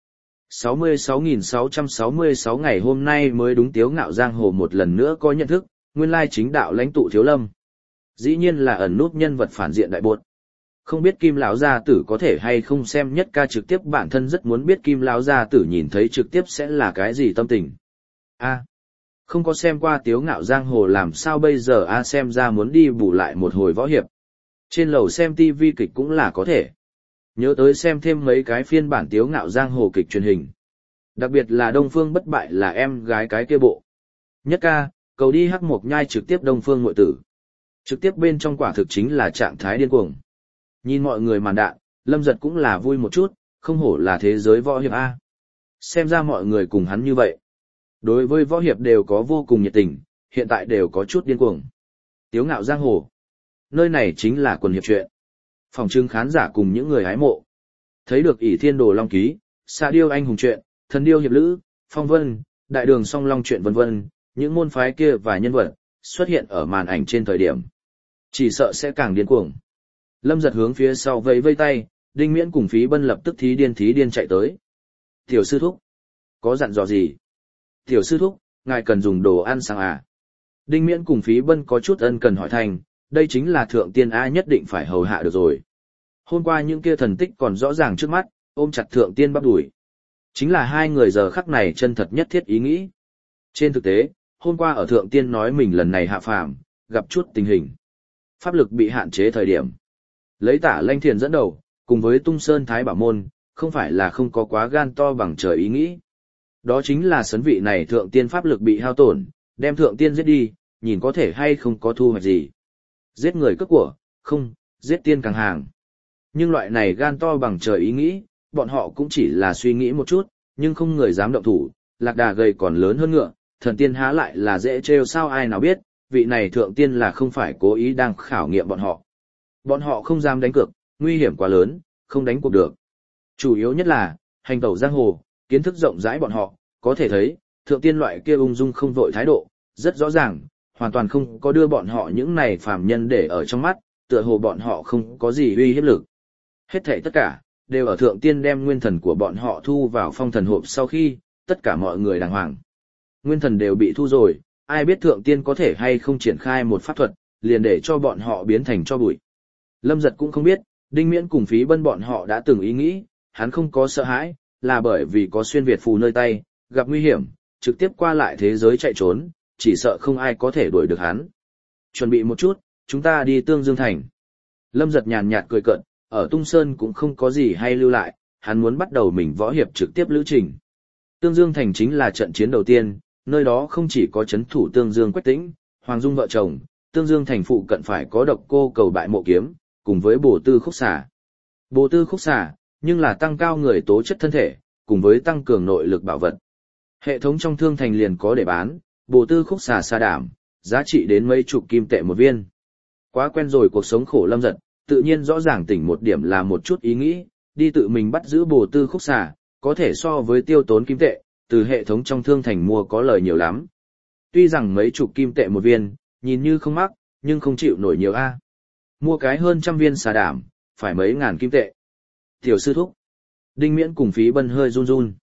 66.666 ngày hôm nay mới đúng Tiếu ngạo giang hồ một lần nữa có nhận thức, nguyên lai chính đạo lãnh tụ Thiếu Lâm. Dĩ nhiên là ẩn nút nhân vật phản diện đại bốt. Không biết Kim lão gia tử có thể hay không xem nhất ca trực tiếp, bản thân rất muốn biết Kim lão gia tử nhìn thấy trực tiếp sẽ là cái gì tâm tình. A, không có xem qua Tiếu ngạo giang hồ làm sao bây giờ a, xem ra muốn đi bù lại một hồi võ hiệp. Trên lầu xem TV kịch cũng là có thể. Nhớ tới xem thêm mấy cái phiên bản Tiếu ngạo giang hồ kịch truyền hình. Đặc biệt là Đông Phương Bất Bại là em gái cái kia bộ. Nhất ca, cầu đi Hắc Mộc Nhai trực tiếp Đông Phương muội tử. Trực tiếp bên trong quả thực chính là trạng thái điên cuồng. Nhìn mọi người màn đạn, Lâm Giật cũng là vui một chút, không hổ là thế giới võ hiệp A. Xem ra mọi người cùng hắn như vậy. Đối với võ hiệp đều có vô cùng nhiệt tình, hiện tại đều có chút điên cuồng. Tiếu ngạo giang hồ. Nơi này chính là quần hiệp truyện. Phòng trưng khán giả cùng những người hái mộ. Thấy được ỷ thiên đồ long ký, xạ điêu anh hùng truyện, thần điêu hiệp lữ, phong vân, đại đường song long truyện vân vân, những môn phái kia và nhân vật xuất hiện ở màn ảnh trên thời điểm. Chỉ sợ sẽ càng điên cuồng. Lâm Giật hướng phía sau vẫy vây tay, Đinh Miễn cùng Phí Bân lập tức thí điên chạy tới. Tiểu sư thúc, có dặn dò gì? Tiểu sư thúc, ngài cần dùng đồ ăn sáng à? Đinh Miễn cùng Phí Bân có chút ân cần hỏi thành, đây chính là thượng tiên A nhất định phải hầu hạ được rồi. Hôm qua những kia thần tích còn rõ ràng trước mắt, ôm chặt thượng tiên bắp đuổi. Chính là hai người giờ khắc này chân thật nhất thiết ý nghĩ. Trên thực tế, hôm qua ở thượng tiên nói mình lần này hạ phàm, gặp chút tình hình. Pháp lực bị hạn chế thời điểm. Lấy Tả Lanh Thiền dẫn đầu, cùng với Tung Sơn Thái Bảo Môn, không phải là không có quá gan to bằng trời ý nghĩ. Đó chính là sấn vị này thượng tiên pháp lực bị hao tổn, đem thượng tiên giết đi, nhìn có thể hay không có thu hoạch gì. Giết người cướp của, không, giết tiên càng hàng. Nhưng loại này gan to bằng trời ý nghĩ, bọn họ cũng chỉ là suy nghĩ một chút, nhưng không người dám động thủ, lạc đà gầy còn lớn hơn ngựa, thần tiên há lại là dễ trêu sao ai nào biết, vị này thượng tiên là không phải cố ý đang khảo nghiệm bọn họ. Bọn họ không dám đánh cược, nguy hiểm quá lớn, không đánh cuộc được. Chủ yếu nhất là, hành tẩu giang hồ, kiến thức rộng rãi bọn họ, có thể thấy, thượng tiên loại kia ung dung không vội thái độ, rất rõ ràng, hoàn toàn không có đưa bọn họ những này phàm nhân để ở trong mắt, tựa hồ bọn họ không có gì uy hiếp lực. Hết thảy tất cả, đều ở thượng tiên đem nguyên thần của bọn họ thu vào phong thần hộp sau khi, tất cả mọi người đàng hoàng. Nguyên thần đều bị thu rồi, ai biết thượng tiên có thể hay không triển khai một pháp thuật, liền để cho bọn họ biến thành cho bụi. Lâm Giật cũng không biết, Đinh Miễn cùng Phí Bân bọn họ đã từng ý nghĩ, hắn không có sợ hãi, là bởi vì có xuyên Việt phù nơi tay, gặp nguy hiểm, trực tiếp qua lại thế giới chạy trốn, chỉ sợ không ai có thể đuổi được hắn. Chuẩn bị một chút, chúng ta đi Tương Dương Thành. Lâm Giật nhàn nhạt cười cợt, ở Tung Sơn cũng không có gì hay lưu lại, hắn muốn bắt đầu mình võ hiệp trực tiếp lữ trình. Tương Dương Thành chính là trận chiến đầu tiên, nơi đó không chỉ có trấn thủ Tương Dương Quách Tĩnh, Hoàng Dung vợ chồng, Tương Dương Thành phụ cận phải có Độc Cô Cầu Bại Mộ Kiếm, cùng với Bổ Tư Khúc Xà. Bổ Tư Khúc Xà, nhưng là tăng cao người tố chất thân thể, cùng với tăng cường nội lực bảo vật. Hệ thống trong thương thành liền có để bán, Bổ Tư Khúc Xà sa đảm, giá trị đến mấy chục kim tệ một viên. Quá quen rồi cuộc sống khổ Lâm Giật, tự nhiên rõ ràng tỉnh một điểm là một chút ý nghĩ, đi tự mình bắt giữ Bổ Tư Khúc Xà, có thể so với tiêu tốn kim tệ, từ hệ thống trong thương thành mua có lời nhiều lắm. Tuy rằng mấy chục kim tệ một viên, nhìn như không mắc, nhưng không chịu nổi nhiều a. Mua cái hơn trăm viên xà đảm, phải mấy ngàn kim tệ. Tiểu sư thúc. Đinh Miễn cùng Phí Bân hơi run run.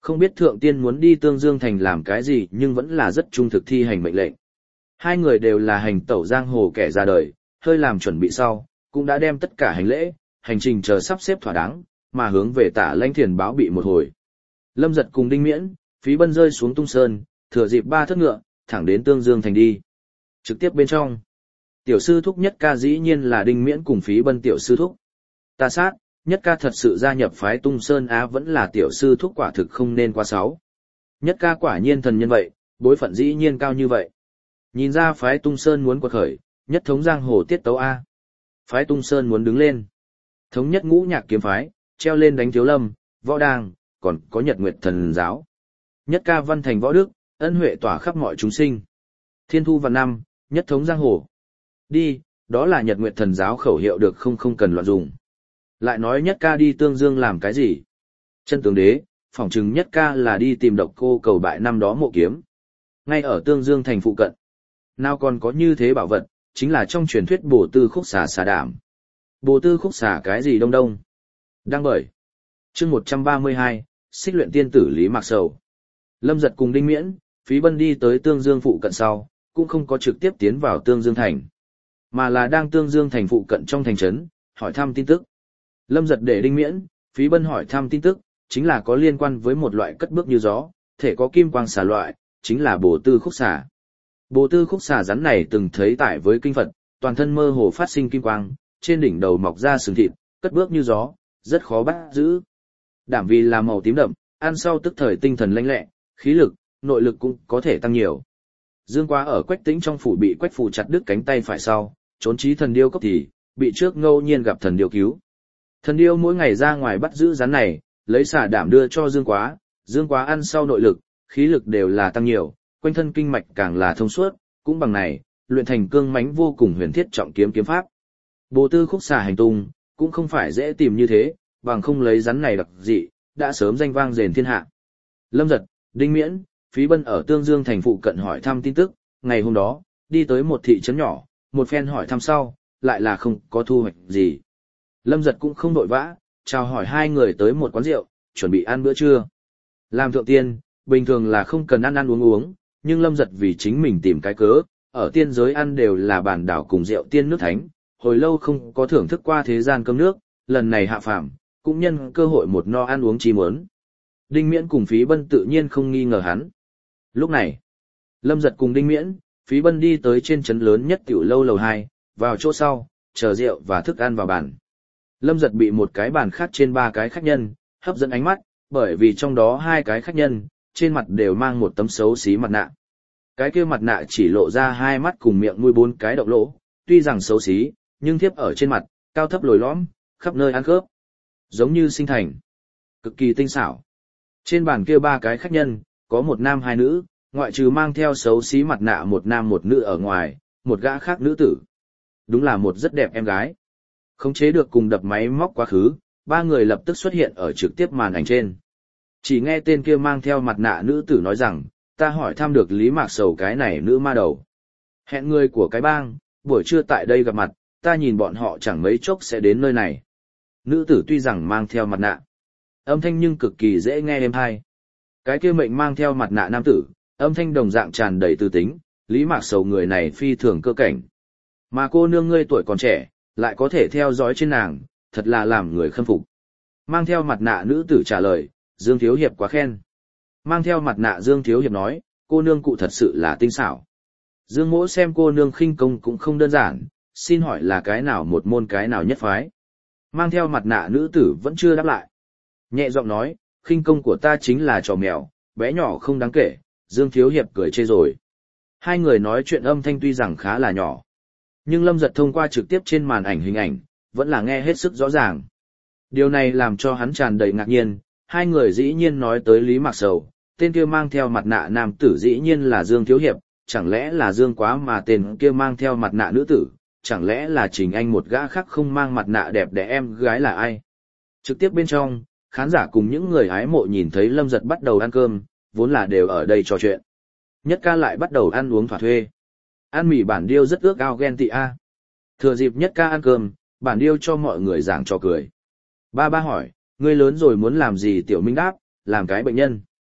Không biết thượng tiên muốn đi Tương Dương Thành làm cái gì nhưng vẫn là rất trung thực thi hành mệnh lệnh. Hai người đều là hành tẩu giang hồ kẻ ra đời, hơi làm chuẩn bị sau, cũng đã đem tất cả hành lễ, hành trình chờ sắp xếp thỏa đáng, mà hướng về Tả Lãnh Thiền báo bị một hồi. Lâm Giật cùng Đinh Miễn, Phí Bân rơi xuống Tung Sơn, thừa dịp 3 thất ngựa, thẳng đến Tương Dương Thành đi. Trực tiếp bên trong, tiểu sư thúc Nhất Ca dĩ nhiên là Đinh Miễn cùng Phí Bân tiểu sư thúc. Ta sát, Nhất Ca thật sự gia nhập phái Tung Sơn á, vẫn là tiểu sư thúc, quả thực không nên quá sáu. Nhất Ca quả nhiên thần nhân vậy, bối phận dĩ nhiên cao như vậy. Nhìn ra phái Tung Sơn muốn quật khởi, nhất thống giang hồ tiết tấu a. Phái Tung Sơn muốn đứng lên. Thống nhất ngũ nhạc kiếm phái, treo lên đánh Thiếu Lâm, Võ Đàng, còn có Nhật Nguyệt Thần giáo. Nhất Ca văn thành võ đức, ân huệ tỏa khắp mọi chúng sinh. Thiên thu vạn năm, nhất thống giang hồ. Đi, đó là Nhật Nguyệt Thần giáo khẩu hiệu được không cần loạn dùng. Lại nói Nhất Ca đi Tương Dương làm cái gì? Chân tướng đế, phỏng chừng Nhất Ca là đi tìm Độc Cô cầu bại năm đó mộ kiếm. Ngay ở Tương Dương thành phụ cận. Nào còn có như thế bảo vật, chính là trong truyền thuyết bổ tư khúc xà xà đảm. Bổ tư khúc xà cái gì đông đông? Đang bởi. Chương 132, Xích luyện tiên tử Lý Mạc Sầu. Lâm Giật cùng Đinh Miễn, Phí Bân đi tới Tương Dương phụ cận sau, cũng không có trực tiếp tiến vào Tương Dương thành, mà là đang Tương Dương thành phụ cận trong thành trấn, hỏi thăm tin tức. Lâm Giật để Đinh Miễn, Phí Bân hỏi thăm tin tức, chính là có liên quan với một loại cất bước như gió, thể có kim quang xà loại, chính là bổ tư khúc xà. Bổ tư khúc xà rắn này từng thấy tại với kinh Phật, toàn thân mơ hồ phát sinh kim quang, trên đỉnh đầu mọc ra sừng thịt, cất bước như gió, rất khó bắt giữ. Đảm vì là màu tím đậm, ăn sau tức thời tinh thần lanh lẹ, khí lực, nội lực cũng có thể tăng nhiều. Dương Quá ở Quách Tĩnh trong phủ bị Quách Phù chặt đứt cánh tay phải sau, trốn trí thần điêu cốc thì bị trước ngẫu nhiên gặp thần điêu cứu. Thần điêu mỗi ngày ra ngoài bắt giữ rắn này, lấy xà đảm đưa cho Dương Quá, Dương Quá ăn sau nội lực, khí lực đều là tăng nhiều, quanh thân kinh mạch càng là thông suốt, cũng bằng này, luyện thành cương mãnh vô cùng huyền thiết trọng kiếm kiếm pháp. Bổ tư khúc xà hành tung, cũng không phải dễ tìm như thế, bằng không lấy rắn này đặc dị, đã sớm danh vang rền thiên hạ. Lâm Giật, Đinh Miễn, Phí Bân ở Tương Dương thành phụ cận hỏi thăm tin tức, ngày hôm đó, đi tới một thị trấn nhỏ, một phen hỏi thăm sau, lại là không có thu hoạch gì. Lâm Giật cũng không đội vã, chào hỏi hai người tới một quán rượu, chuẩn bị ăn bữa trưa. Làm thượng tiên, bình thường là không cần ăn uống, nhưng Lâm Giật vì chính mình tìm cái cớ, ở tiên giới ăn đều là bản đảo cùng rượu tiên nước thánh, hồi lâu không có thưởng thức qua thế gian cơm nước, lần này hạ phàm, cũng nhân cơ hội một no ăn uống chi muốn. Đinh Miễn cùng Phí Bân tự nhiên không nghi ngờ hắn. Lúc này, Lâm Giật cùng Đinh Miễn, Phí Bân đi tới trên trấn lớn nhất tiểu lâu lầu 2, vào chỗ sau, chờ rượu và thức ăn vào bàn. Lâm Giật bị một cái bàn khác trên 3 cái khách nhân, hấp dẫn ánh mắt, bởi vì trong đó 2 cái khách nhân, trên mặt đều mang một tấm xấu xí mặt nạ. Cái kia mặt nạ chỉ lộ ra 2 mắt cùng miệng nuôi 4 cái độc lỗ, tuy rằng xấu xí, nhưng thiếp ở trên mặt, cao thấp lồi lõm, khắp nơi ăn khớp. Giống như sinh thành. Cực kỳ tinh xảo. Trên bàn kia 3 cái khách nhân, có một nam 2 nữ, ngoại trừ mang theo xấu xí mặt nạ một nam một nữ ở ngoài, một gã khác nữ tử. Đúng là một rất đẹp em gái. Khống chế được cùng đập máy móc quá khứ, 3 người lập tức xuất hiện ở trực tiếp màn ảnh trên. Chỉ nghe tên kia mang theo mặt nạ nữ tử nói rằng, ta hỏi thăm được Lý Mạc Sầu cái này nữ ma đầu. Hẹn người của cái bang, buổi trưa tại đây gặp mặt, ta nhìn bọn họ chẳng mấy chốc sẽ đến nơi này. Nữ tử tuy rằng mang theo mặt nạ, âm thanh nhưng cực kỳ dễ nghe êm tai. Cái kia mệnh mang theo mặt nạ nam tử, âm thanh đồng dạng tràn đầy tư tính, Lý Mạc Sầu người này phi thường cơ cảnh. Mà cô nương ngươi tuổi còn trẻ, lại có thể theo dõi trên nàng, thật là làm người khâm phục. Mang theo mặt nạ nữ tử trả lời, Dương Thiếu Hiệp quá khen. Mang theo mặt nạ Dương Thiếu Hiệp nói, cô nương cụ thật sự là tinh xảo. Dương Mỗ xem cô nương khinh công cũng không đơn giản, xin hỏi là cái nào một môn cái nào nhất phái. Mang theo mặt nạ nữ tử vẫn chưa đáp lại. Nhẹ giọng nói, khinh công của ta chính là trò mèo, bé nhỏ không đáng kể, Dương Thiếu Hiệp cười chê rồi. Hai người nói chuyện âm thanh tuy rằng khá là nhỏ, nhưng Lâm Giật thông qua trực tiếp trên màn ảnh hình ảnh, vẫn là nghe hết sức rõ ràng. Điều này làm cho hắn tràn đầy ngạc nhiên, hai người dĩ nhiên nói tới Lý Mạc Sầu, tên kia mang theo mặt nạ nam tử dĩ nhiên là Dương Thiếu Hiệp, chẳng lẽ là Dương Quá mà tên kia mang theo mặt nạ nữ tử, chẳng lẽ là Trình Anh một gã khác không mang mặt nạ đẹp đẽ em gái là ai? Trực tiếp bên trong, khán giả cùng những người hái mộ nhìn thấy Lâm Giật bắt đầu ăn cơm, vốn là đều ở đây trò chuyện. Nhất Ca lại bắt đầu ăn uống thỏa thuê. Ăn mì bản điêu rất ước ao ghen tị a. Thừa dịp Nhất Ca ăn cơm, bản điêu cho mọi người giảng trò cười. Ba hỏi, ngươi lớn rồi muốn làm gì? Tiểu Minh đáp, làm cái bệnh nhân.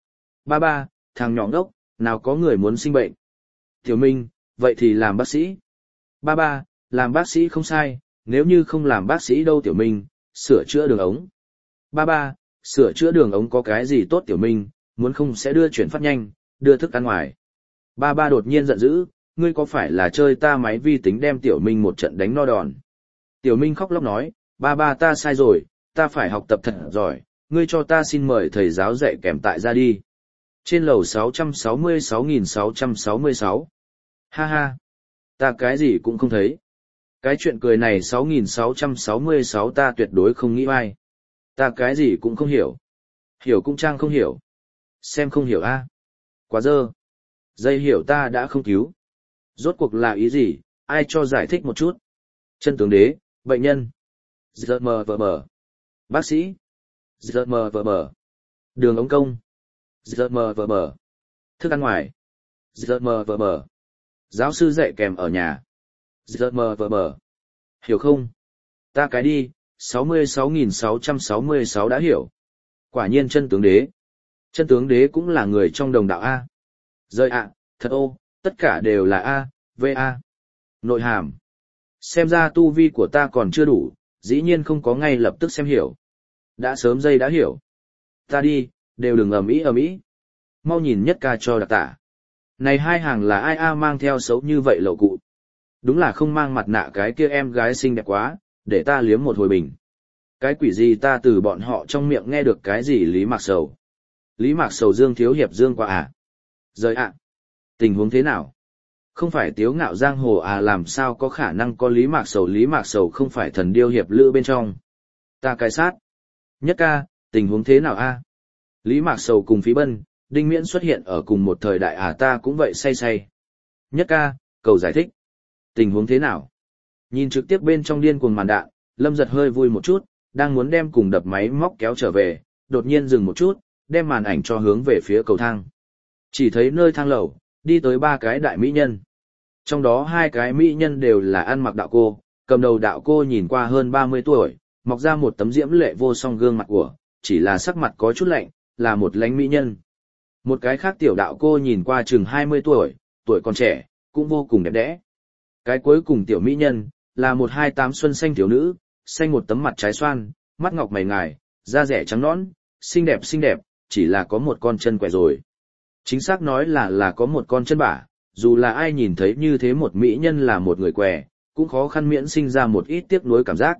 Ba, thằng nhỏ ngốc, nào có người muốn sinh bệnh. Tiểu Minh, vậy thì làm bác sĩ. Ba, làm bác sĩ không sai, nếu như không làm bác sĩ đâu Tiểu Minh, sửa chữa đường ống. Ba, sửa chữa đường ống có cái gì tốt Tiểu Minh, muốn không sẽ đưa chuyển phát nhanh, đưa thức ăn ngoài. Ba đột nhiên giận dữ, ngươi có phải là chơi ta máy vi tính đem Tiểu Minh một trận đánh no đòn. Tiểu Minh khóc lóc nói, ba ta sai rồi, ta phải học tập thật giỏi, ngươi cho ta xin mời thầy giáo dạy kèm tại ra đi. Trên lầu 666.666. Ha ha, ta cái gì cũng không thấy. Cái chuyện cười này 6.666 ta tuyệt đối không nghĩ ai. Ta cái gì cũng không hiểu. Hiểu cũng trang không hiểu. Xem không hiểu a. Quá dơ. Dây hiểu ta đã không cứu. Rốt cuộc là ý gì, ai cho giải thích một chút. Chân tướng đế, bệnh nhân. GMVM. Bác sĩ. GMVM. Đường ống công. GMVM. Thức ăn ngoài. GMVM. Giáo sư dạy kèm ở nhà. GMVM. Hiểu không? Ta cái đi, 66.666 đã hiểu. Quả nhiên chân tướng đế. Chân tướng đế cũng là người trong đồng đạo A. Rơi ạ, thật ô, tất cả đều là A, V A. Nội hàm. Xem ra tu vi của ta còn chưa đủ, dĩ nhiên không có ngay lập tức xem hiểu. Đã sớm dây đã hiểu. Ta đi, đều đừng ầm ĩ. Mau nhìn nhất ca cho đặc tả. Này hai hàng là ai a mang theo xấu như vậy lậu cụ. Đúng là không mang mặt nạ cái kia em gái xinh đẹp quá, để ta liếm một hồi bình. Cái quỷ gì ta từ bọn họ trong miệng nghe được cái gì Lý Mạc Sầu. Lý Mạc Sầu Dương thiếu hiệp Dương qua à? Rời ạ. Tình huống thế nào? Không phải tiếu ngạo giang hồ à, làm sao có khả năng có Lý Mạc Sầu không phải thần điêu hiệp lữ bên trong. Ta cái sát. Nhất ca, tình huống thế nào a? Lý Mạc Sầu cùng Phí Bân, Đinh Miễn xuất hiện ở cùng một thời đại à, ta cũng vậy say. Nhất ca, cầu giải thích. Tình huống thế nào? Nhìn trực tiếp bên trong điên cuồng màn đạn, Lâm Giật hơi vui một chút, đang muốn đem cùng đập máy móc kéo trở về, đột nhiên dừng một chút, đem màn ảnh cho hướng về phía cầu thang. Chỉ thấy nơi thang lầu, đi tới 3 cái đại mỹ nhân. Trong đó 2 cái mỹ nhân đều là ăn mặc đạo cô, cầm đầu đạo cô nhìn qua hơn 30 tuổi, mọc ra một tấm diễm lệ vô song gương mặt của, chỉ là sắc mặt có chút lạnh, là một lánh mỹ nhân. Một cái khác tiểu đạo cô nhìn qua chừng 20 tuổi, tuổi còn trẻ, cũng vô cùng đẹp đẽ. Cái cuối cùng tiểu mỹ nhân, là một 28 xuân xanh tiểu nữ, xanh một tấm mặt trái xoan, mắt ngọc mày ngài, da rẻ trắng nõn, xinh đẹp, chỉ là có một con chân quẻ rồi. Chính xác nói là có một con chân bả, dù là ai nhìn thấy như thế một mỹ nhân là một người què, cũng khó khăn miễn sinh ra một ít tiếc nuối cảm giác.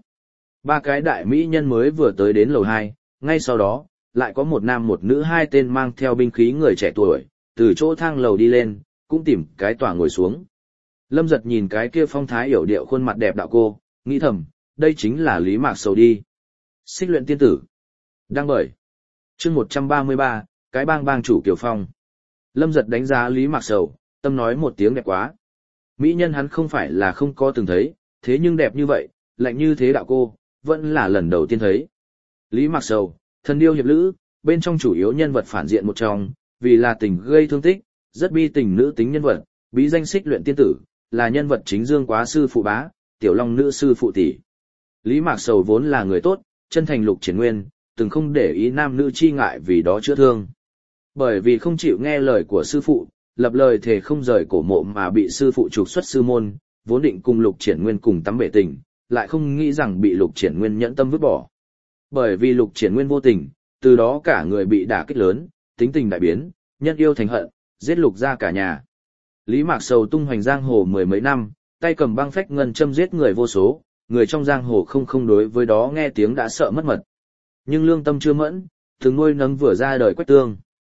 3 cái đại mỹ nhân mới vừa tới đến lầu 2, ngay sau đó, lại có một nam một nữ 2 tên mang theo binh khí người trẻ tuổi, từ chỗ thang lầu đi lên, cũng tìm cái tòa ngồi xuống. Lâm Giật nhìn cái kia phong thái yểu điệu khuôn mặt đẹp đạo cô, nghĩ thầm, đây chính là Lý Mạc Sầu đi. Xích luyện tiên tử. Đăng bởi. Chương 133, cái bang chủ Kiều Phong. Lâm Giật đánh giá Lý Mạc Sầu, tâm nói một tiếng đẹp quá. Mỹ nhân hắn không phải là không có từng thấy, thế nhưng đẹp như vậy, lạnh như thế đạo cô, vẫn là lần đầu tiên thấy. Lý Mạc Sầu, thần điêu hiệp lữ, bên trong chủ yếu nhân vật phản diện một trong, vì là tình gây thương tích, rất bi tình nữ tính nhân vật, bí danh xích luyện tiên tử, là nhân vật chính Dương Quá sư phụ bá, Tiểu Long nữ sư phụ tỷ. Lý Mạc Sầu vốn là người tốt, chân thành Lục Triển Nguyên, từng không để ý nam nữ chi ngại vì đó chữa thương. Bởi vì không chịu nghe lời của sư phụ, lập lời thề không rời cổ mộ mà bị sư phụ trục xuất sư môn, vốn định cùng Lục Triển Nguyên cùng tắm bể tình, lại không nghĩ rằng bị Lục Triển Nguyên nhẫn tâm vứt bỏ. Bởi vì Lục Triển Nguyên vô tình, từ đó cả người bị đả kích lớn, tính tình đại biến, nhân yêu thành hận, giết Lục ra cả nhà. Lý Mạc Sầu tung hoành giang hồ 10 mấy năm, tay cầm băng phách ngân châm giết người vô số, người trong giang hồ không đối với đó nghe tiếng đã sợ mất mật. Nhưng lương tâm chưa mẫn, từng nuôi nấng vừa ra đời Quách Tương.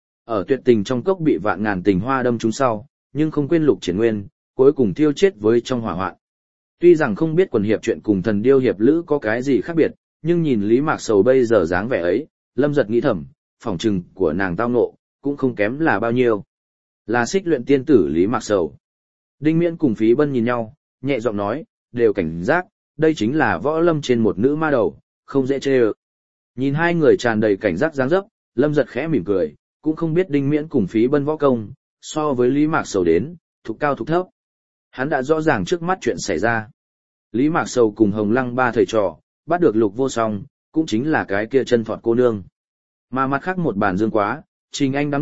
Ở tuyệt tình trong cốc bị vạn ngàn tình hoa đâm trúng sau, nhưng không quên Lục Triển Nguyên, cuối cùng thiêu chết với trong hỏa hoạn. Tuy rằng không biết quần hiệp chuyện cùng thần điêu hiệp lữ có cái gì khác biệt, nhưng nhìn Lý Mạc Sầu bây giờ dáng vẻ ấy, Lâm Giật nghĩ thầm, phỏng trừng của nàng tao ngộ, cũng không kém là bao nhiêu. Là xích luyện tiên tử Lý Mạc Sầu. Đinh Miễn cùng Phí Bân nhìn nhau, nhẹ giọng nói, đều cảnh giác, đây chính là võ lâm trên một nữ ma đầu, không dễ chê ơ. Nhìn hai người tràn đầy cảnh giác dáng dấp, Lâm Giật khẽ mỉm cười, cũng không biết Đinh Miễn cùng Phí Bân võ công, so với Lý Mạc Sầu đến, thục cao thục thấp. Hắn đã rõ ràng trước mắt chuyện xảy ra. Lý Mạc Sầu cùng Hồng Lăng ba thầy trò, bắt được Lục Vô Song, cũng chính là cái kia chân thọt cô nương. Mà mặt khác một bàn Dương Quá, Trình Anh đám người,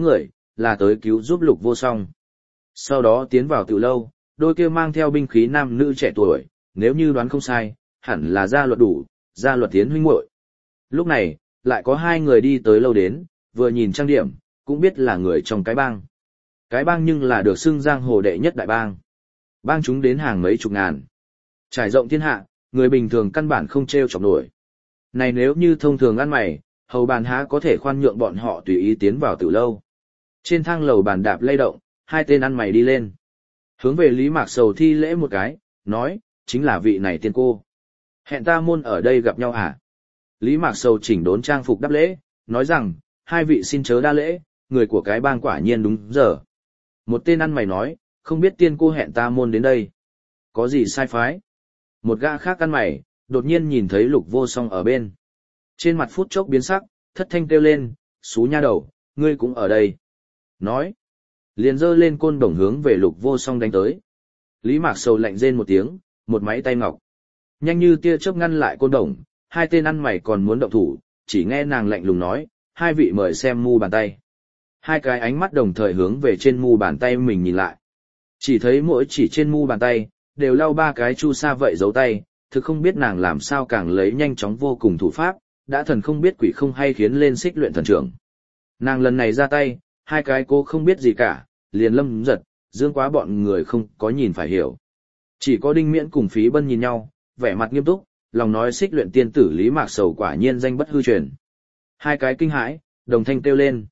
là tới cứu giúp Lục Vô Song. Sau đó tiến vào tiểu lâu, đôi kia mang theo binh khí nam nữ trẻ tuổi, nếu như đoán không sai, hẳn là Gia Luật Đủ, Gia Luật Tiến huynh muội. Lúc này, lại có hai người đi tới lâu đến, vừa nhìn trang điểm, cũng biết là người trong cái bang. Cái bang nhưng là được xưng giang hồ đệ nhất đại bang. Bang chúng đến hàng mấy chục ngàn. Trải rộng thiên hạ, người bình thường căn bản không treo chọc nổi. Này nếu như thông thường ăn mày, hầu bàn há có thể khoan nhượng bọn họ tùy ý tiến vào tiểu lâu. Trên thang lầu bàn đạp lay động, hai tên ăn mày đi lên. Hướng về Lý Mạc Sầu thi lễ một cái, nói, chính là vị này tiên cô. Hẹn ta môn ở đây gặp nhau hả? Lý Mạc Sầu chỉnh đốn trang phục đáp lễ, nói rằng, hai vị xin chớ đa lễ, người của cái bang quả nhiên đúng giờ. Một tên ăn mày nói, không biết tiên cô hẹn ta môn đến đây. Có gì sai phái? Một gã khác ăn mày, đột nhiên nhìn thấy Lục Vô Song ở bên. Trên mặt phút chốc biến sắc, thất thanh kêu lên, xú nha đầu, ngươi cũng ở đây. Nói, liền giơ lên côn đồng hướng về Lục Vô Song đánh tới. Lý Mạc Sầu lạnh rên một tiếng, một máy tay ngọc. Nhanh như tia chớp ngăn lại côn đồng, hai tên ăn mày còn muốn động thủ, chỉ nghe nàng lạnh lùng nói, hai vị mời xem mu bàn tay. Hai cái ánh mắt đồng thời hướng về trên mu bàn tay mình nhìn lại. Chỉ thấy mỗi chỉ trên mu bàn tay, đều lau ba cái chu sa vậy dấu tay, thực không biết nàng làm sao càng lấy nhanh chóng vô cùng thủ pháp, đã thần không biết quỷ không hay khiến lên xích luyện thần trưởng. Nàng lần này ra tay, hai cái cô không biết gì cả, liền lâm giật, dương quá bọn người không có nhìn phải hiểu. Chỉ có Đinh Miễn cùng Phí Bân nhìn nhau, vẻ mặt nghiêm túc, lòng nói xích luyện tiên tử Lý Mạc Sầu quả nhiên danh bất hư truyền. Hai cái kinh hãi, đồng thanh kêu lên,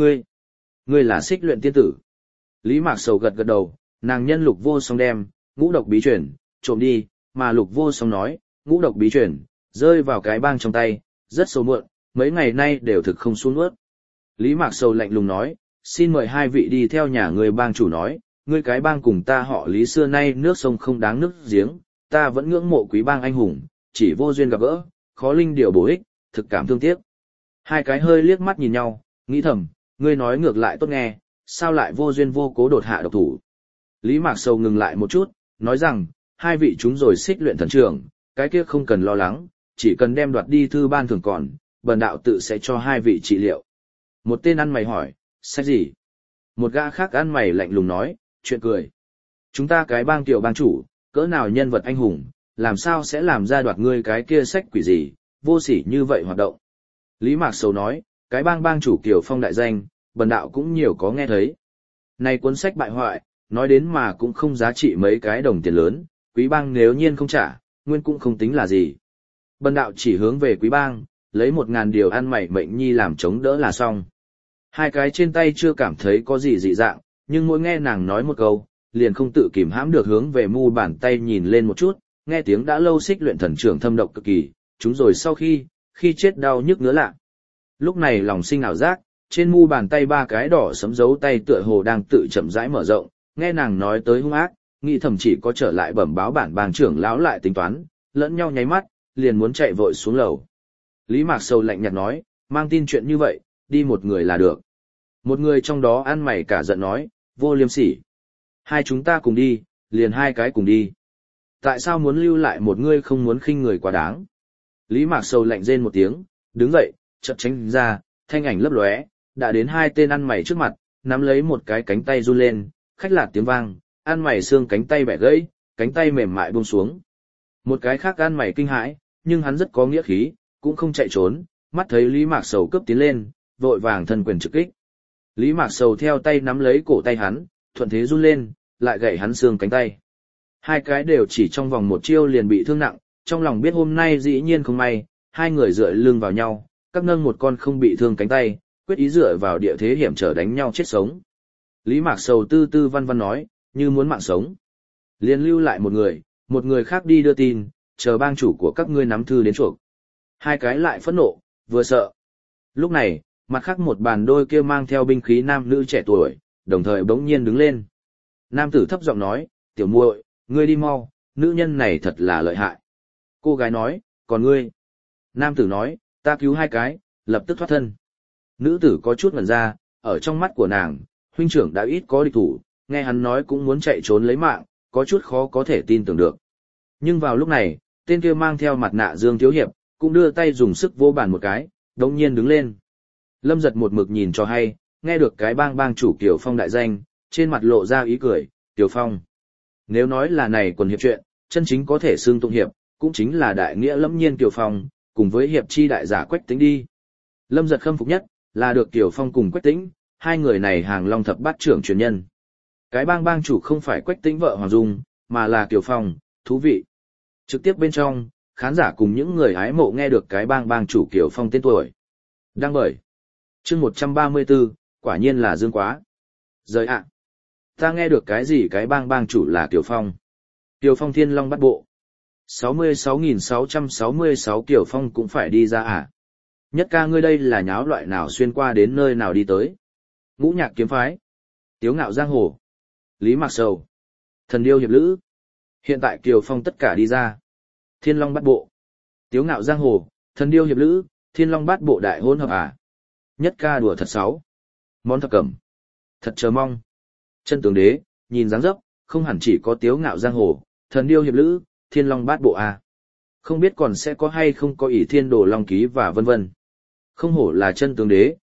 ngươi là xích luyện tiên tử. Lý Mạc Sầu gật gật đầu, nàng nhân Lục Vô Song đem, ngũ độc bí truyền, trộm đi, mà Lục Vô Song nói, ngũ độc bí truyền, rơi vào cái bang trong tay, rất sâu muộn, mấy ngày nay đều thực không xuống nuốt. Lý Mạc Sầu lạnh lùng nói, xin mời hai vị đi theo nhà người bang chủ nói, ngươi cái bang cùng ta họ Lý xưa nay nước sông không đáng nước giếng, ta vẫn ngưỡng mộ quý bang anh hùng, chỉ vô duyên gặp gỡ, khó linh điều bổ ích, thực cảm thương tiếc. Hai cái hơi liếc mắt nhìn nhau, nghĩ thầm, ngươi nói ngược lại tốt nghe, sao lại vô duyên vô cố đột hạ độc thủ. Lý Mạc Sầu ngừng lại một chút, nói rằng, hai vị chúng rồi xích luyện thần trưởng, cái kia không cần lo lắng, chỉ cần đem đoạt đi thư ban thường còn, bần đạo tự sẽ cho hai vị trị liệu. Một tên ăn mày hỏi, sách gì? Một gã khác ăn mày lạnh lùng nói, chuyện cười. Chúng ta cái bang tiểu bang chủ, cỡ nào nhân vật anh hùng, làm sao sẽ làm ra đoạt ngươi cái kia sách quỷ gì, vô sỉ như vậy hoạt động. Lý Mạc Sầu nói, cái bang bang chủ Kiều Phong đại danh, bần đạo cũng nhiều có nghe thấy. Này cuốn sách bại hoại, nói đến mà cũng không giá trị mấy cái đồng tiền lớn, quý bang nếu nhiên không trả, nguyên cũng không tính là gì. Bần đạo chỉ hướng về quý bang, lấy 1.000 điều ăn mày mệnh nhi làm chống đỡ là xong. Hai cái trên tay chưa cảm thấy có gì dị dạng, nhưng mỗi nghe nàng nói một câu, liền không tự kìm hãm được hướng về mu bàn tay nhìn lên một chút, nghe tiếng đã lâu xích luyện thần trưởng thâm độc cực kỳ, chúng rồi sau khi chết đau nhức ngứa lạ. Lúc này lòng sinh ảo giác, trên mu bàn tay ba cái đỏ sẫm dấu tay tựa hồ đang tự chậm rãi mở rộng, nghe nàng nói tới hung ác, nghĩ thầm chỉ có trở lại bẩm báo bản bang trưởng lão lại tính toán, lẫn nhau nháy mắt, liền muốn chạy vội xuống lầu. Lý Mạc Sầu lạnh nhạt nói, mang tin chuyện như vậy, đi một người là được. Một người trong đó ăn mày cả giận nói, vô liêm sỉ. Hai chúng ta cùng đi, liền hai cái cùng đi. Tại sao muốn lưu lại một ngươi không muốn khinh người quá đáng? Lý Mạc Sầu lạnh rên một tiếng, đứng dậy, chợt tránh ra, thanh ảnh lấp lóe, đã đến hai tên ăn mày trước mặt, nắm lấy một cái cánh tay run lên, khách lạc tiếng vang, ăn mày xương cánh tay bẻ gãy, cánh tay mềm mại buông xuống. Một cái khác ăn mày kinh hãi, nhưng hắn rất có nghĩa khí, cũng không chạy trốn, mắt thấy Lý Mạc Sầu cướp tiến lên, vội vàng thân quyền trực kích. Lý Mạc Sầu theo tay nắm lấy cổ tay hắn, thuận thế run lên, lại gãy hắn xương cánh tay. Hai cái đều chỉ trong vòng một chiêu liền bị thương nặng, trong lòng biết hôm nay dĩ nhiên không may, hai người dựa lưng vào nhau, các nâng một con không bị thương cánh tay, quyết ý dựa vào địa thế hiểm trở đánh nhau chết sống. Lý Mạc Sầu tư tư văn văn nói, như muốn mạng sống. Liền lưu lại một người khác đi đưa tin, chờ bang chủ của các ngươi nắm thư đến chuộc. Hai cái lại phẫn nộ, vừa sợ. Lúc này, mặt khác một bàn đôi kia mang theo binh khí nam nữ trẻ tuổi, đồng thời bỗng nhiên đứng lên. Nam tử thấp giọng nói, tiểu muội, ngươi đi mau, nữ nhân này thật là lợi hại. Cô gái nói, còn ngươi? Nam tử nói, ta cứu hai cái, lập tức thoát thân. Nữ tử có chút ngẩn ra, ở trong mắt của nàng, huynh trưởng đã ít có địch thủ, nghe hắn nói cũng muốn chạy trốn lấy mạng, có chút khó có thể tin tưởng được. Nhưng vào lúc này, tên kia mang theo mặt nạ Dương Thiếu Hiệp, cũng đưa tay dùng sức vô bàn một cái, đống nhiên đứng lên. Lâm Giật một mực nhìn cho hay, nghe được cái bang bang chủ Kiều Phong đại danh, trên mặt lộ ra ý cười, Kiều Phong. Nếu nói là này quần hiệp chuyện, chân chính có thể xưng tụng hiệp, cũng chính là đại nghĩa lẫm nhiên Kiều Phong, cùng với hiệp chi đại giả Quách Tĩnh đi. Lâm Giật khâm phục nhất, là được Kiều Phong cùng Quách Tĩnh, hai người này hàng long thập bát trưởng truyền nhân. Cái bang bang chủ không phải Quách Tĩnh vợ Hoàng Dung, mà là Kiều Phong, thú vị. Trực tiếp bên trong, khán giả cùng những người hái mộ nghe được cái bang bang chủ Kiều Phong tên tuổi. Đăng bởi. Chương 134, quả nhiên là Dương Quá. Rời ạ. Ta nghe được cái gì cái bang bang chủ là Kiều Phong. Kiều Phong Thiên Long bắt bộ. 66.666 Kiều Phong cũng phải đi ra à. Nhất ca ngươi đây là nháo loại nào xuyên qua đến nơi nào đi tới. Ngũ Nhạc Kiếm Phái. Tiếu Ngạo Giang Hồ. Lý Mạc Sầu. Thần Điêu Hiệp Lữ. Hiện tại Kiều Phong tất cả đi ra. Thiên Long bắt bộ. Tiếu Ngạo Giang Hồ, Thần Điêu Hiệp Lữ, Thiên Long bát bộ đại hôn hợp à. Nhất ca đùa thật sáu. Món thập cẩm. Thật chờ mong. Chân tướng đế, nhìn dáng dấp, không hẳn chỉ có Tiếu Ngạo Giang Hồ, Thần Điêu Hiệp Lữ, Thiên Long bát bộ à. Không biết còn sẽ có hay không có ỷ Thiên Đồ Long Ký và vân vân. Không hổ là chân tướng đế,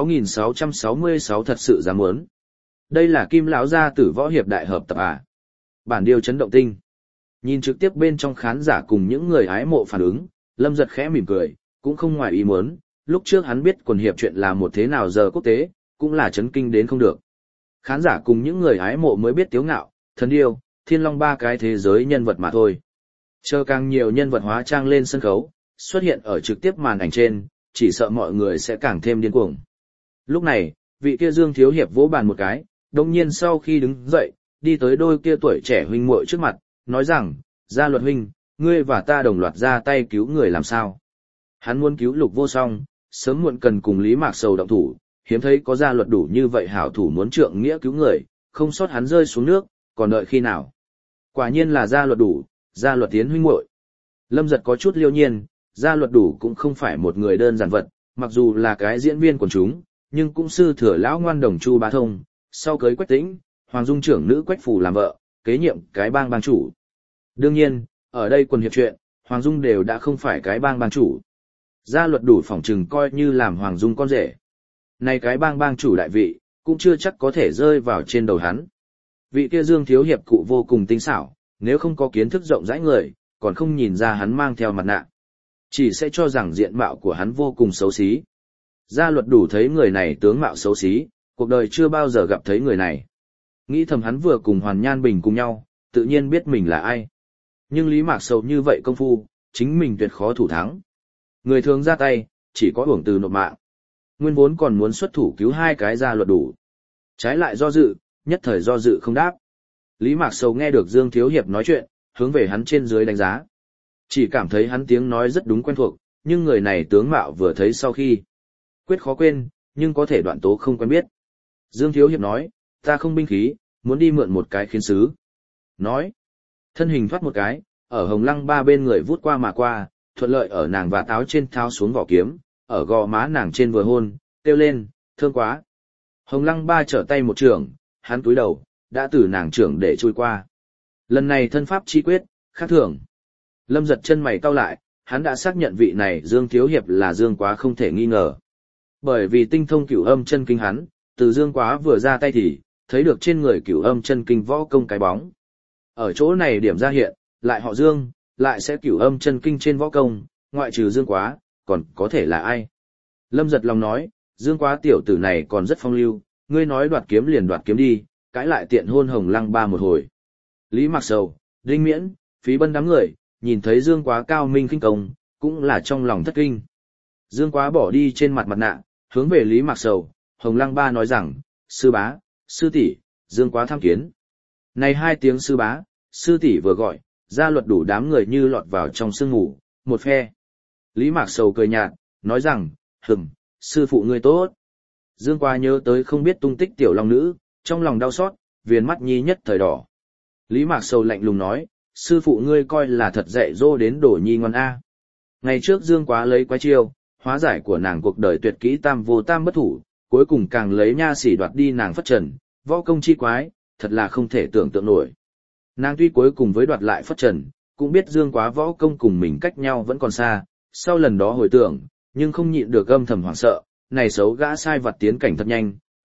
6.666 thật sự dám muốn. Đây là Kim lão gia tử võ hiệp đại hợp tập à. Bản điêu chấn động tinh. Nhìn trực tiếp bên trong khán giả cùng những người hái mộ phản ứng, Lâm Giật khẽ mỉm cười, cũng không ngoài ý muốn, lúc trước hắn biết quần hiệp chuyện là một thế nào giờ quốc tế, cũng là chấn kinh đến không được. Khán giả cùng những người hái mộ mới biết Tiếu Ngạo, Thần Điêu, Thiên Long ba cái thế giới nhân vật mà thôi. Chờ càng nhiều nhân vật hóa trang lên sân khấu, xuất hiện ở trực tiếp màn ảnh trên, chỉ sợ mọi người sẽ càng thêm điên cuồng. Lúc này, vị kia Dương Thiếu Hiệp vỗ bàn một cái, đồng nhiên sau khi đứng dậy, đi tới đôi kia tuổi trẻ huynh muội trước mặt, nói rằng, Gia Luật huynh, ngươi và ta đồng loạt ra tay cứu người làm sao? Hắn muốn cứu Lục Vô Song, sớm muộn cần cùng Lý Mạc Sầu động thủ, hiếm thấy có Gia Luật đủ như vậy hảo thủ muốn trượng nghĩa cứu người, không sót hắn rơi xuống nước, còn đợi khi nào? Quả nhiên là Gia Luật đủ, Gia Luật tiến huynh muội. Lâm Giật có chút liêu nhiên, Gia Luật đủ cũng không phải một người đơn giản vật, mặc dù là cái diễn viên quần chúng, nhưng cũng sư thừa lão ngoan đồng Chu Bá Thông, sau cưới Quách Tĩnh, Hoàng Dung trưởng nữ Quách Phù làm vợ, kế nhiệm cái bang bang chủ. Đương nhiên, ở đây quần hiệp chuyện, Hoàng Dung đều đã không phải cái bang bang chủ. Gia Luật đủ phỏng chừng coi như làm Hoàng Dung con rể. Này cái bang bang chủ đại vị, cũng chưa chắc có thể rơi vào trên đầu hắn. Vị kia Dương Thiếu Hiệp cụ vô cùng tinh xảo, nếu không có kiến thức rộng rãi người, còn không nhìn ra hắn mang theo mặt nạ. Chỉ sẽ cho rằng diện mạo của hắn vô cùng xấu xí. Gia Luật đủ thấy người này tướng mạo xấu xí, cuộc đời chưa bao giờ gặp thấy người này. Nghĩ thầm hắn vừa cùng Hoàn Nhan Bình cùng nhau, tự nhiên biết mình là ai. Nhưng Lý Mạc Sầu như vậy công phu, chính mình tuyệt khó thủ thắng. Người thường ra tay, chỉ có uổng từ nộp mạng. Nguyên vốn còn muốn xuất thủ cứu hai cái Gia Luật đủ. Trái lại do dự, nhất thời do dự không đáp. Lý Mạc Sầu nghe được Dương Thiếu Hiệp nói chuyện, hướng về hắn trên dưới đánh giá. Chỉ cảm thấy hắn tiếng nói rất đúng quen thuộc, nhưng người này tướng mạo vừa thấy sau khi. Quyết khó quên, nhưng có thể đoạn tố không quen biết. Dương Thiếu Hiệp nói, ta không binh khí, muốn đi mượn một cái khiến sứ. Nói, thân hình thoát một cái, ở Hồng Lăng ba bên người vút qua mà qua, thuận lợi ở nàng và táo trên tháo xuống vỏ kiếm, ở gò má nàng trên vừa hôn, kêu lên, thương quá. Hồng Lăng ba trở tay một trường, hắn túi đầu, đã từ nàng trưởng để trôi qua. Lần này thân pháp chi quyết, khác thường. Lâm Giật chân mày cau lại, hắn đã xác nhận vị này Dương Thiếu Hiệp là Dương Quá không thể nghi ngờ. Bởi vì tinh thông cửu âm chân kinh hắn, từ Dương Quá vừa ra tay thì, thấy được trên người cửu âm chân kinh võ công cái bóng. Ở chỗ này điểm ra hiện, lại họ Dương, lại sẽ cửu âm chân kinh trên võ công, ngoại trừ Dương Quá, còn có thể là ai? Lâm Giật lòng nói, Dương Quá tiểu tử này còn rất phong lưu, ngươi nói đoạt kiếm liền đoạt kiếm đi, cãi lại tiện hôn Hồng Lăng ba một hồi. Lý Mạc Sầu, Đinh Miễn, Phí Bân đám người, nhìn thấy Dương Quá cao minh khinh công, cũng là trong lòng thất kinh. Dương Quá bỏ đi trên mặt mặt nạ, hướng về Lý Mạc Sầu, Hồng Lăng ba nói rằng, sư bá, sư tỷ, Dương Quá tham kiến. Này hai tiếng sư bá, sư tỷ vừa gọi, Gia Luật đủ đám người như lọt vào trong sương ngủ, một phe. Lý Mạc Sầu cười nhạt, nói rằng, sư phụ ngươi tốt. Dương Quá nhớ tới không biết tung tích tiểu long nữ, trong lòng đau xót, viền mắt nhi nhất thời đỏ. Lý Mạc Sầu lạnh lùng nói, sư phụ ngươi coi là thật dạy dỗ đến đổ nhi ngoan A. Ngày trước Dương Quá lấy quái chiêu, hóa giải của nàng cuộc đời tuyệt kỹ tam vô tam bất thủ, cuối cùng càng lấy nha sỉ đoạt đi nàng phất trần, võ công chi quái, thật là không thể tưởng tượng nổi. Nàng tuy cuối cùng với đoạt lại phất trần, cũng biết Dương Quá võ công cùng mình cách nhau vẫn còn xa, sau lần đó hồi tưởng, nhưng không nhịn được âm thầm hoảng sợ, này xấu gã sai vặt tiến cảnh thật nhanh,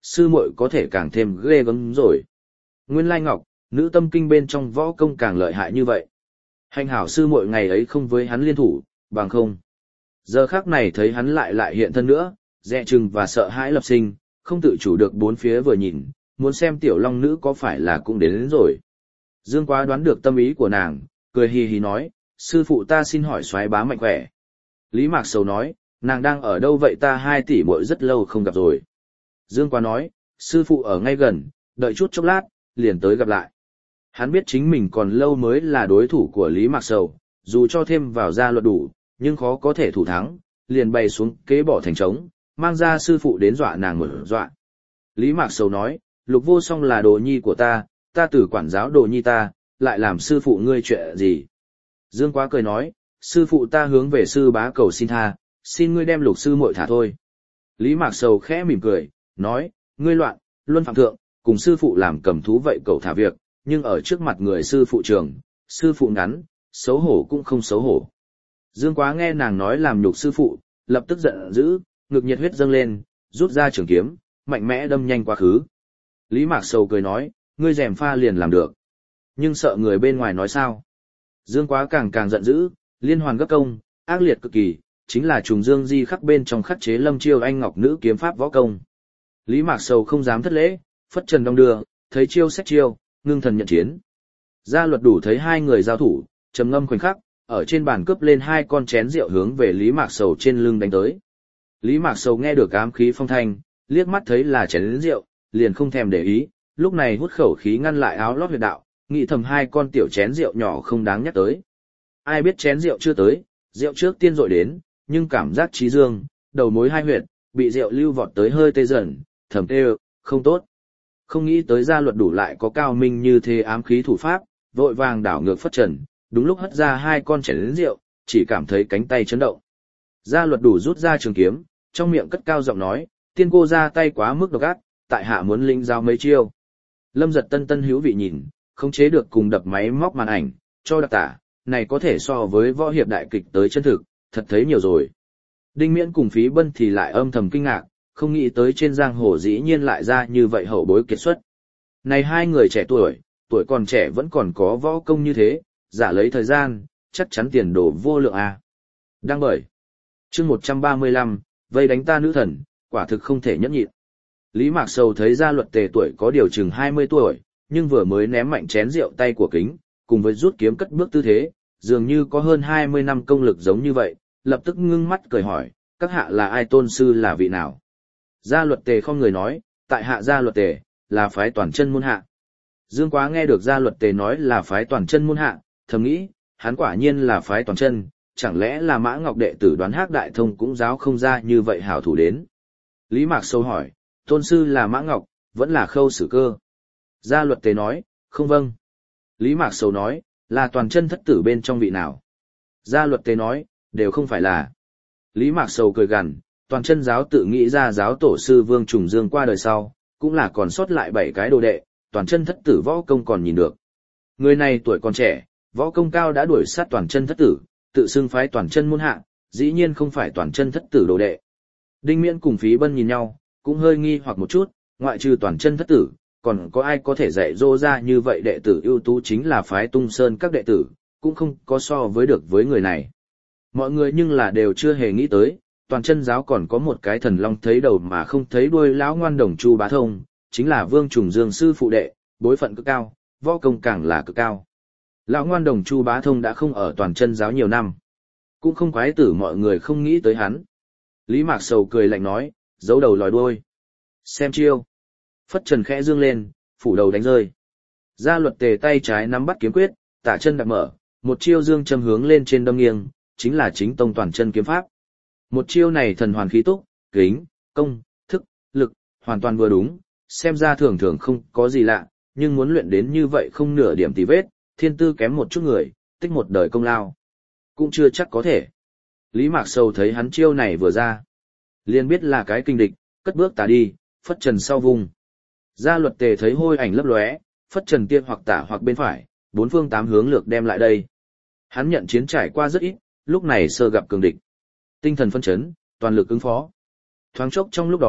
sư muội có thể càng thêm ghê gớm rồi. Nguyên lai ngọc, nữ tâm kinh bên trong võ công càng lợi hại như vậy. Hành hảo sư muội ngày ấy không với hắn liên thủ, bằng không. Giờ khắc này thấy hắn lại hiện thân nữa, dè chừng và sợ hãi lập sinh, không tự chủ được bốn phía vừa nhìn, muốn xem tiểu long nữ có phải là cũng đến rồi. Dương Quá đoán được tâm ý của nàng, cười hì hì nói, sư phụ ta xin hỏi soái bá mạnh khỏe. Lý Mạc Sầu nói, nàng đang ở đâu vậy, ta 2 tỷ muội rất lâu không gặp rồi. Dương Quá nói, sư phụ ở ngay gần, đợi chút chốc lát, liền tới gặp lại. Hắn biết chính mình còn lâu mới là đối thủ của Lý Mạc Sầu, dù cho thêm vào gia luật đủ, nhưng khó có thể thủ thắng, liền bày xuống kế bỏ thành trống, mang ra sư phụ đến dọa nàng một dọa. Lý Mạc Sầu nói, Lục Vô Song là đồ nhi của ta từ quản giáo đồ nhi ta, lại làm sư phụ ngươi chuyện gì? Dương Quá cười nói, sư phụ ta hướng về sư bá cầu xin tha, xin ngươi đem Lục sư muội thả thôi. Lý Mạc Sầu khẽ mỉm cười, nói, ngươi loạn, luân phạm thượng, cùng sư phụ làm cầm thú vậy cậu thả việc, nhưng ở trước mặt người sư phụ trường, sư phụ ngắn, xấu hổ cũng không xấu hổ. Dương Quá nghe nàng nói làm nhục sư phụ, lập tức giận dữ, ngực nhiệt huyết dâng lên, rút ra trường kiếm, mạnh mẽ đâm nhanh quá khứ. Lý Mạc Sầu cười nói, ngươi rèm pha liền làm được. Nhưng sợ người bên ngoài nói sao? Dương Quá càng giận dữ, liên hoàn gấp công, ác liệt cực kỳ, chính là trùng dương di khắc bên trong khắc chế Lâm Chiêu anh ngọc nữ kiếm pháp võ công. Lý Mạc Sầu không dám thất lễ, phất trần đong đưa, thấy chiêu xét chiêu, ngưng thần nhận chiến. Gia luật đủ thấy hai người giao thủ, trầm ngâm khoảnh khắc, ở trên bàn cướp lên 2 con chén rượu hướng về Lý Mạc Sầu trên lưng đánh tới. Lý Mạc Sầu nghe được ám khí phong thanh, liếc mắt thấy là chén rượu, liền không thèm để ý, lúc này hút khẩu khí ngăn lại áo lót huyệt đạo, nghĩ thầm 2 con tiểu chén rượu nhỏ không đáng nhắc tới. Ai biết chén rượu chưa tới, rượu trước tiên dội đến, nhưng cảm giác trí dương, đầu mối 2 huyệt, bị rượu lưu vọt tới hơi tê dần, thầm tê không tốt. Không nghĩ tới gia luật đủ lại có cao minh như thế ám khí thủ pháp, vội vàng đảo ngược phất trần, đúng lúc hất ra 2 con chén rượu, chỉ cảm thấy cánh tay chấn động. Gia luật đủ rút ra trường kiếm, trong miệng cất cao giọng nói, tiên cô ra tay quá mức độc ác, tại hạ muốn linh giao mấy chiêu. Lâm Giật tân hữu vị nhìn, không chế được cùng đập máy móc màn ảnh, cho đặc tả, này có thể so với võ hiệp đại kịch tới chân thực, thật thấy nhiều rồi. Đinh Miễn cùng Phí Bân thì lại âm thầm kinh ngạc, không nghĩ tới trên giang hồ dĩ nhiên lại ra như vậy hậu bối kiệt xuất. Này 2 người trẻ tuổi còn trẻ vẫn còn có võ công như thế, giả lấy thời gian, chắc chắn tiền đồ vô lượng a. Đăng bởi chương 135, vây đánh ta nữ thần, quả thực không thể nhẫn nhịn. Lý Mạc Sầu thấy gia luật tề tuổi có điều chừng 20 tuổi, nhưng vừa mới ném mạnh chén rượu tay của kính, cùng với rút kiếm cất bước tư thế, dường như có hơn 20 năm công lực giống như vậy, lập tức ngưng mắt cười hỏi, các hạ là ai, tôn sư là vị nào? Gia luật tề không người nói, tại hạ gia luật tề, là phái toàn chân môn hạ. Dương Quá nghe được gia luật tề nói là phái toàn chân môn hạ, thầm nghĩ, hắn quả nhiên là phái toàn chân, chẳng lẽ là Mã Ngọc đệ tử Đoán Hác đại thông cũng giáo không ra như vậy hảo thủ đến. Lý Mạc Sầu hỏi, tôn sư là Mã Ngọc, vẫn là Khâu Sử Cơ? Gia luật tề nói, không vâng. Lý Mạc Sầu nói, là toàn chân thất tử bên trong vị nào? Gia luật tề nói, đều không phải là. Lý Mạc Sầu cười gằn, toàn chân giáo tự nghĩ ra giáo tổ sư Vương Trùng Dương qua đời sau, cũng là còn sót lại 7 cái đồ đệ, toàn chân thất tử võ công còn nhìn được. Người này tuổi còn trẻ, võ công cao đã đuổi sát toàn chân thất tử, tự xưng phái toàn chân môn hạ, dĩ nhiên không phải toàn chân thất tử đồ đệ. Đinh Miễn cùng Phí Bân nhìn nhau, cũng hơi nghi hoặc một chút, ngoại trừ toàn chân thất tử, còn có ai có thể dạy dỗ ra như vậy đệ tử ưu tú chính là phái Tung Sơn các đệ tử, cũng không có so với được với người này. Mọi người nhưng là đều chưa hề nghĩ tới, toàn chân giáo còn có một cái thần long thấy đầu mà không thấy đuôi lão ngoan đồng Chu Bá Thông, chính là Vương Trùng Dương sư phụ đệ, bối phận cực cao, võ công càng là cực cao. Lão ngoan đồng Chu Bá Thông đã không ở toàn chân giáo nhiều năm, cũng không quái tử mọi người không nghĩ tới hắn. Lý Mạc Sầu cười lạnh nói, giấu đầu lòi đuôi. Xem chiêu. Phất trần khẽ dương lên, phủ đầu đánh rơi. Gia luật tề tay trái nắm bắt kiếm quyết, tả chân đạp mở, một chiêu dương châm hướng lên trên đâm nghiêng, chính là chính tông toàn chân kiếm pháp. Một chiêu này thần hoàn khí túc, kính, công, thức, lực, hoàn toàn vừa đúng, xem ra thường thường không có gì lạ, nhưng muốn luyện đến như vậy không nửa điểm tì vết, thiên tư kém một chút người, tích một đời công lao. Cũng chưa chắc có thể. Lý Mạc Sầu thấy hắn chiêu này vừa ra, liền biết là cái kinh địch, cất bước tả đi, phất trần sau vùng. Gia luật tề thấy hôi ảnh lấp lóe, phất trần tiên hoặc tả hoặc bên phải, 4 phương 8 hướng lược đem lại đây. Hắn nhận chiến trải qua rất ít, lúc này sơ gặp cường địch. Tinh thần phân chấn, toàn lực ứng phó. Thoáng chốc trong lúc đó,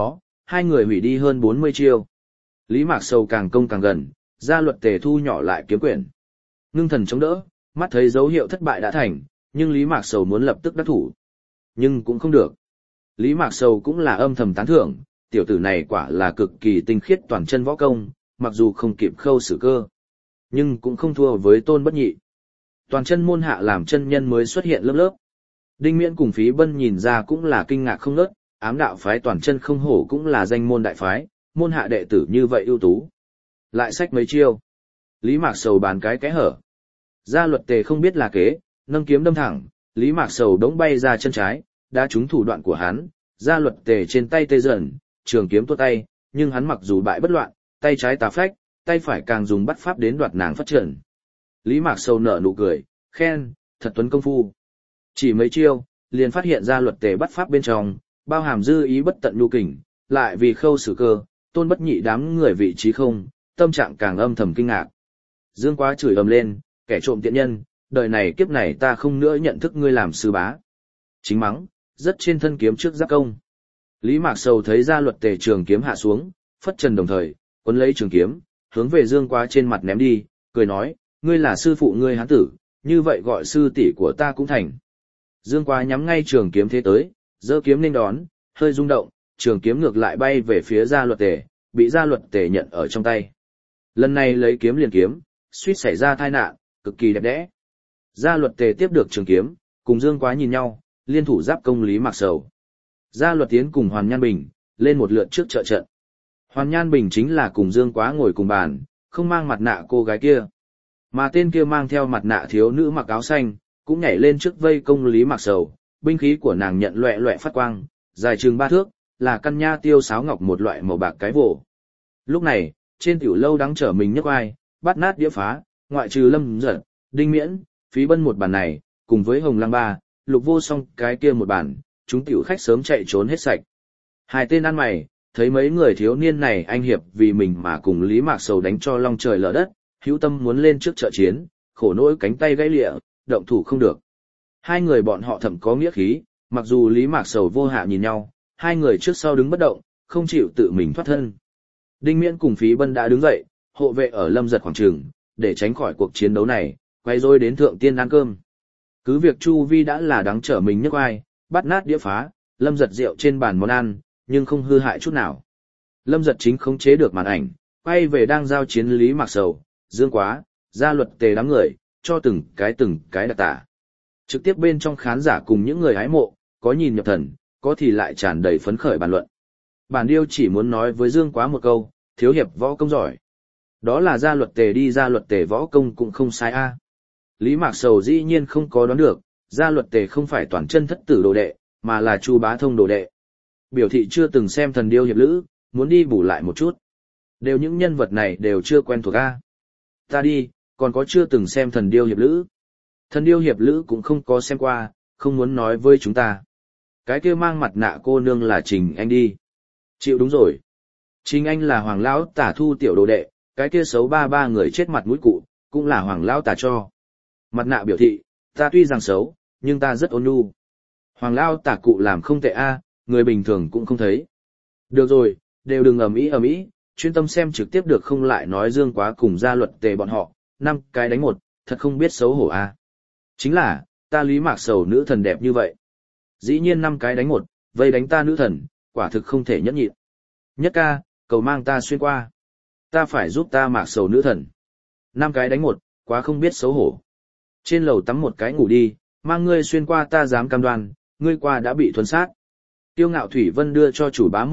hai người hủy đi hơn 40 chiêu. Lý Mạc Sầu càng công càng gần, Gia Luật Tề thu nhỏ lại kiếm quyển. Ngưng thần chống đỡ, mắt thấy dấu hiệu thất bại đã thành, nhưng Lý Mạc Sầu muốn lập tức đắc thủ. Nhưng cũng không được. Lý Mạc Sầu cũng là âm thầm tán thưởng, tiểu tử này quả là cực kỳ tinh khiết toàn chân võ công, mặc dù không kịp khâu xử cơ, nhưng cũng không thua với Tôn Bất Nhị. Toàn chân môn hạ làm chân nhân mới xuất hiện lớp lớp. Đinh Miễn cùng Phí Bân nhìn ra cũng là kinh ngạc không ngớt, ám đạo phái toàn chân không hổ cũng là danh môn đại phái, môn hạ đệ tử như vậy ưu tú. Lại sách mấy chiêu. Lý Mạc Sầu bàn cái kẽ hở. Gia Luật Tề không biết là kế, nâng kiếm đâm thẳng, Lý Mạc Sầu đống bay ra chân trái, đã trúng thủ đoạn của hắn, Gia Luật Tề trên tay tê dần, trường kiếm tuốt tay, nhưng hắn mặc dù bại bất loạn, tay trái tà phách, tay phải càng dùng bắt pháp đến đoạt nàng phát triển. Lý Mạc Sầu nở nụ cười, khen, thật tuấn công phu. Chỉ mấy chiêu, liền phát hiện Gia Luật Tề bắt pháp bên trong, bao hàm dư ý bất tận nhu kình, lại vì khâu xử cơ, Tôn Bất Nhị đám người vị trí không, tâm trạng càng âm thầm kinh ngạc. Dương Quá chửi ầm lên, kẻ trộm tiện nhân, đời này kiếp này ta không nữa nhận thức ngươi làm sư bá. Chính mắng, rất trên thân kiếm trước giáp công. Lý Mạc Sầu thấy Gia Luật Tề trường kiếm hạ xuống, phất trần đồng thời, quấn lấy trường kiếm, hướng về Dương Quá trên mặt ném đi, cười nói, ngươi là sư phụ ngươi hán tử, như vậy gọi sư tỷ của ta cũng thành. Dương Quá nhắm ngay trường kiếm thế tới, giơ kiếm nên đón, hơi rung động, trường kiếm ngược lại bay về phía Gia Luật Tề, bị Gia Luật Tề nhận ở trong tay. Lần này lấy kiếm liền kiếm, suýt xảy ra tai nạn, cực kỳ đẹp đẽ. Gia Luật Tề tiếp được trường kiếm, cùng Dương Quá nhìn nhau, liên thủ giáp công Lý Mạc Sầu. Gia Luật Tiến cùng Hoàn Nhan Bình, lên một lượt trước trợ trận. Hoàn Nhan Bình chính là cùng Dương Quá ngồi cùng bàn, không mang mặt nạ cô gái kia. Mà tên kia mang theo mặt nạ thiếu nữ mặc áo xanh, cũng nhảy lên trước vây công Lý Mạc Sầu, binh khí của nàng nhận loẹ loẹ phát quang, dài chừng 3 thước, là căn nha tiêu sáo ngọc một loại màu bạc cái vồ. Lúc này, trên tiểu lâu đáng trở mình nhấc ai, bắt nát đĩa phá, ngoại trừ Lâm Giật, Đinh Miễn, Phí Bân một bàn này, cùng với Hồng Lăng Ba, Lục Vô Song cái kia một bàn, chúng tiểu khách sớm chạy trốn hết sạch. Hai tên ăn mày, thấy mấy người thiếu niên này anh hiệp vì mình mà cùng Lý Mạc Sầu đánh cho long trời lở đất, hữu tâm muốn lên trước trợ chiến, khổ nỗi cánh tay gãy lịa, động thủ không được. Hai người bọn họ thậm có nghĩa khí, mặc dù Lý Mạc Sầu vô hạ nhìn nhau, hai người trước sau đứng bất động, không chịu tự mình thoát thân. Đinh Miễn cùng Phí Bân đã đứng dậy, hộ vệ ở Lâm Giật khoảng trường, để tránh khỏi cuộc chiến đấu này, quay rồi đến thượng tiên ăn cơm. Cứ việc chu vi đã là đáng trở mình nhấc ai, bắt nát đĩa phá, Lâm Giật rượu trên bàn món ăn, nhưng không hư hại chút nào. Lâm Giật chính khống chế được màn ảnh, quay về đang giao chiến Lý Mạc Sầu, Dương Quá, Gia Luật Tề đám người, cho từng cái đặc tả. Trực tiếp bên trong khán giả cùng những người hái mộ, có nhìn nhập thần, có thì lại tràn đầy phấn khởi bàn luận. Bản điêu chỉ muốn nói với Dương Quá một câu, thiếu hiệp võ công giỏi. Đó là Gia Luật Tề đi, Gia Luật Tề võ công cũng không sai a. Lý Mạc Sầu dĩ nhiên không có đoán được, Gia Luật Tề không phải toàn chân thất tử đồ đệ, mà là Chu Bá Thông đồ đệ. Biểu thị chưa từng xem Thần Điêu Hiệp Lữ, muốn đi bù lại một chút. Đều những nhân vật này đều chưa quen thuộc a. Ta đi, còn có chưa từng xem Thần Điêu Hiệp Lữ. Thần Điêu Hiệp Lữ cũng không có xem qua, không muốn nói với chúng ta. Cái kia mang mặt nạ cô nương là Trình Anh đi. Chịu đúng rồi. Trình Anh là Hoàng lão Tả thu tiểu đồ đệ, cái kia xấu ba người chết mặt mũi cụ, cũng là Hoàng lão Tả cho. Mặt nạ biểu thị, ta tuy rằng xấu, nhưng ta rất ôn nhu. Hoàng lão Tả cụ làm không tệ a, người bình thường cũng không thấy. Được rồi, đều đừng ầm ĩ, chuyên tâm xem trực tiếp được không, lại nói Dương Quá cùng Gia Luật Tề bọn họ, 5 cái đánh 1, thật không biết xấu hổ a. Chính là, ta Lý Mạc Sầu nữ thần đẹp như vậy. Dĩ nhiên 5 cái đánh 1, vây đánh ta nữ thần, quả thực không thể nhẫn nhịn. Nhất ca, cầu mang ta xuyên qua. Ta phải giúp ta Mạc Sầu nữ thần. 5 cái đánh 1, quá không biết xấu hổ. Trên lầu tắm một cái ngủ đi, mang ngươi xuyên qua ta dám cam đoan, ngươi qua đã bị thuần sát. Tiêu Ngạo Thủy Vân đưa cho chủ bá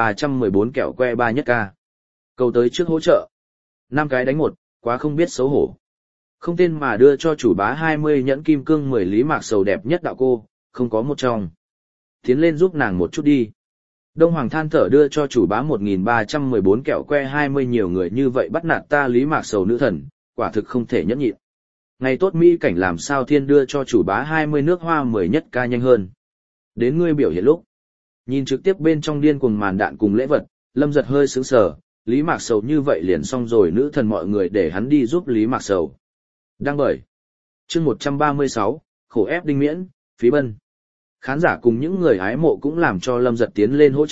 1314 kẹo que 3 nhất ca. Cầu tới trước hỗ trợ. 5 cái đánh 1, quá không biết xấu hổ. Không tên mà đưa cho chủ bá 20 nhẫn kim cương 10 Lý Mạc Sầu đẹp nhất đạo cô, không có một trong. Tiến lên giúp nàng một chút đi. Đông Hoàng than thở đưa cho chủ bá 1314 kẹo que 20, nhiều người như vậy bắt nạt ta Lý Mạc Sầu nữ thần, quả thực không thể nhẫn nhịn. Ngày tốt mỹ cảnh làm sao thiên đưa cho chủ bá 20 nước hoa 10 nhất ca nhanh hơn. Đến ngươi biểu hiện lúc. Nhìn trực tiếp bên trong điên cuồng màn đạn cùng lễ vật, Lâm Giật hơi sững sờ, Lý Mạc Sầu như vậy liền xong rồi, nữ thần mọi người để hắn đi giúp Lý Mạc Sầu. Đăng bởi chương 136, khổ ép Đinh Miễn, Phí Bân. Khán giả cùng những người hái mộ cũng làm cho Lâm Giật tiến lên hỗ trợ,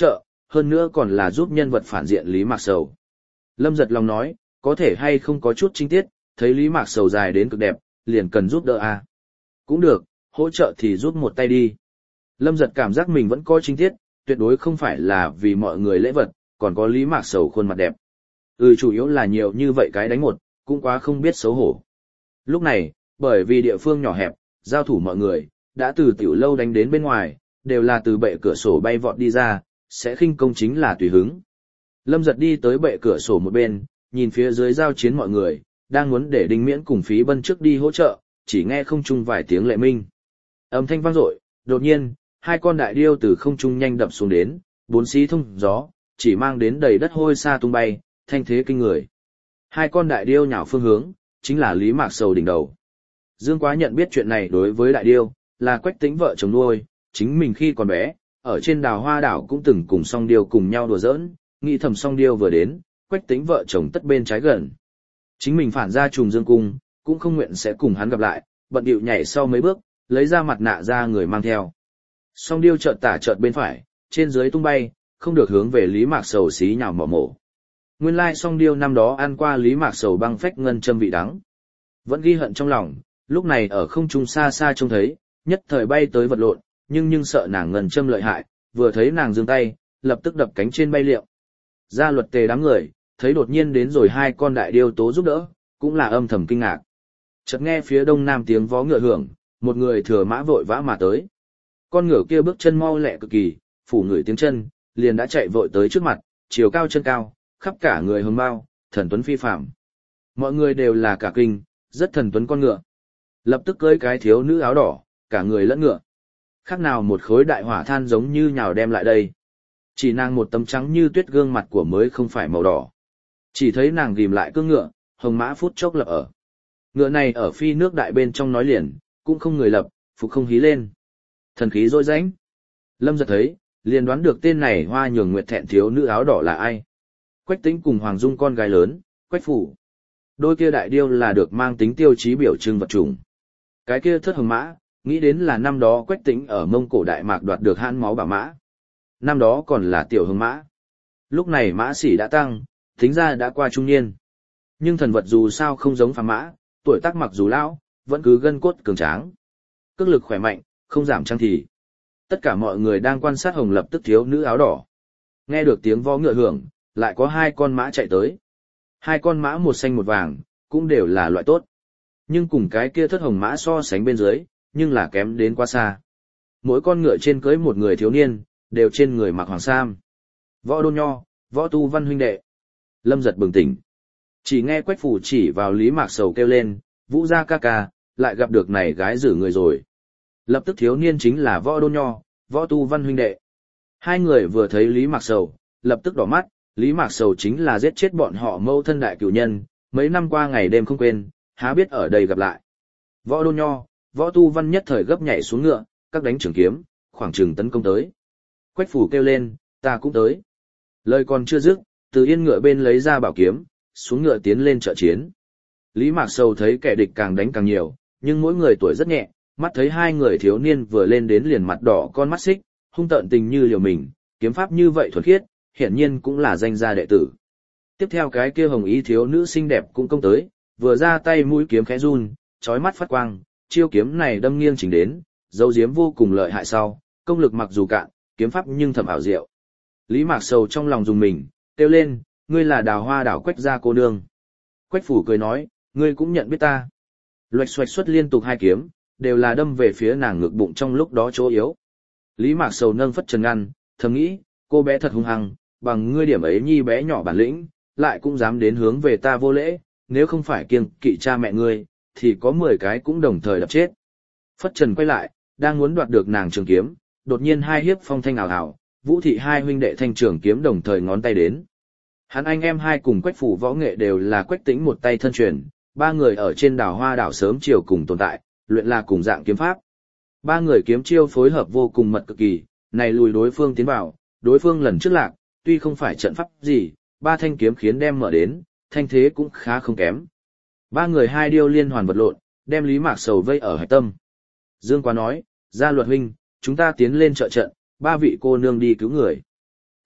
hơn nữa còn là giúp nhân vật phản diện Lý Mạc Sầu. Lâm giật lòng nói, có thể hay không có chút chính tiết, thấy Lý Mạc Sầu dài đến cực đẹp, liền cần giúp đỡ à. Cũng được, hỗ trợ thì giúp một tay đi. Lâm giật cảm giác mình vẫn có chính tiết, tuyệt đối không phải là vì mọi người lễ vật, còn có Lý Mạc Sầu khuôn mặt đẹp. Chủ yếu là nhiều như vậy cái đánh một, cũng quá không biết xấu hổ. Lúc này, bởi vì địa phương nhỏ hẹp, giao thủ mọi người, đã từ tiểu lâu đánh đến bên ngoài, đều là từ bệ cửa sổ bay vọt đi ra, sẽ khinh công chính là tùy hứng. Lâm giật đi tới bệ cửa sổ một bên, nhìn phía dưới giao chiến mọi người, đang muốn để Đinh Miễn cùng Phí Bân trước đi hỗ trợ, chỉ nghe không trung vài tiếng lệ minh. Âm thanh vang dội, đột nhiên, hai con đại điêu từ không trung nhanh đập xuống đến, bốn xí thông gió, chỉ mang đến đầy đất hôi sa tung bay, thanh thế kinh người. Hai con đại điêu nhào phương hướng, chính là Lý Mạc Sầu đỉnh đầu. Dương Quá nhận biết chuyện này đối với đại điêu, là Quách Tĩnh vợ chồng nuôi, chính mình khi còn bé, ở trên Đào Hoa đảo cũng từng cùng song điêu cùng nhau đùa giỡn, nghĩ thầm song điêu vừa đến, Quách Tĩnh vợ chồng tất bên trái gần. Chính mình phản ra trùng dương cung, cũng không nguyện sẽ cùng hắn gặp lại, bận điệu nhảy sau mấy bước, lấy ra mặt nạ ra người mang theo. Song điêu chợt tả chợt bên phải, trên dưới tung bay, không được hướng về Lý Mạc Sầu xí nhào mỏ mổ. Nguyên lai song điêu năm đó ăn qua Lý Mạc Sầu băng phách ngân châm vị đắng. Vẫn ghi hận trong lòng, lúc này ở không trung xa xa trông thấy, nhất thời bay tới vật lộn, nhưng sợ nàng ngân châm lợi hại, vừa thấy nàng giương tay, lập tức đập cánh trên bay liệu. Gia Luật Tề đám người, thấy đột nhiên đến rồi hai con đại điêu tố giúp đỡ, cũng là âm thầm kinh ngạc. Chợt nghe phía đông nam tiếng vó ngựa hưởng, một người thừa mã vội vã mà tới. Con ngựa kia bước chân mau lẹ cực kỳ, phủ người tiếng chân, liền đã chạy vội tới trước mặt, chiều cao chân cao, khắp cả người hồng bao, thần tuấn phi phàm. Mọi người đều là cả kinh, rất thần tuấn con ngựa. Lập tức cưỡi cái thiếu nữ áo đỏ, cả người lẫn ngựa. Khác nào một khối đại hỏa than giống như nhào đem lại đây. Chỉ nàng một tấm trắng như tuyết gương mặt của mới không phải màu đỏ. Chỉ thấy nàng ghim lại cương ngựa, hồng mã phút chốc lập ở. Ngựa này ở phi nước đại bên trong nói liền, cũng không người lập, phục không hí lên. Thần khí rỗi rãnh. Lâm giật thấy, liền đoán được tên này hoa nhường nguyệt thẹn thiếu nữ áo đỏ là ai. Quách Tĩnh cùng Hoàng Dung con gái lớn, Quách Phủ. Đôi kia đại điêu là được mang tính tiêu chí biểu trưng vật chủng. Cái kia thất hồng mã, nghĩ đến là năm đó Quách Tĩnh ở Mông Cổ Đại Mạc đoạt được hãn máu bảo mã. Năm đó còn là tiểu hồng mã. Lúc này mã sĩ đã tăng, tính ra đã qua trung niên. Nhưng thần vật dù sao không giống phàm mã, tuổi tác mặc dù lão, vẫn cứ gân cốt cường tráng. Cước lực khỏe mạnh, không giảm trang thì. Tất cả mọi người đang quan sát hồng lập tức thiếu nữ áo đỏ. Nghe được tiếng vó ngựa hưởng, lại có hai con mã chạy tới. Hai con mã một xanh một vàng, cũng đều là loại tốt. Nhưng cùng cái kia thất hồng mã so sánh bên dưới, nhưng là kém đến quá xa. Mỗi con ngựa trên cưới một người thiếu niên, đều trên người mặc hoàng sam. Võ Đôn Nho, Võ Tu Văn huynh đệ. Lâm giật bừng tỉnh. Chỉ nghe Quách Phủ chỉ vào Lý Mạc Sầu kêu lên, Vũ gia ca ca, lại gặp được này gái giữ người rồi. Lập tức thiếu niên chính là Võ Đôn Nho, Võ Tu Văn huynh đệ. Hai người vừa thấy Lý Mạc Sầu, lập tức đỏ mắt, Lý Mạc Sầu chính là giết chết bọn họ mâu thân đại cửu nhân, mấy năm qua ngày đêm không quên, há biết ở đây gặp lại. Võ Đôn Nho, Võ Tu Văn nhất thời gấp nhảy xuống ngựa, các đánh trường kiếm, khoảng chừng tấn công tới. Quách Phủ kêu lên, ta cũng tới. Lời còn chưa dứt, từ yên ngựa bên lấy ra bảo kiếm, xuống ngựa tiến lên trợ chiến. Lý Mạc Sầu thấy kẻ địch càng đánh càng nhiều, nhưng mỗi người tuổi rất nhẹ, mắt thấy hai người thiếu niên vừa lên đến liền mặt đỏ con mắt xích, hung tợn tình như liều mình, kiếm pháp như vậy thuần khiết, hiển nhiên cũng là danh gia đệ tử. Tiếp theo cái kia hồng ý thiếu nữ xinh đẹp cũng công tới, vừa ra tay mũi kiếm khẽ run, chói mắt phát quang, chiêu kiếm này đâm nghiêng chỉnh đến, dấu diếm vô cùng lợi hại sau, công lực mặc dù cạn, kiếm pháp nhưng thầm ảo diệu. Lý Mạc Sầu trong lòng dùng mình, kêu lên, ngươi là Đào Hoa đảo Quách gia cô nương. Quách Phủ cười nói, ngươi cũng nhận biết ta. Loạch xoạch xuất liên tục hai kiếm, đều là đâm về phía nàng ngực bụng trong lúc đó chỗ yếu. Lý Mạc Sầu nâng phất trần ngăn, thầm nghĩ, cô bé thật hung hăng, bằng ngươi điểm ấy nhi bé nhỏ bản lĩnh, lại cũng dám đến hướng về ta vô lễ, nếu không phải kiêng kỵ cha mẹ ngươi, thì có 10 cái cũng đồng thời đập chết. Phất trần quay lại, đang muốn đoạt được nàng trường kiếm, đột nhiên hai hiếp phong thanh ảo ảo, Vũ thị hai huynh đệ thanh trường kiếm đồng thời ngón tay đến. Hắn anh em hai cùng Quách Phủ võ nghệ đều là Quách Tĩnh một tay thân truyền, ba người ở trên Đào Hoa đảo sớm chiều cùng tồn tại, luyện là cùng dạng kiếm pháp. Ba người kiếm chiêu phối hợp vô cùng mật cực kỳ, này lùi đối phương tiến vào, đối phương lần trước lạc, tuy không phải trận pháp gì, ba thanh kiếm khiến đem mở đến, thanh thế cũng khá không kém. Ba người hai điêu liên hoàn vật lộn, đem Lý Mạc Sầu vây ở hạch tâm. Dương Quá nói, Gia Luật huynh, chúng ta tiến lên trợ trận, ba vị cô nương đi cứu người.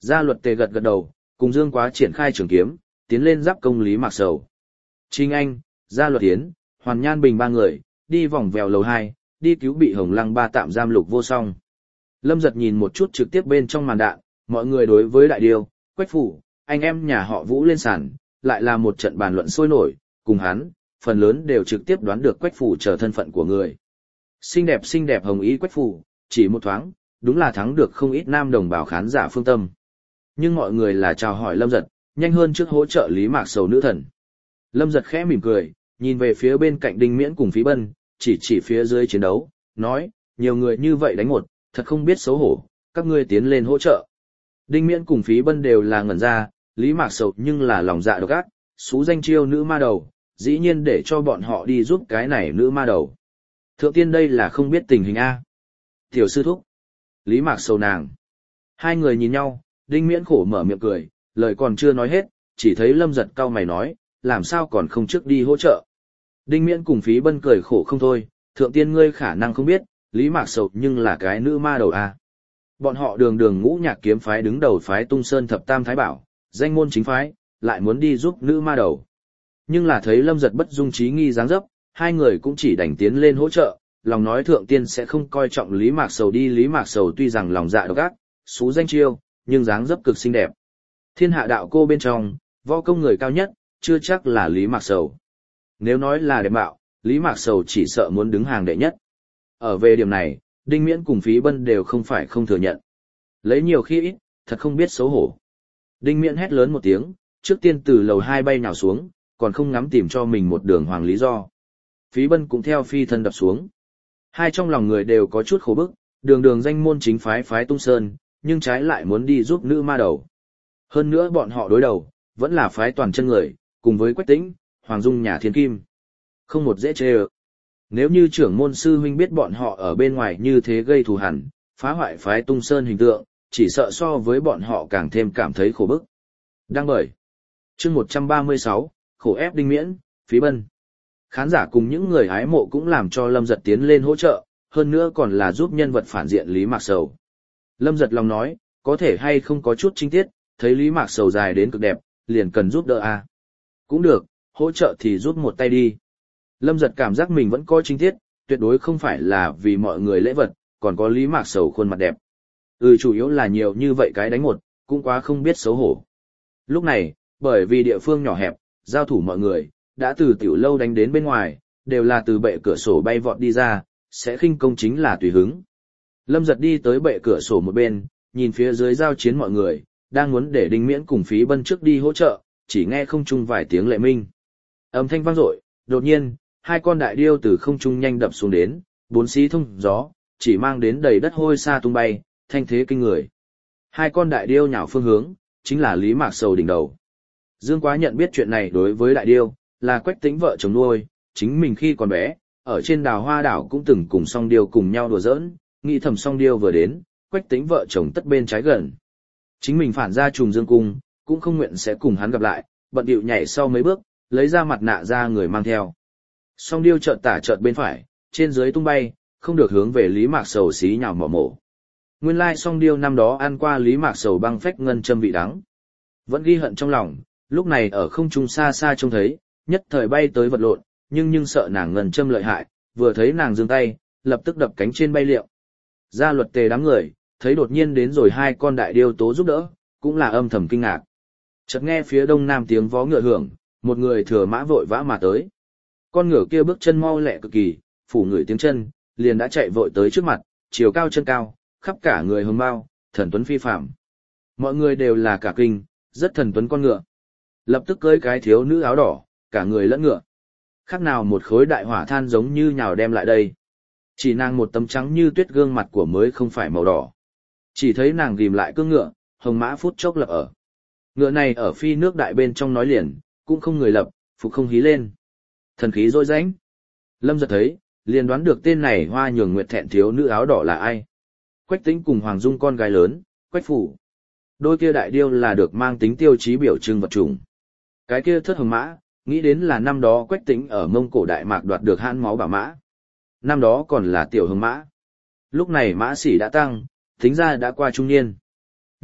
Gia Luật Tề gật gật đầu, cùng Dương Quá triển khai trường kiếm, tiến lên giáp công Lý Mạc Sầu. Trinh Anh, Gia Luật Tiến, Hoàn Nhan Bình ba người, đi vòng vèo lầu 2, đi cứu bị Hồng Lăng ba tạm giam Lục Vô Song. Lâm Giật nhìn một chút trực tiếp bên trong màn đạn, mọi người đối với Đại Điêu, Quách Phủ, anh em nhà họ Vũ lên sàn, lại là một trận bàn luận sôi nổi, cùng hắn, phần lớn đều trực tiếp đoán được Quách Phủ trở thân phận của người. Xinh đẹp hồng ý Quách Phủ, chỉ một thoáng, đúng là thắng được không ít nam đồng bào khán giả phương tâm. Nhưng mọi người là chào hỏi Lâm Giật, nhanh hơn trước hỗ trợ Lý Mạc Sầu nữ thần. Lâm Giật khẽ mỉm cười, nhìn về phía bên cạnh Đinh Miễn cùng Phí Bân, chỉ phía dưới chiến đấu, nói, nhiều người như vậy đánh một, thật không biết xấu hổ, các ngươi tiến lên hỗ trợ. Đinh Miễn cùng Phí Bân đều là ngẩn ra, Lý Mạc Sầu nhưng là lòng dạ độc ác, xú danh chiêu nữ ma đầu, dĩ nhiên để cho bọn họ đi giúp cái này nữ ma đầu. Thượng tiên đây là không biết tình hình A. Tiểu sư thúc. Lý Mạc Sầu nàng. Hai người nhìn nhau, Đinh Miễn khổ mở miệng cười, lời còn chưa nói hết, chỉ thấy Lâm Giật cau mày nói, làm sao còn không trước đi hỗ trợ. Đinh Miễn cùng Phí Bân cười khổ không thôi, thượng tiên ngươi khả năng không biết, Lý Mạc Sầu nhưng là cái nữ ma đầu A. Bọn họ đường ngũ nhạc kiếm phái đứng đầu phái Tung Sơn Thập Tam Thái Bảo, danh môn chính phái, lại muốn đi giúp nữ ma đầu. Nhưng là thấy Lâm Giật bất dung trí nghi dáng dấp, hai người cũng chỉ đành tiến lên hỗ trợ, lòng nói thượng tiên sẽ không coi trọng Lý Mạc Sầu đi. Lý Mạc Sầu tuy rằng lòng dạ độc ác, xú danh chiêu, nhưng dáng dấp cực xinh đẹp. Thiên hạ đạo cô bên trong, võ công người cao nhất, chưa chắc là Lý Mạc Sầu. Nếu nói là đẹp mạo, Lý Mạc Sầu chỉ sợ muốn đứng hàng đệ nhất. Ở về điểm này, Đinh Miễn cùng Phí Bân đều không phải không thừa nhận. Lấy nhiều khi ít, thật không biết xấu hổ. Đinh Miễn hét lớn một tiếng, trước tiên từ lầu 2 bay nhào xuống, còn không ngắm tìm cho mình một đường hoàng lý do. Phí Bân cũng theo phi thân đập xuống. Hai trong lòng người đều có chút khổ bức, đường danh môn chính phái Tung Sơn, nhưng trái lại muốn đi giúp nữ ma đầu. Hơn nữa bọn họ đối đầu, vẫn là phái toàn chân người, cùng với Quách Tĩnh, Hoàng Dung nhà Thiên Kim. Không một dễ chê ơ. Nếu như trưởng môn sư huynh biết bọn họ ở bên ngoài như thế gây thù hằn, phá hoại phái Tung Sơn hình tượng, chỉ sợ so với bọn họ càng thêm cảm thấy khổ bức. Đang bởi. Chương 136, khổ ép Đinh Miễn, Phí Bân. Khán giả cùng những người hái mộ cũng làm cho Lâm Giật tiến lên hỗ trợ, hơn nữa còn là giúp nhân vật phản diện Lý Mạc Sầu. Lâm Giật lòng nói, có thể hay không có chút chính tiết, thấy Lý Mạc Sầu dài đến cực đẹp, liền cần giúp đỡ à. Cũng được, hỗ trợ thì giúp một tay đi. Lâm Giật cảm giác mình vẫn có chính tiết, tuyệt đối không phải là vì mọi người lễ vật, còn có Lý Mạc Sầu khuôn mặt đẹp. Chủ yếu là nhiều như vậy cái đánh một, cũng quá không biết xấu hổ. Lúc này, bởi vì địa phương nhỏ hẹp, giao thủ mọi người, đã từ tiểu lâu đánh đến bên ngoài, đều là từ bệ cửa sổ bay vọt đi ra, sẽ khinh công chính là tùy hứng. Lâm Giật đi tới bệ cửa sổ một bên, nhìn phía dưới giao chiến mọi người, đang muốn để Đinh Miễn cùng Phí Bân trước đi hỗ trợ, chỉ nghe không trung vài tiếng lệ minh. Âm thanh vang dội, đột nhiên, hai con đại điêu từ không trung nhanh đập xuống đến, bốn xí thông gió, chỉ mang đến đầy đất hôi sa tung bay, thanh thế kinh người. Hai con đại điêu nhào phương hướng, chính là Lý Mạc Sầu đỉnh đầu. Dương Quá nhận biết chuyện này đối với đại điêu, là Quách Tĩnh vợ chồng nuôi, chính mình khi còn bé, ở trên Đào Hoa đảo cũng từng cùng song điêu cùng nhau đùa giỡn, nghĩ thầm song điêu vừa đến, Quách Tĩnh vợ chồng tất bên trái gần. Chính mình phản ra trùng dương cung, cũng không nguyện sẽ cùng hắn gặp lại, bận điệu nhảy sau mấy bước, lấy ra mặt nạ ra người mang theo. Song điêu chợt tả chợt bên phải, trên dưới tung bay, không được hướng về Lý Mạc Sầu xí nhào mỏ mổ. Nguyên lai song điêu năm đó ăn qua Lý Mạc Sầu băng phách ngân châm vị đắng. Vẫn ghi hận trong lòng, lúc này ở không trung xa xa trông thấy, nhất thời bay tới vật lộn, nhưng sợ nàng ngân châm lợi hại, vừa thấy nàng giương tay, lập tức đập cánh trên bay liệu. Gia Luật Tề đám người, thấy đột nhiên đến rồi hai con đại điêu tố giúp đỡ, cũng là âm thầm kinh ngạc. Chợt nghe phía đông nam tiếng vó ngựa hưởng, một người thừa mã vội vã mà tới. Con ngựa kia bước chân mau lẹ cực kỳ, phủ người tiếng chân, liền đã chạy vội tới trước mặt, chiều cao chân cao, khắp cả người hồng bao, thần tuấn phi phàm. Mọi người đều là cả kinh, rất thần tuấn con ngựa. Lập tức cưỡi cái thiếu nữ áo đỏ, cả người lẫn ngựa. Khác nào một khối đại hỏa than giống như nhào đem lại đây. Chỉ nàng một tấm trắng như tuyết gương mặt của mới không phải màu đỏ. Chỉ thấy nàng ghim lại cương ngựa, hồng mã phút chốc lập ở. Ngựa này ở phi nước đại bên trong nói liền, cũng không người lập, phục không hí lên. Thần khí rỗi rãnh. Lâm Giật thấy, liền đoán được tên này hoa nhường nguyệt thẹn thiếu nữ áo đỏ là ai. Quách Tĩnh cùng Hoàng Dung con gái lớn, Quách Phủ. Đôi kia đại điêu là được mang tính tiêu chí biểu trưng vật chủng. Cái kia thất hồng mã, nghĩ đến là năm đó Quách Tĩnh ở Mông Cổ Đại Mạc đoạt được hãn máu bảo mã. Năm đó còn là tiểu hồng mã. Lúc này mã sĩ đã tăng, tính ra đã qua trung niên.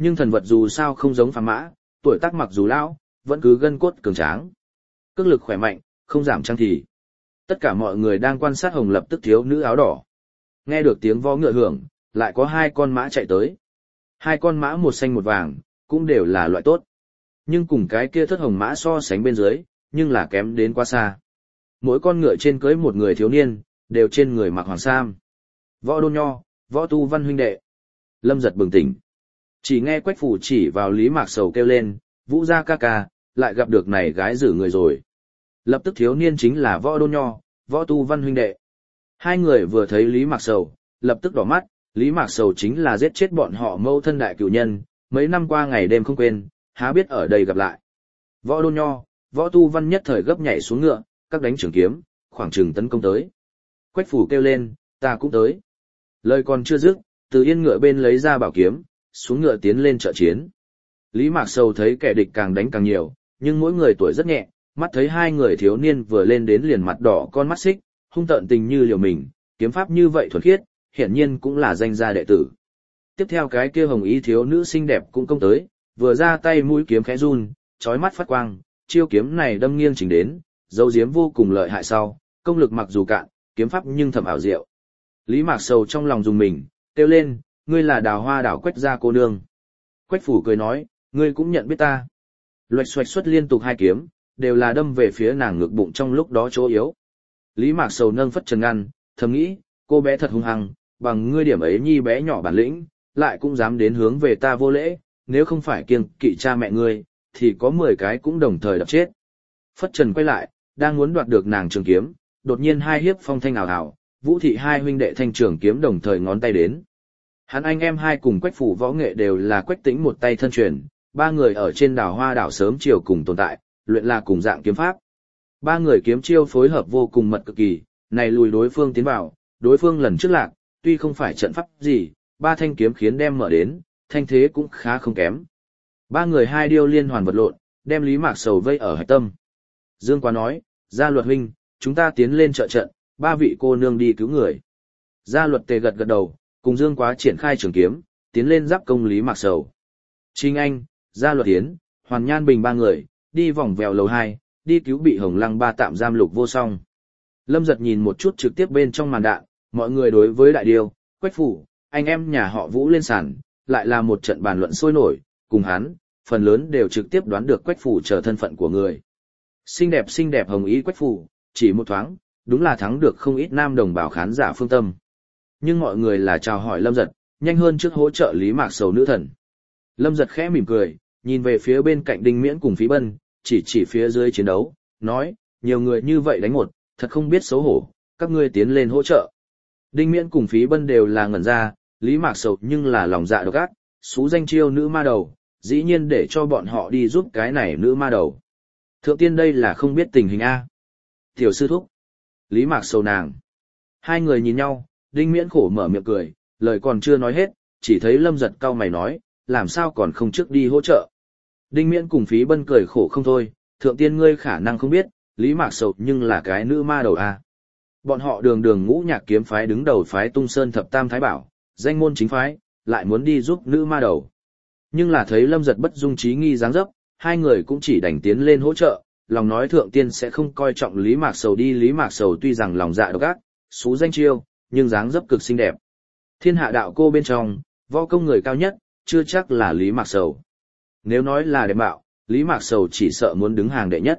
Nhưng thần vật dù sao không giống phàm mã, tuổi tác mặc dù lão, vẫn cứ gân cốt cường tráng. Cước lực khỏe mạnh, không giảm trang thì. Tất cả mọi người đang quan sát Hồng lập tức thiếu nữ áo đỏ. Nghe được tiếng vó ngựa hưởng, lại có hai con mã chạy tới. Hai con mã một xanh một vàng, cũng đều là loại tốt. Nhưng cùng cái kia thất hồng mã so sánh bên dưới, nhưng là kém đến quá xa. Mỗi con ngựa trên cưới một người thiếu niên, đều trên người mặc hoàng sam. Võ Đôn Nho, Võ Tu Văn huynh đệ. Lâm giật bừng tỉnh. Chỉ nghe Quách Phủ chỉ vào Lý Mạc Sầu kêu lên, Vũ gia ca ca, lại gặp được này gái giữ người rồi. Lập tức thiếu niên chính là Võ Đôn Nho, Võ Tu Văn huynh đệ. Hai người vừa thấy Lý Mạc Sầu, lập tức đỏ mắt, Lý Mạc Sầu chính là giết chết bọn họ mâu thân đại cửu nhân, mấy năm qua ngày đêm không quên, há biết ở đây gặp lại. Võ Đôn Nho, Võ Tu Văn nhất thời gấp nhảy xuống ngựa, các đánh trường kiếm, khoảng chừng tấn công tới. Quách Phủ kêu lên, ta cũng tới. Lời còn chưa dứt, từ yên ngựa bên lấy ra bảo kiếm, xuống ngựa tiến lên trợ chiến. Lý Mạc Sầu thấy kẻ địch càng đánh càng nhiều, nhưng mỗi người tuổi rất nhẹ, mắt thấy hai người thiếu niên vừa lên đến liền mặt đỏ con mắt xích, hung tợn tình như liều mình, kiếm pháp như vậy thuần khiết, hiển nhiên cũng là danh gia đệ tử. Tiếp theo cái kia hồng ý thiếu nữ xinh đẹp cũng công tới, vừa ra tay mũi kiếm khẽ run, chói mắt phát quang, chiêu kiếm này đâm nghiêng chỉnh đến, dấu diếm vô cùng lợi hại sau, công lực mặc dù cạn, kiếm pháp nhưng thầm ảo diệu. Lý Mạc Sầu trong lòng dùng mình, kêu lên, ngươi là Đào Hoa đảo Quách gia cô nương. Quách Phủ cười nói, ngươi cũng nhận biết ta. Loạch xoạch xuất liên tục hai kiếm, đều là đâm về phía nàng ngực bụng trong lúc đó chỗ yếu. Lý Mạc Sầu nâng phất trần ngăn, thầm nghĩ, cô bé thật hung hăng, bằng ngươi điểm ấy nhi bé nhỏ bản lĩnh, lại cũng dám đến hướng về ta vô lễ, nếu không phải kiêng kỵ cha mẹ ngươi, thì có 10 cái cũng đồng thời đập chết. Phất trần quay lại, đang muốn đoạt được nàng trường kiếm, đột nhiên hai hiếp phong thanh ảo ảo, Vũ thị hai huynh đệ thanh trường kiếm đồng thời ngón tay đến. Hắn anh em hai cùng Quách Phủ võ nghệ đều là Quách Tĩnh một tay thân truyền, ba người ở trên Đào Hoa đảo sớm chiều cùng tồn tại, luyện là cùng dạng kiếm pháp. Ba người kiếm chiêu phối hợp vô cùng mật cực kỳ, này lùi đối phương tiến vào, đối phương lần trước lạc, tuy không phải trận pháp gì, ba thanh kiếm khiến đem mở đến, thanh thế cũng khá không kém. Ba người hai điêu liên hoàn vật lộn, đem Lý Mạc Sầu vây ở hạch tâm. Dương Quá nói, Gia Luật huynh, chúng ta tiến lên trợ trận, ba vị cô nương đi cứu người. Gia Luật tề gật gật đầu, cùng Dương Quá triển khai trường kiếm, tiến lên giáp công Lý Mạc Sầu. Trinh Anh, Gia Luật Tiến, Hoàn Nhan Bình ba người, đi vòng vèo lầu 2, đi cứu bị Hồng Lăng ba tạm giam Lục Vô Song. Lâm Giật nhìn một chút trực tiếp bên trong màn đạn, mọi người đối với đại điêu, Quách Phủ, anh em nhà họ Vũ lên sàn, lại là một trận bàn luận sôi nổi, cùng hắn, phần lớn đều trực tiếp đoán được Quách Phủ trở thân phận của người. Xinh đẹp hồng ý Quách Phủ, chỉ một thoáng, đúng là thắng được không ít nam đồng bào khán giả phương tâm. Nhưng mọi người là chào hỏi Lâm Giật, nhanh hơn trước hỗ trợ Lý Mạc Sầu nữ thần. Lâm Giật khẽ mỉm cười, nhìn về phía bên cạnh Đinh Miễn cùng Phí Bân, chỉ phía dưới chiến đấu, nói, nhiều người như vậy đánh một, thật không biết xấu hổ, các ngươi tiến lên hỗ trợ. Đinh Miễn cùng Phí Bân đều là ngẩn ra, Lý Mạc Sầu nhưng là lòng dạ độc ác, xú danh chiêu nữ ma đầu, dĩ nhiên để cho bọn họ đi giúp cái này nữ ma đầu. Thượng tiên đây là không biết tình hình A. Tiểu sư thúc. Lý Mạc Sầu nàng. Hai người nhìn nhau, Đinh Miễn khổ mở miệng cười, lời còn chưa nói hết, chỉ thấy Lâm Giật cau mày nói, làm sao còn không trước đi hỗ trợ. Đinh Miễn cùng Phí Bân cười khổ không thôi, thượng tiên ngươi khả năng không biết, Lý Mạc Sầu nhưng là cái nữ ma đầu A. Bọn họ đường đường Ngũ Nhạc kiếm phái đứng đầu phái Tung Sơn Thập Tam Thái Bảo, danh môn chính phái, lại muốn đi giúp nữ ma đầu. Nhưng là thấy Lâm Giật bất dung trí nghi dáng dấp, hai người cũng chỉ đành tiến lên hỗ trợ, lòng nói thượng tiên sẽ không coi trọng Lý Mạc Sầu đi. Lý Mạc Sầu tuy rằng lòng dạ độc ác, xú danh chiêu, nhưng dáng dấp cực xinh đẹp. Thiên hạ đạo cô bên trong, võ công người cao nhất, chưa chắc là Lý Mạc Sầu. Nếu nói là đẹp bạo, Lý Mạc Sầu chỉ sợ muốn đứng hàng đệ nhất.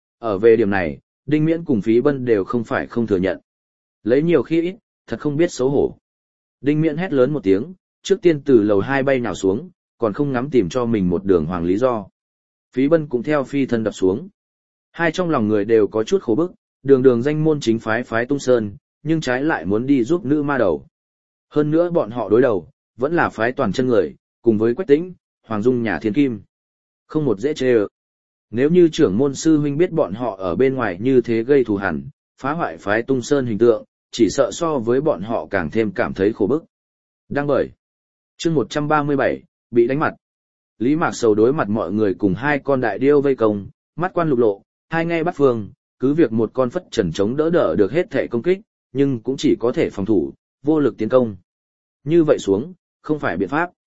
Ở về điểm này, Đinh Miễn cùng Phí Bân đều không phải không thừa nhận. Lấy nhiều khi ít, thật không biết xấu hổ. Đinh Miễn hét lớn một tiếng, trước tiên từ lầu 2 bay nhào xuống, còn không ngắm tìm cho mình một đường hoàng lý do. Phí Bân cũng theo phi thân đập xuống. Hai trong lòng người đều có chút khổ bức, đường đường danh môn chính phái phái Tung Sơn, nhưng trái lại muốn đi giúp nữ ma đầu. Hơn nữa bọn họ đối đầu, vẫn là phái toàn chân người, cùng với Quách Tĩnh, Hoàng Dung nhà Thiên Kim. Không một dễ chê ơ. Nếu như trưởng môn sư huynh biết bọn họ ở bên ngoài như thế gây thù hằn, phá hoại phái Tung Sơn hình tượng, chỉ sợ so với bọn họ càng thêm cảm thấy khổ bức. Đang bởi. Chương 137, bị đánh mặt. Lý Mạc Sầu đối mặt mọi người cùng hai con đại điêu vây công, mắt quan lục lộ, hai ngay bắt phương, cứ việc một con phất trần chống đỡ được hết thể công kích, nhưng cũng chỉ có thể phòng thủ, vô lực tiến công. Như vậy xuống, không phải biện pháp.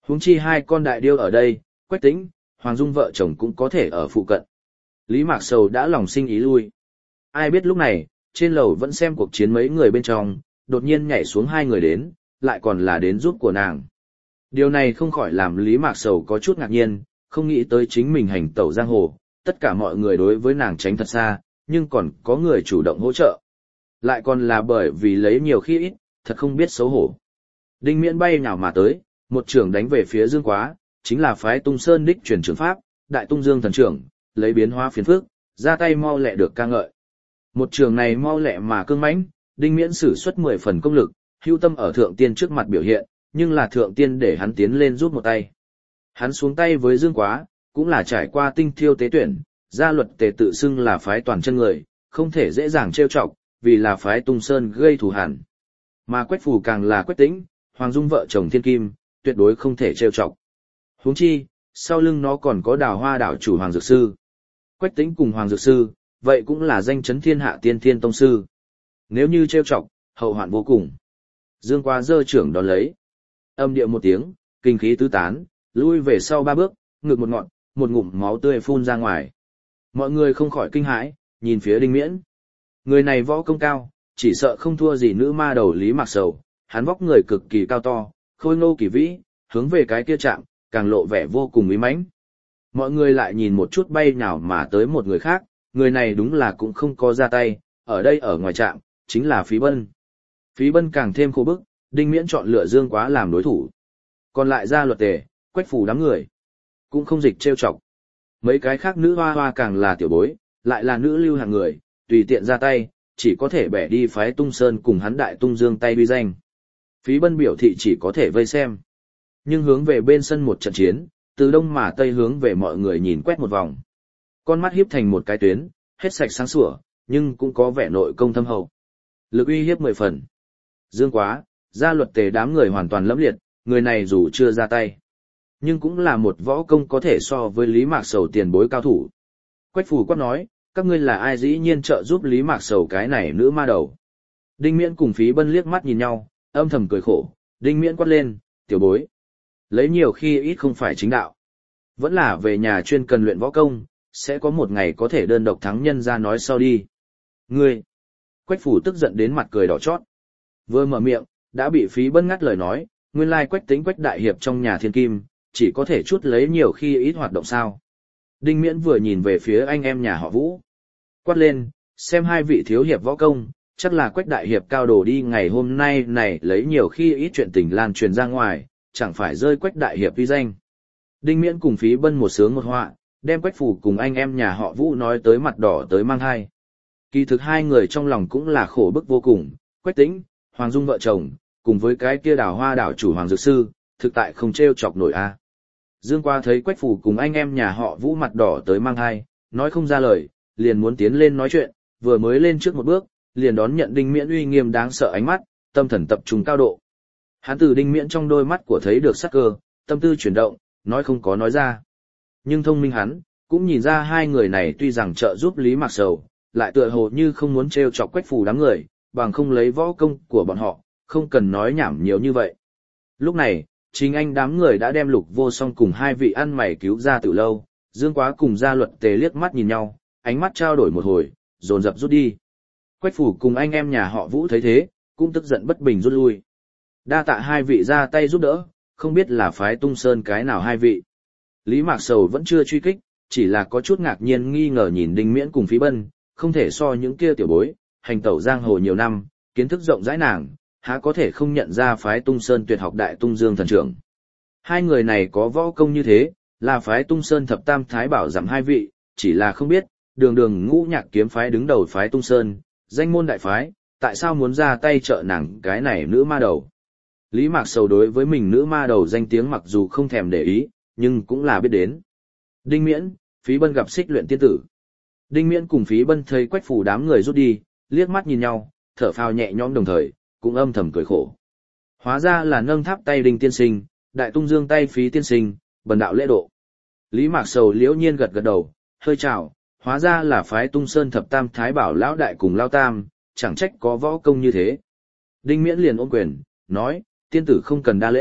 Huống chi hai con đại điêu ở đây, Quách Tĩnh, Hoàng Dung vợ chồng cũng có thể ở phụ cận. Lý Mạc Sầu đã lòng sinh ý lui. Ai biết lúc này, trên lầu vẫn xem cuộc chiến mấy người bên trong, đột nhiên nhảy xuống hai người đến, lại còn là đến giúp của nàng. Điều này không khỏi làm Lý Mạc Sầu có chút ngạc nhiên, không nghĩ tới chính mình hành tẩu giang hồ, tất cả mọi người đối với nàng tránh thật xa, nhưng còn có người chủ động hỗ trợ. Lại còn là bởi vì lấy nhiều khi ít, thật không biết xấu hổ. Đinh Miễn bay nhào mà tới, một trường đánh về phía Dương Quá, chính là phái Tung Sơn đích truyền trưởng pháp, Đại Tung Dương thần trưởng, lấy biến hóa phiền phước, ra tay mau lẹ được ca ngợi. Một trường này mau lẹ mà cương mãnh, Đinh Miễn sử xuất 10 phần công lực, hưu tâm ở thượng tiên trước mặt biểu hiện, nhưng là thượng tiên để hắn tiến lên giúp một tay. Hắn xuống tay với Dương Quá, cũng là trải qua tinh thiêu tế tuyển, gia luật tề tự xưng là phái toàn chân người, không thể dễ dàng trêu chọc, vì là phái Tung Sơn gây thù hằn. Mà Quách Phù càng là Quách Tĩnh, Hoàng Dung vợ chồng thiên kim, tuyệt đối không thể trêu chọc. Huống chi, sau lưng nó còn có Đào Hoa đảo chủ Hoàng Dược Sư. Quách Tĩnh cùng Hoàng Dược Sư, vậy cũng là danh chấn thiên hạ tiên thiên tông sư. Nếu như trêu chọc, hậu hoạn vô cùng. Dương Quá giơ trưởng đón lấy. Âm điệu một tiếng, kinh khí tứ tán, lui về sau 3 bước, ngực một ngọn, một ngụm máu tươi phun ra ngoài. Mọi người không khỏi kinh hãi, nhìn phía Đinh Miễn. Người này võ công cao, chỉ sợ không thua gì nữ ma đầu Lý Mạc Sầu, hắn vóc người cực kỳ cao to, khôi ngô kỳ vĩ, hướng về cái kia chạm, càng lộ vẻ vô cùng uy mãnh. Mọi người lại nhìn một chút bay nhào mà tới một người khác, người này đúng là cũng không có ra tay, ở đây ở ngoài trạm, chính là Phí Bân. Phí Bân càng thêm khô bức, Đinh Miễn chọn lựa Dương Quá làm đối thủ. Còn lại gia luật tề, Quách Phù đám người, cũng không dịch trêu chọc. Mấy cái khác nữ hoa hoa càng là tiểu bối, lại là nữ lưu hàng người, tùy tiện ra tay, chỉ có thể bẻ đi phái Tung Sơn cùng hắn Đại Tung Dương tay uy danh. Phí Bân biểu thị chỉ có thể vây xem. Nhưng hướng về bên sân một trận chiến, từ đông mà tây hướng về mọi người nhìn quét một vòng. Con mắt hiếp thành một cái tuyến, hết sạch sáng sủa, nhưng cũng có vẻ nội công thâm hậu. Lực uy hiếp 10 phần. Dương Quá, gia luật tề đám người hoàn toàn lẫm liệt, người này dù chưa ra tay, nhưng cũng là một võ công có thể so với Lý Mạc Sầu tiền bối cao thủ. Quách Phù quát nói, các ngươi là ai dĩ nhiên trợ giúp Lý Mạc Sầu cái này nữ ma đầu. Đinh Miễn cùng Phí Bân liếc mắt nhìn nhau, âm thầm cười khổ, Đinh Miễn quát lên, tiểu bối. Lấy nhiều khi ít không phải chính đạo. Vẫn là về nhà chuyên cần luyện võ công, sẽ có một ngày có thể đơn độc thắng nhân ra nói sau đi. Ngươi! Quách Phù tức giận đến mặt cười đỏ chót. Vừa mở miệng, đã bị Phí Bân ngắt lời nói, nguyên lai Quách Tĩnh Quách đại hiệp trong nhà thiên kim, chỉ có thể chút lấy nhiều khi ít hoạt động sao. Đinh Miễn vừa nhìn về phía anh em nhà họ Vũ. Quát lên, xem hai vị thiếu hiệp võ công, chắc là Quách đại hiệp cao đồ đi ngày hôm nay này lấy nhiều khi ít chuyện tình lan truyền ra ngoài, chẳng phải rơi Quách đại hiệp uy danh. Đinh Miễn cùng Phí Bân một sướng một họa, đem Quách Phù cùng anh em nhà họ Vũ nói tới mặt đỏ tới mang hai. Kỳ thực hai người trong lòng cũng là khổ bức vô cùng, Quách Tĩnh, Hoàng Dung vợ chồng, cùng với cái kia Đào Hoa đảo chủ Hoàng Dược Sư, thực tại không trêu chọc nổi a. Dương Quá thấy Quách Phù cùng anh em nhà họ Vũ mặt đỏ tới mang hai, nói không ra lời, liền muốn tiến lên nói chuyện, vừa mới lên trước một bước, liền đón nhận Đinh Miễn uy nghiêm đáng sợ ánh mắt, tâm thần tập trung cao độ. Hắn từ Đinh Miễn trong đôi mắt của thấy được sắc cơ, tâm tư chuyển động, nói không có nói ra. Nhưng thông minh hắn, cũng nhìn ra hai người này tuy rằng trợ giúp Lý Mạc Sầu, lại tựa hồ như không muốn trêu chọc Quách Phù đám người, bằng không lấy võ công của bọn họ, không cần nói nhảm nhiều như vậy. Lúc này, chính anh đám người đã đem Lục Vô Song cùng hai vị ăn mày cứu ra từ lâu, Dương Quá cùng gia luật tề liếc mắt nhìn nhau, ánh mắt trao đổi một hồi, dồn dập rút đi. Quách Phù cùng anh em nhà họ Vũ thấy thế, cũng tức giận bất bình rút lui. Đa tạ hai vị ra tay giúp đỡ, không biết là phái Tung Sơn cái nào hai vị. Lý Mạc Sầu vẫn chưa truy kích, chỉ là có chút ngạc nhiên nghi ngờ nhìn Đinh Miễn cùng Phí Bân, không thể so những kia tiểu bối, hành tẩu giang hồ nhiều năm, kiến thức rộng rãi nàng, há có thể không nhận ra phái Tung Sơn tuyệt học Đại Tung Dương thần trưởng. Hai người này có võ công như thế, là phái Tung Sơn thập tam thái bảo giảm hai vị, chỉ là không biết, đường đường ngũ nhạc kiếm phái đứng đầu phái Tung Sơn, danh môn đại phái, tại sao muốn ra tay trợ nàng cái này nữ ma đầu. Lý Mạc Sầu đối với mình nữ ma đầu danh tiếng mặc dù không thèm để ý, nhưng cũng là biết đến. Đinh Miễn, Phí Bân gặp xích luyện tiên tử. Đinh Miễn cùng Phí Bân thấy Quách Phù đám người rút đi, liếc mắt nhìn nhau, thở phào nhẹ nhõm đồng thời, cũng âm thầm cười khổ. Hóa ra là nâng tháp tay Đinh tiên sinh, Đại Tung Dương tay Phí tiên sinh, bần đạo lễ độ. Lý Mạc Sầu liễu nhiên gật gật đầu, hơi chào, hóa ra là phái Tung Sơn thập tam thái bảo lão đại cùng lão tam, chẳng trách có võ công như thế. Đinh Miễn liền ôm quyền, nói, tiên tử không cần đa lễ,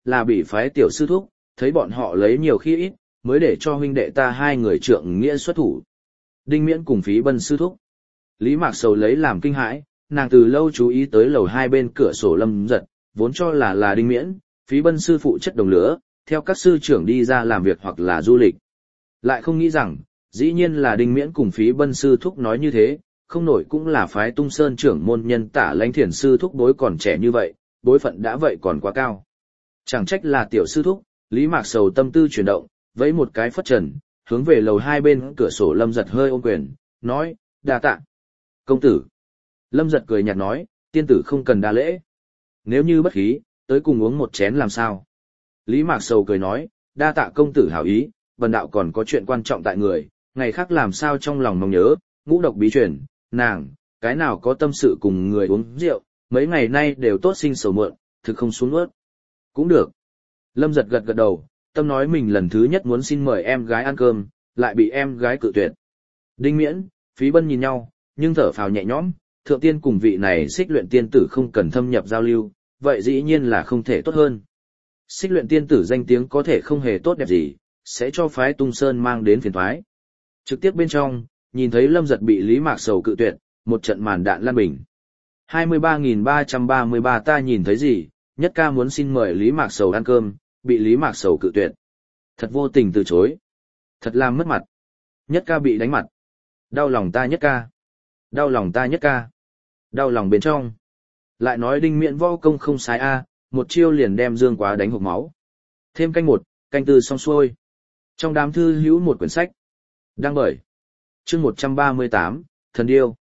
là bị phái tiểu sư thúc, thấy bọn họ lấy nhiều khi ít, mới để cho huynh đệ ta hai người trượng nghĩa xuất thủ. Đinh Miễn cùng Phí Bân sư thúc. Lý Mạc Sầu lấy làm kinh hãi, nàng từ lâu chú ý tới lầu hai bên cửa sổ Lâm Giật, vốn cho là Đinh Miễn, Phí Bân sư phụ chất đồng lửa, theo các sư trưởng đi ra làm việc hoặc là du lịch. Lại không nghĩ rằng, dĩ nhiên là Đinh Miễn cùng Phí Bân sư thúc nói như thế, không nổi cũng là phái Tung Sơn trưởng môn nhân Tả Lãnh Thiền sư thúc bối còn trẻ như vậy, bối phận đã vậy còn quá cao. Chẳng trách là tiểu sư thúc, Lý Mạc Sầu tâm tư chuyển động, vẫy một cái phất trần, hướng về lầu hai bên cửa sổ Lâm Giật hơi ôm quyền, nói, đa tạ. Công tử. Lâm Giật cười nhạt nói, tiên tử không cần đa lễ. Nếu như bất khí, tới cùng uống một chén làm sao? Lý Mạc Sầu cười nói, đa tạ công tử hảo ý, bần đạo còn có chuyện quan trọng tại người, ngày khác làm sao trong lòng mong nhớ, ngũ độc bí truyền, nàng, cái nào có tâm sự cùng người uống rượu, mấy ngày nay đều tốt sinh sầu mượn, thực không xuống nuốt. Cũng được. Lâm Giật gật gật đầu, tâm nói mình lần thứ nhất muốn xin mời em gái ăn cơm, lại bị em gái cự tuyệt. Đinh Miễn, Phí Bân nhìn nhau, nhưng thở phào nhẹ nhõm, thượng tiên cùng vị này xích luyện tiên tử không cần thâm nhập giao lưu, vậy dĩ nhiên là không thể tốt hơn. Xích luyện tiên tử danh tiếng có thể không hề tốt đẹp gì, sẽ cho phái Tung Sơn mang đến phiền toái. Trực tiếp bên trong, nhìn thấy Lâm Giật bị Lý Mạc Sầu cự tuyệt, một trận màn đạn lan bình. 23.333 ta nhìn thấy gì, nhất ca muốn xin mời Lý Mạc Sầu ăn cơm, bị Lý Mạc Sầu cự tuyệt. Thật vô tình từ chối. Thật làm mất mặt. Nhất ca bị đánh mặt. Đau lòng ta nhất ca. Đau lòng ta nhất ca. Đau lòng bên trong. Lại nói Đinh Miễn võ công không sai a, một chiêu liền đem Dương Quá đánh hộc máu. Thêm canh một, canh tư xong xuôi. Trong đám thư hữu một quyển sách. Đăng bởi. Chương 138, Thần Điêu.